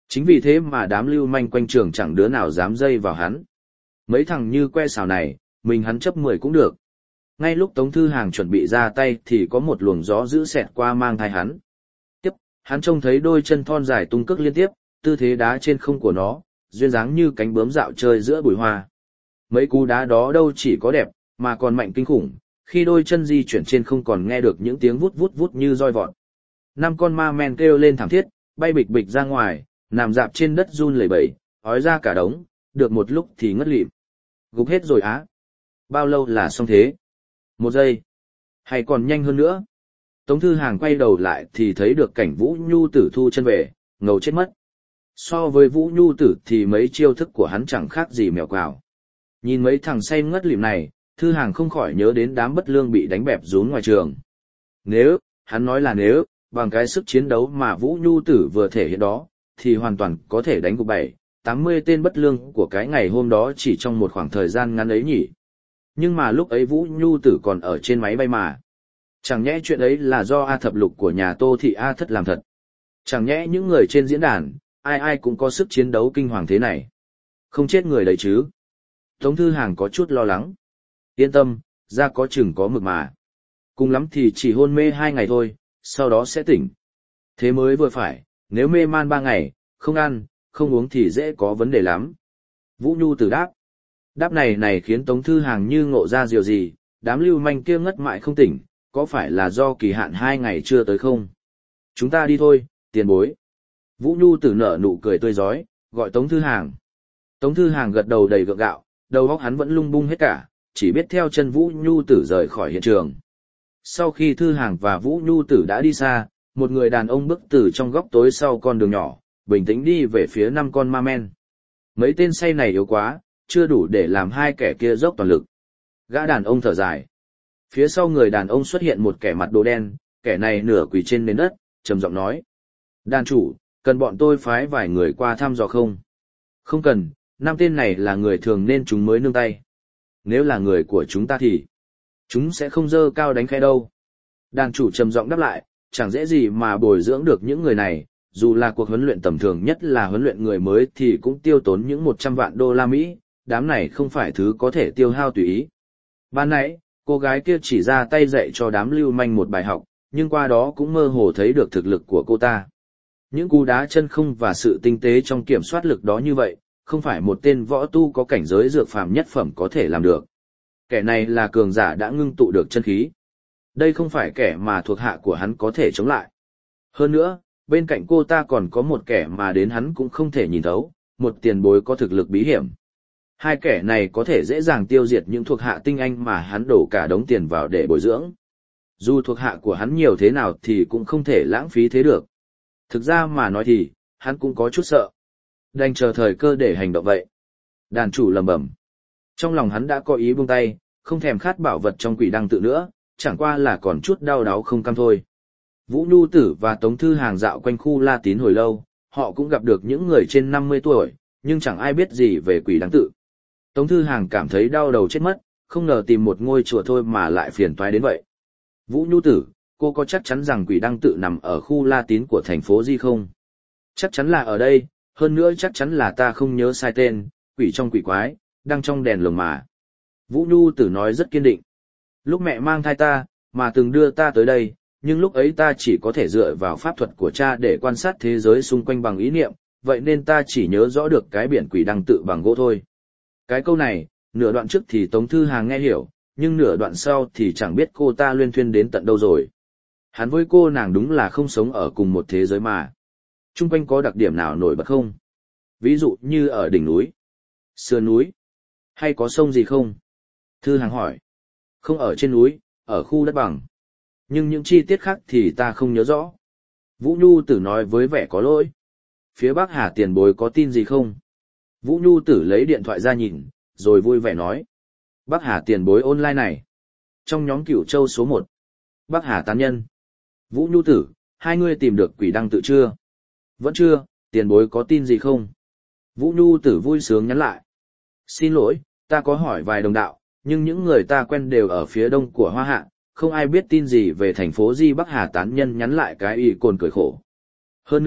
Chính vì thế mà đám lưu manh quanh trường chẳng đứa nào dám dây vào hắn. Mấy thằng như que xào này, mình hắn chấp mười cũng được. Ngay lúc Tống Thư Hàng chuẩn bị ra tay thì có một luồng gió dữ xẹt qua mang thai hắn. Tiếp, hắn trông thấy đôi chân thon dài tung cước liên tiếp, tư thế đá trên không của nó, duyên dáng như cánh bướm dạo chơi giữa bụi hoa. Mấy cú đá đó đâu chỉ có đẹp, mà còn mạnh kinh khủng, khi đôi chân di chuyển trên không còn nghe được những tiếng vút vút vút như roi vọt. Năm con ma men kêu lên thảm thiết, bay bịch bịch ra ngoài, nằm dạp trên đất run lẩy bẩy, ói ra cả đống, được một lúc thì ngất lịm. Gục hết rồi á. Bao lâu là xong thế? Một giây. Hay còn nhanh hơn nữa. Tống Thư Hàng quay đầu lại thì thấy được cảnh Vũ Nhu Tử thu chân về, ngầu chết mất. So với Vũ Nhu Tử thì mấy chiêu thức của hắn chẳng khác gì mèo quào. Nhìn mấy thằng say ngất lịm này, Thư Hàng không khỏi nhớ đến đám bất lương bị đánh bẹp rún ngoài trường. Nếu, hắn nói là nếu, bằng cái sức chiến đấu mà Vũ Nhu Tử vừa thể hiện đó, thì hoàn toàn có thể đánh gục bảy, tám mươi tên bất lương của cái ngày hôm đó chỉ trong một khoảng thời gian ngắn ấy nhỉ. Nhưng mà lúc ấy Vũ Nhu Tử còn ở trên máy bay mà. Chẳng nhẽ chuyện ấy là do A Thập Lục của nhà Tô Thị A Thất làm thật. Chẳng nhẽ những người trên diễn đàn, ai ai cũng có sức chiến đấu kinh hoàng thế này. Không chết người đấy chứ. Tống Thư Hàng có chút lo lắng. Yên tâm, ra có chừng có mực mà. Cùng lắm thì chỉ hôn mê hai ngày thôi, sau đó sẽ tỉnh. Thế mới vừa phải, nếu mê man ba ngày, không ăn, không uống thì dễ có vấn đề lắm. Vũ Nhu Tử đáp. Đáp này này khiến Tống Thư Hàng như ngộ ra điều gì, đám lưu manh kia ngất mãi không tỉnh, có phải là do kỳ hạn hai ngày chưa tới không? Chúng ta đi thôi, tiền bối. Vũ Nhu Tử nở nụ cười tươi rói, gọi Tống Thư Hàng. Tống Thư Hàng gật đầu đầy gượng gạo, đầu óc hắn vẫn lung bung hết cả, chỉ biết theo chân Vũ Nhu Tử rời khỏi hiện trường. Sau khi Thư Hàng và Vũ Nhu Tử đã đi xa, một người đàn ông bước từ trong góc tối sau con đường nhỏ, bình tĩnh đi về phía năm con ma men. Mấy tên say này yếu quá, chưa đủ để làm hai kẻ kia dốc toàn lực. Gã đàn ông thở dài. Phía sau người đàn ông xuất hiện một kẻ mặt đồ đen, kẻ này nửa quỳ trên nền đất, trầm giọng nói. Đàn chủ, cần bọn tôi phái vài người qua thăm dò không? Không cần, năm tên này là người thường nên chúng mới nương tay. Nếu là người của chúng ta thì chúng sẽ không dơ cao đánh khẽ đâu. Đàn chủ trầm giọng đáp lại, chẳng dễ gì mà bồi dưỡng được những người này, dù là cuộc huấn luyện tầm thường nhất là huấn luyện người mới thì cũng tiêu tốn những một trăm vạn đô la Mỹ, đám này không phải thứ có thể tiêu hao tùy ý. Ban nãy, cô gái kia chỉ ra tay dạy cho đám lưu manh một bài học, nhưng qua đó cũng mơ hồ thấy được thực lực của cô ta. Những cú đá chân không và sự tinh tế trong kiểm soát lực đó như vậy, không phải một tên võ tu có cảnh giới dược phàm nhất phẩm có thể làm được. Kẻ này là cường giả đã ngưng tụ được chân khí. Đây không phải kẻ mà thuộc hạ của hắn có thể chống lại. Hơn nữa, bên cạnh cô ta còn có một kẻ mà đến hắn cũng không thể nhìn thấu, một tiền bối có thực lực bí hiểm. Hai kẻ này có thể dễ dàng tiêu diệt những thuộc hạ tinh anh mà hắn đổ cả đống tiền vào để bồi dưỡng. Dù thuộc hạ của hắn nhiều thế nào thì cũng không thể lãng phí thế được. Thực ra mà nói thì, hắn cũng có chút sợ. Đành chờ thời cơ để hành động vậy. Đàn chủ lầm bầm. Trong lòng hắn đã có ý buông tay, không thèm khát bảo vật trong quỷ đăng tự nữa, chẳng qua là còn chút đau đáu không cam thôi. Vũ Nhu Tử và Tống Thư Hàng dạo quanh khu La Tín hồi lâu, họ cũng gặp được những người trên năm mươi tuổi, nhưng chẳng ai biết gì về quỷ đăng tự. Tống Thư Hàng cảm thấy đau đầu chết mất, không ngờ tìm một ngôi chùa thôi mà lại phiền toái đến vậy. Vũ Nhu Tử, cô có chắc chắn rằng quỷ đăng tự nằm ở khu La Tín của thành phố Di không? Chắc chắn là ở đây, hơn nữa chắc chắn là ta không nhớ sai tên, quỷ trong quỷ quái, đang trong đèn lồng mà. Vũ Nhu Tử nói rất kiên định. Lúc mẹ mang thai ta, mà từng đưa ta tới đây, nhưng lúc ấy ta chỉ có thể dựa vào pháp thuật của cha để quan sát thế giới xung quanh bằng ý niệm, vậy nên ta chỉ nhớ rõ được cái biển quỷ đăng tự bằng gỗ thôi. Cái câu này, nửa đoạn trước thì Tống Thư Hàng nghe hiểu, nhưng nửa đoạn sau thì chẳng biết cô ta luyên thuyên đến tận đâu rồi. Hắn với cô nàng đúng là không sống ở cùng một thế giới mà. Trung quanh có đặc điểm nào nổi bật không? Ví dụ như ở đỉnh núi, sườn núi, hay có sông gì không? Thư Hàng hỏi. Không ở trên núi, ở khu đất bằng. Nhưng những chi tiết khác thì ta không nhớ rõ. Vũ Nhu Tử nói với vẻ có lỗi. Phía Bắc Hà tiền bối có tin gì không? Vũ Nhu Tử lấy điện thoại ra nhìn, rồi vui vẻ nói. Bắc Hà tiền bối online này. Trong nhóm Cửu Châu số một. Bắc Hà tán nhân. Vũ Nhu Tử, hai ngươi tìm được quỷ đăng tự chưa? Vẫn chưa, tiền bối có tin gì không? Vũ Nhu Tử vui sướng nhắn lại. Xin lỗi, ta có hỏi vài đồng đạo, nhưng những người ta quen đều ở phía đông của Hoa Hạ, không ai biết tin gì về thành phố Di Bắc Hà tán nhân nhắn lại cái y cồn cười khổ. Hơn nữa,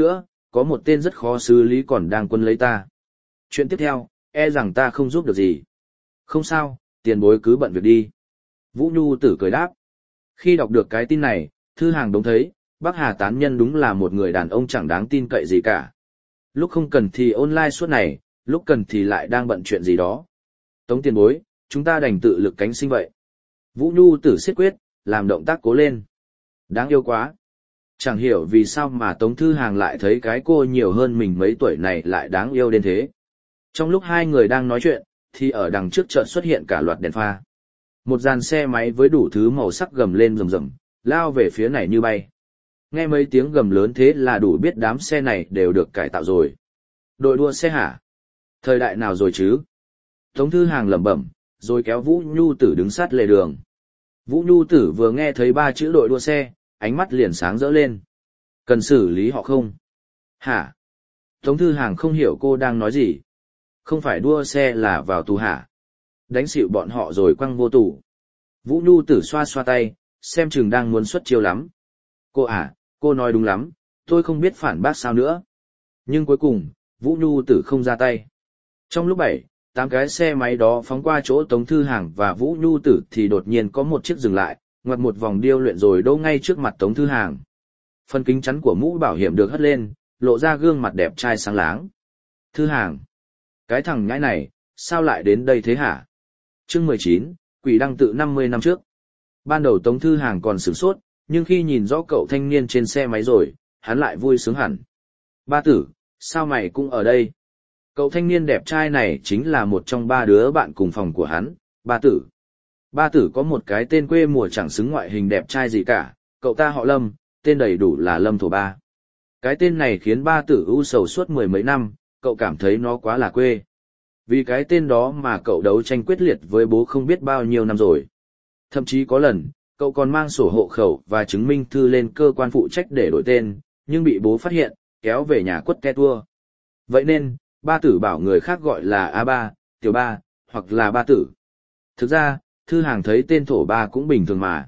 có một tên rất khó xử lý còn đang quân lấy ta. Chuyện tiếp theo, e rằng ta không giúp được gì. Không sao, tiền bối cứ bận việc đi. Vũ Nhu Tử cười đáp. Khi đọc được cái tin này, Thư Hàng đúng thấy, Bắc Hà Tán Nhân đúng là một người đàn ông chẳng đáng tin cậy gì cả. Lúc không cần thì online suốt này, lúc cần thì lại đang bận chuyện gì đó. Tống tiền bối, chúng ta đành tự lực cánh sinh vậy. Vũ Nhu Tử siết quyết, làm động tác cố lên. Đáng yêu quá. Chẳng hiểu vì sao mà Tống Thư Hàng lại thấy cái cô nhiều hơn mình mấy tuổi này lại đáng yêu đến thế. Trong lúc hai người đang nói chuyện, thì ở đằng trước chợt xuất hiện cả loạt đèn pha. Một dàn xe máy với đủ thứ màu sắc gầm lên rầm rầm, lao về phía này như bay. Nghe mấy tiếng gầm lớn thế là đủ biết đám xe này đều được cải tạo rồi. Đội đua xe hả? Thời đại nào rồi chứ? Tống Thư Hàng lẩm bẩm, rồi kéo Vũ Nhu Tử đứng sát lề đường. Vũ Nhu Tử vừa nghe thấy ba chữ đội đua xe, ánh mắt liền sáng rỡ lên. Cần xử lý họ không? Hả? Tống Thư Hàng không hiểu cô đang nói gì. Không phải đua xe là vào tù hả? Đánh xịu bọn họ rồi quăng vô tù. Vũ Nhu Tử xoa xoa tay, xem chừng đang muốn xuất chiêu lắm. Cô à, cô nói đúng lắm, tôi không biết phản bác sao nữa. Nhưng cuối cùng, Vũ Nhu Tử không ra tay. Trong lúc bảy, tám cái xe máy đó phóng qua chỗ Tống Thư Hàng và Vũ Nhu Tử thì đột nhiên có một chiếc dừng lại, ngoặt một vòng điêu luyện rồi đỗ ngay trước mặt Tống Thư Hàng. Phần kính chắn của mũ bảo hiểm được hất lên, lộ ra gương mặt đẹp trai sáng láng. Thư Hàng, cái thằng nhãi này, sao lại đến đây thế hả? Chương mười chín, Quỷ Đăng Tự năm mươi năm trước. Ban đầu Tống Thư Hàng còn sửng sốt, nhưng khi nhìn rõ cậu thanh niên trên xe máy rồi, hắn lại vui sướng hẳn. Ba tử, sao mày cũng ở đây? Cậu thanh niên đẹp trai này chính là một trong ba đứa bạn cùng phòng của hắn, Ba tử. Ba tử có một cái tên quê mùa chẳng xứng ngoại hình đẹp trai gì cả, cậu ta họ Lâm, tên đầy đủ là Lâm Thổ Ba. Cái tên này khiến ba tử ưu sầu suốt mười mấy năm, cậu cảm thấy nó quá là quê. Vì cái tên đó mà cậu đấu tranh quyết liệt với bố không biết bao nhiêu năm rồi. Thậm chí có lần, cậu còn mang sổ hộ khẩu và chứng minh thư lên cơ quan phụ trách để đổi tên, nhưng bị bố phát hiện, kéo về nhà quất ke tua. Vậy nên, ba tử bảo người khác gọi là A Ba, Tiểu Ba, hoặc là Ba tử. Thực ra, Thư Hàng thấy tên Thổ Ba cũng bình thường mà.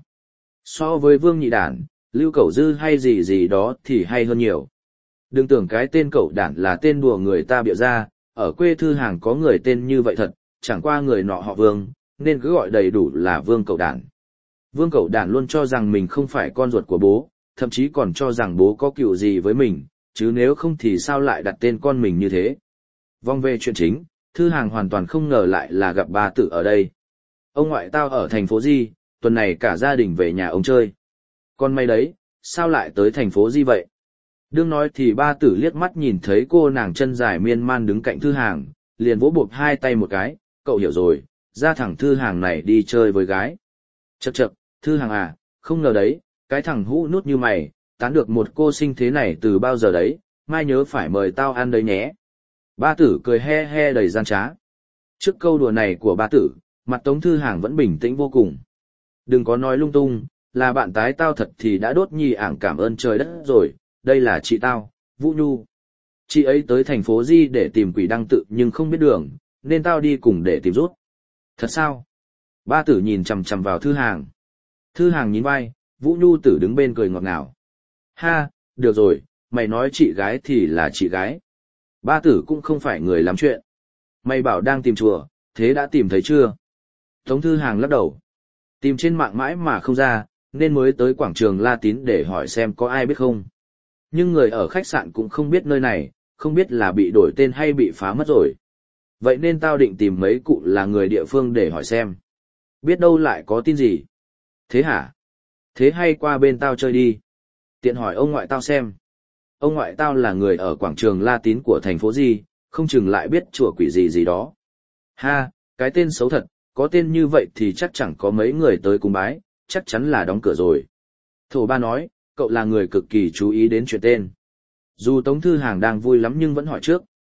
So với Vương Nhị Đản, Lưu Cẩu Dư hay gì gì đó thì hay hơn nhiều. Đừng tưởng cái tên Cẩu Đản là tên đùa người ta bịa ra, ở quê Thư Hàng có người tên như vậy thật, chẳng qua người nọ họ Vương, nên cứ gọi đầy đủ là Vương Cẩu Đản. Vương Cẩu Đản luôn cho rằng mình không phải con ruột của bố, thậm chí còn cho rằng bố có cựu gì với mình, chứ nếu không thì sao lại đặt tên con mình như thế. Vòng về chuyện chính, Thư Hàng hoàn toàn không ngờ lại là gặp ba tử ở đây. Ông ngoại tao ở thành phố Di, tuần này cả gia đình về nhà ông chơi. Con mày đấy, sao lại tới thành phố Di vậy? Đương nói thì ba tử liếc mắt nhìn thấy cô nàng chân dài miên man đứng cạnh Thư Hàng, liền vỗ bộp hai tay một cái, cậu hiểu rồi, ra thẳng Thư Hàng này đi chơi với gái. Chậc chậc, Thư Hàng à, không ngờ đấy, cái thằng hũ nút như mày, tán được một cô sinh thế này từ bao giờ đấy, mai nhớ phải mời tao ăn đấy nhé. Ba tử cười he he đầy gian trá. Trước câu đùa này của ba tử, mặt Tống Thư Hàng vẫn bình tĩnh vô cùng. Đừng có nói lung tung, là bạn tái tao thật thì đã đốt nhì ảng cảm ơn trời đất rồi, đây là chị tao, Vũ Nhu. Chị ấy tới thành phố Di để tìm Quỷ Đăng Tự nhưng không biết đường, nên tao đi cùng để tìm rút. Thật sao? Ba tử nhìn chằm chằm vào Thư Hàng. Thư Hàng nhún vai, Vũ Nhu Tử đứng bên cười ngọt ngào. Ha, được rồi, mày nói chị gái thì là chị gái. Ba tử cũng không phải người lắm chuyện. Mày bảo đang tìm chùa, thế đã tìm thấy chưa? Tống Thư Hàng lắc đầu. Tìm trên mạng mãi mà không ra, nên mới tới quảng trường La Tín để hỏi xem có ai biết không. Nhưng người ở khách sạn cũng không biết nơi này, không biết là bị đổi tên hay bị phá mất rồi. Vậy nên tao định tìm mấy cụ là người địa phương để hỏi xem. Biết đâu lại có tin gì. Thế hả? Thế hay qua bên tao chơi đi. Tiện hỏi ông ngoại tao xem. Ông ngoại tao là người ở quảng trường La Tín của thành phố Di, không chừng lại biết chùa quỷ gì gì đó. Ha, cái tên xấu thật, có tên như vậy thì chắc chẳng có mấy người tới cúng bái, chắc chắn là đóng cửa rồi. Thổ Ba nói, cậu là người cực kỳ chú ý đến chuyện tên. Dù Tống Thư Hàng đang vui lắm nhưng vẫn hỏi trước.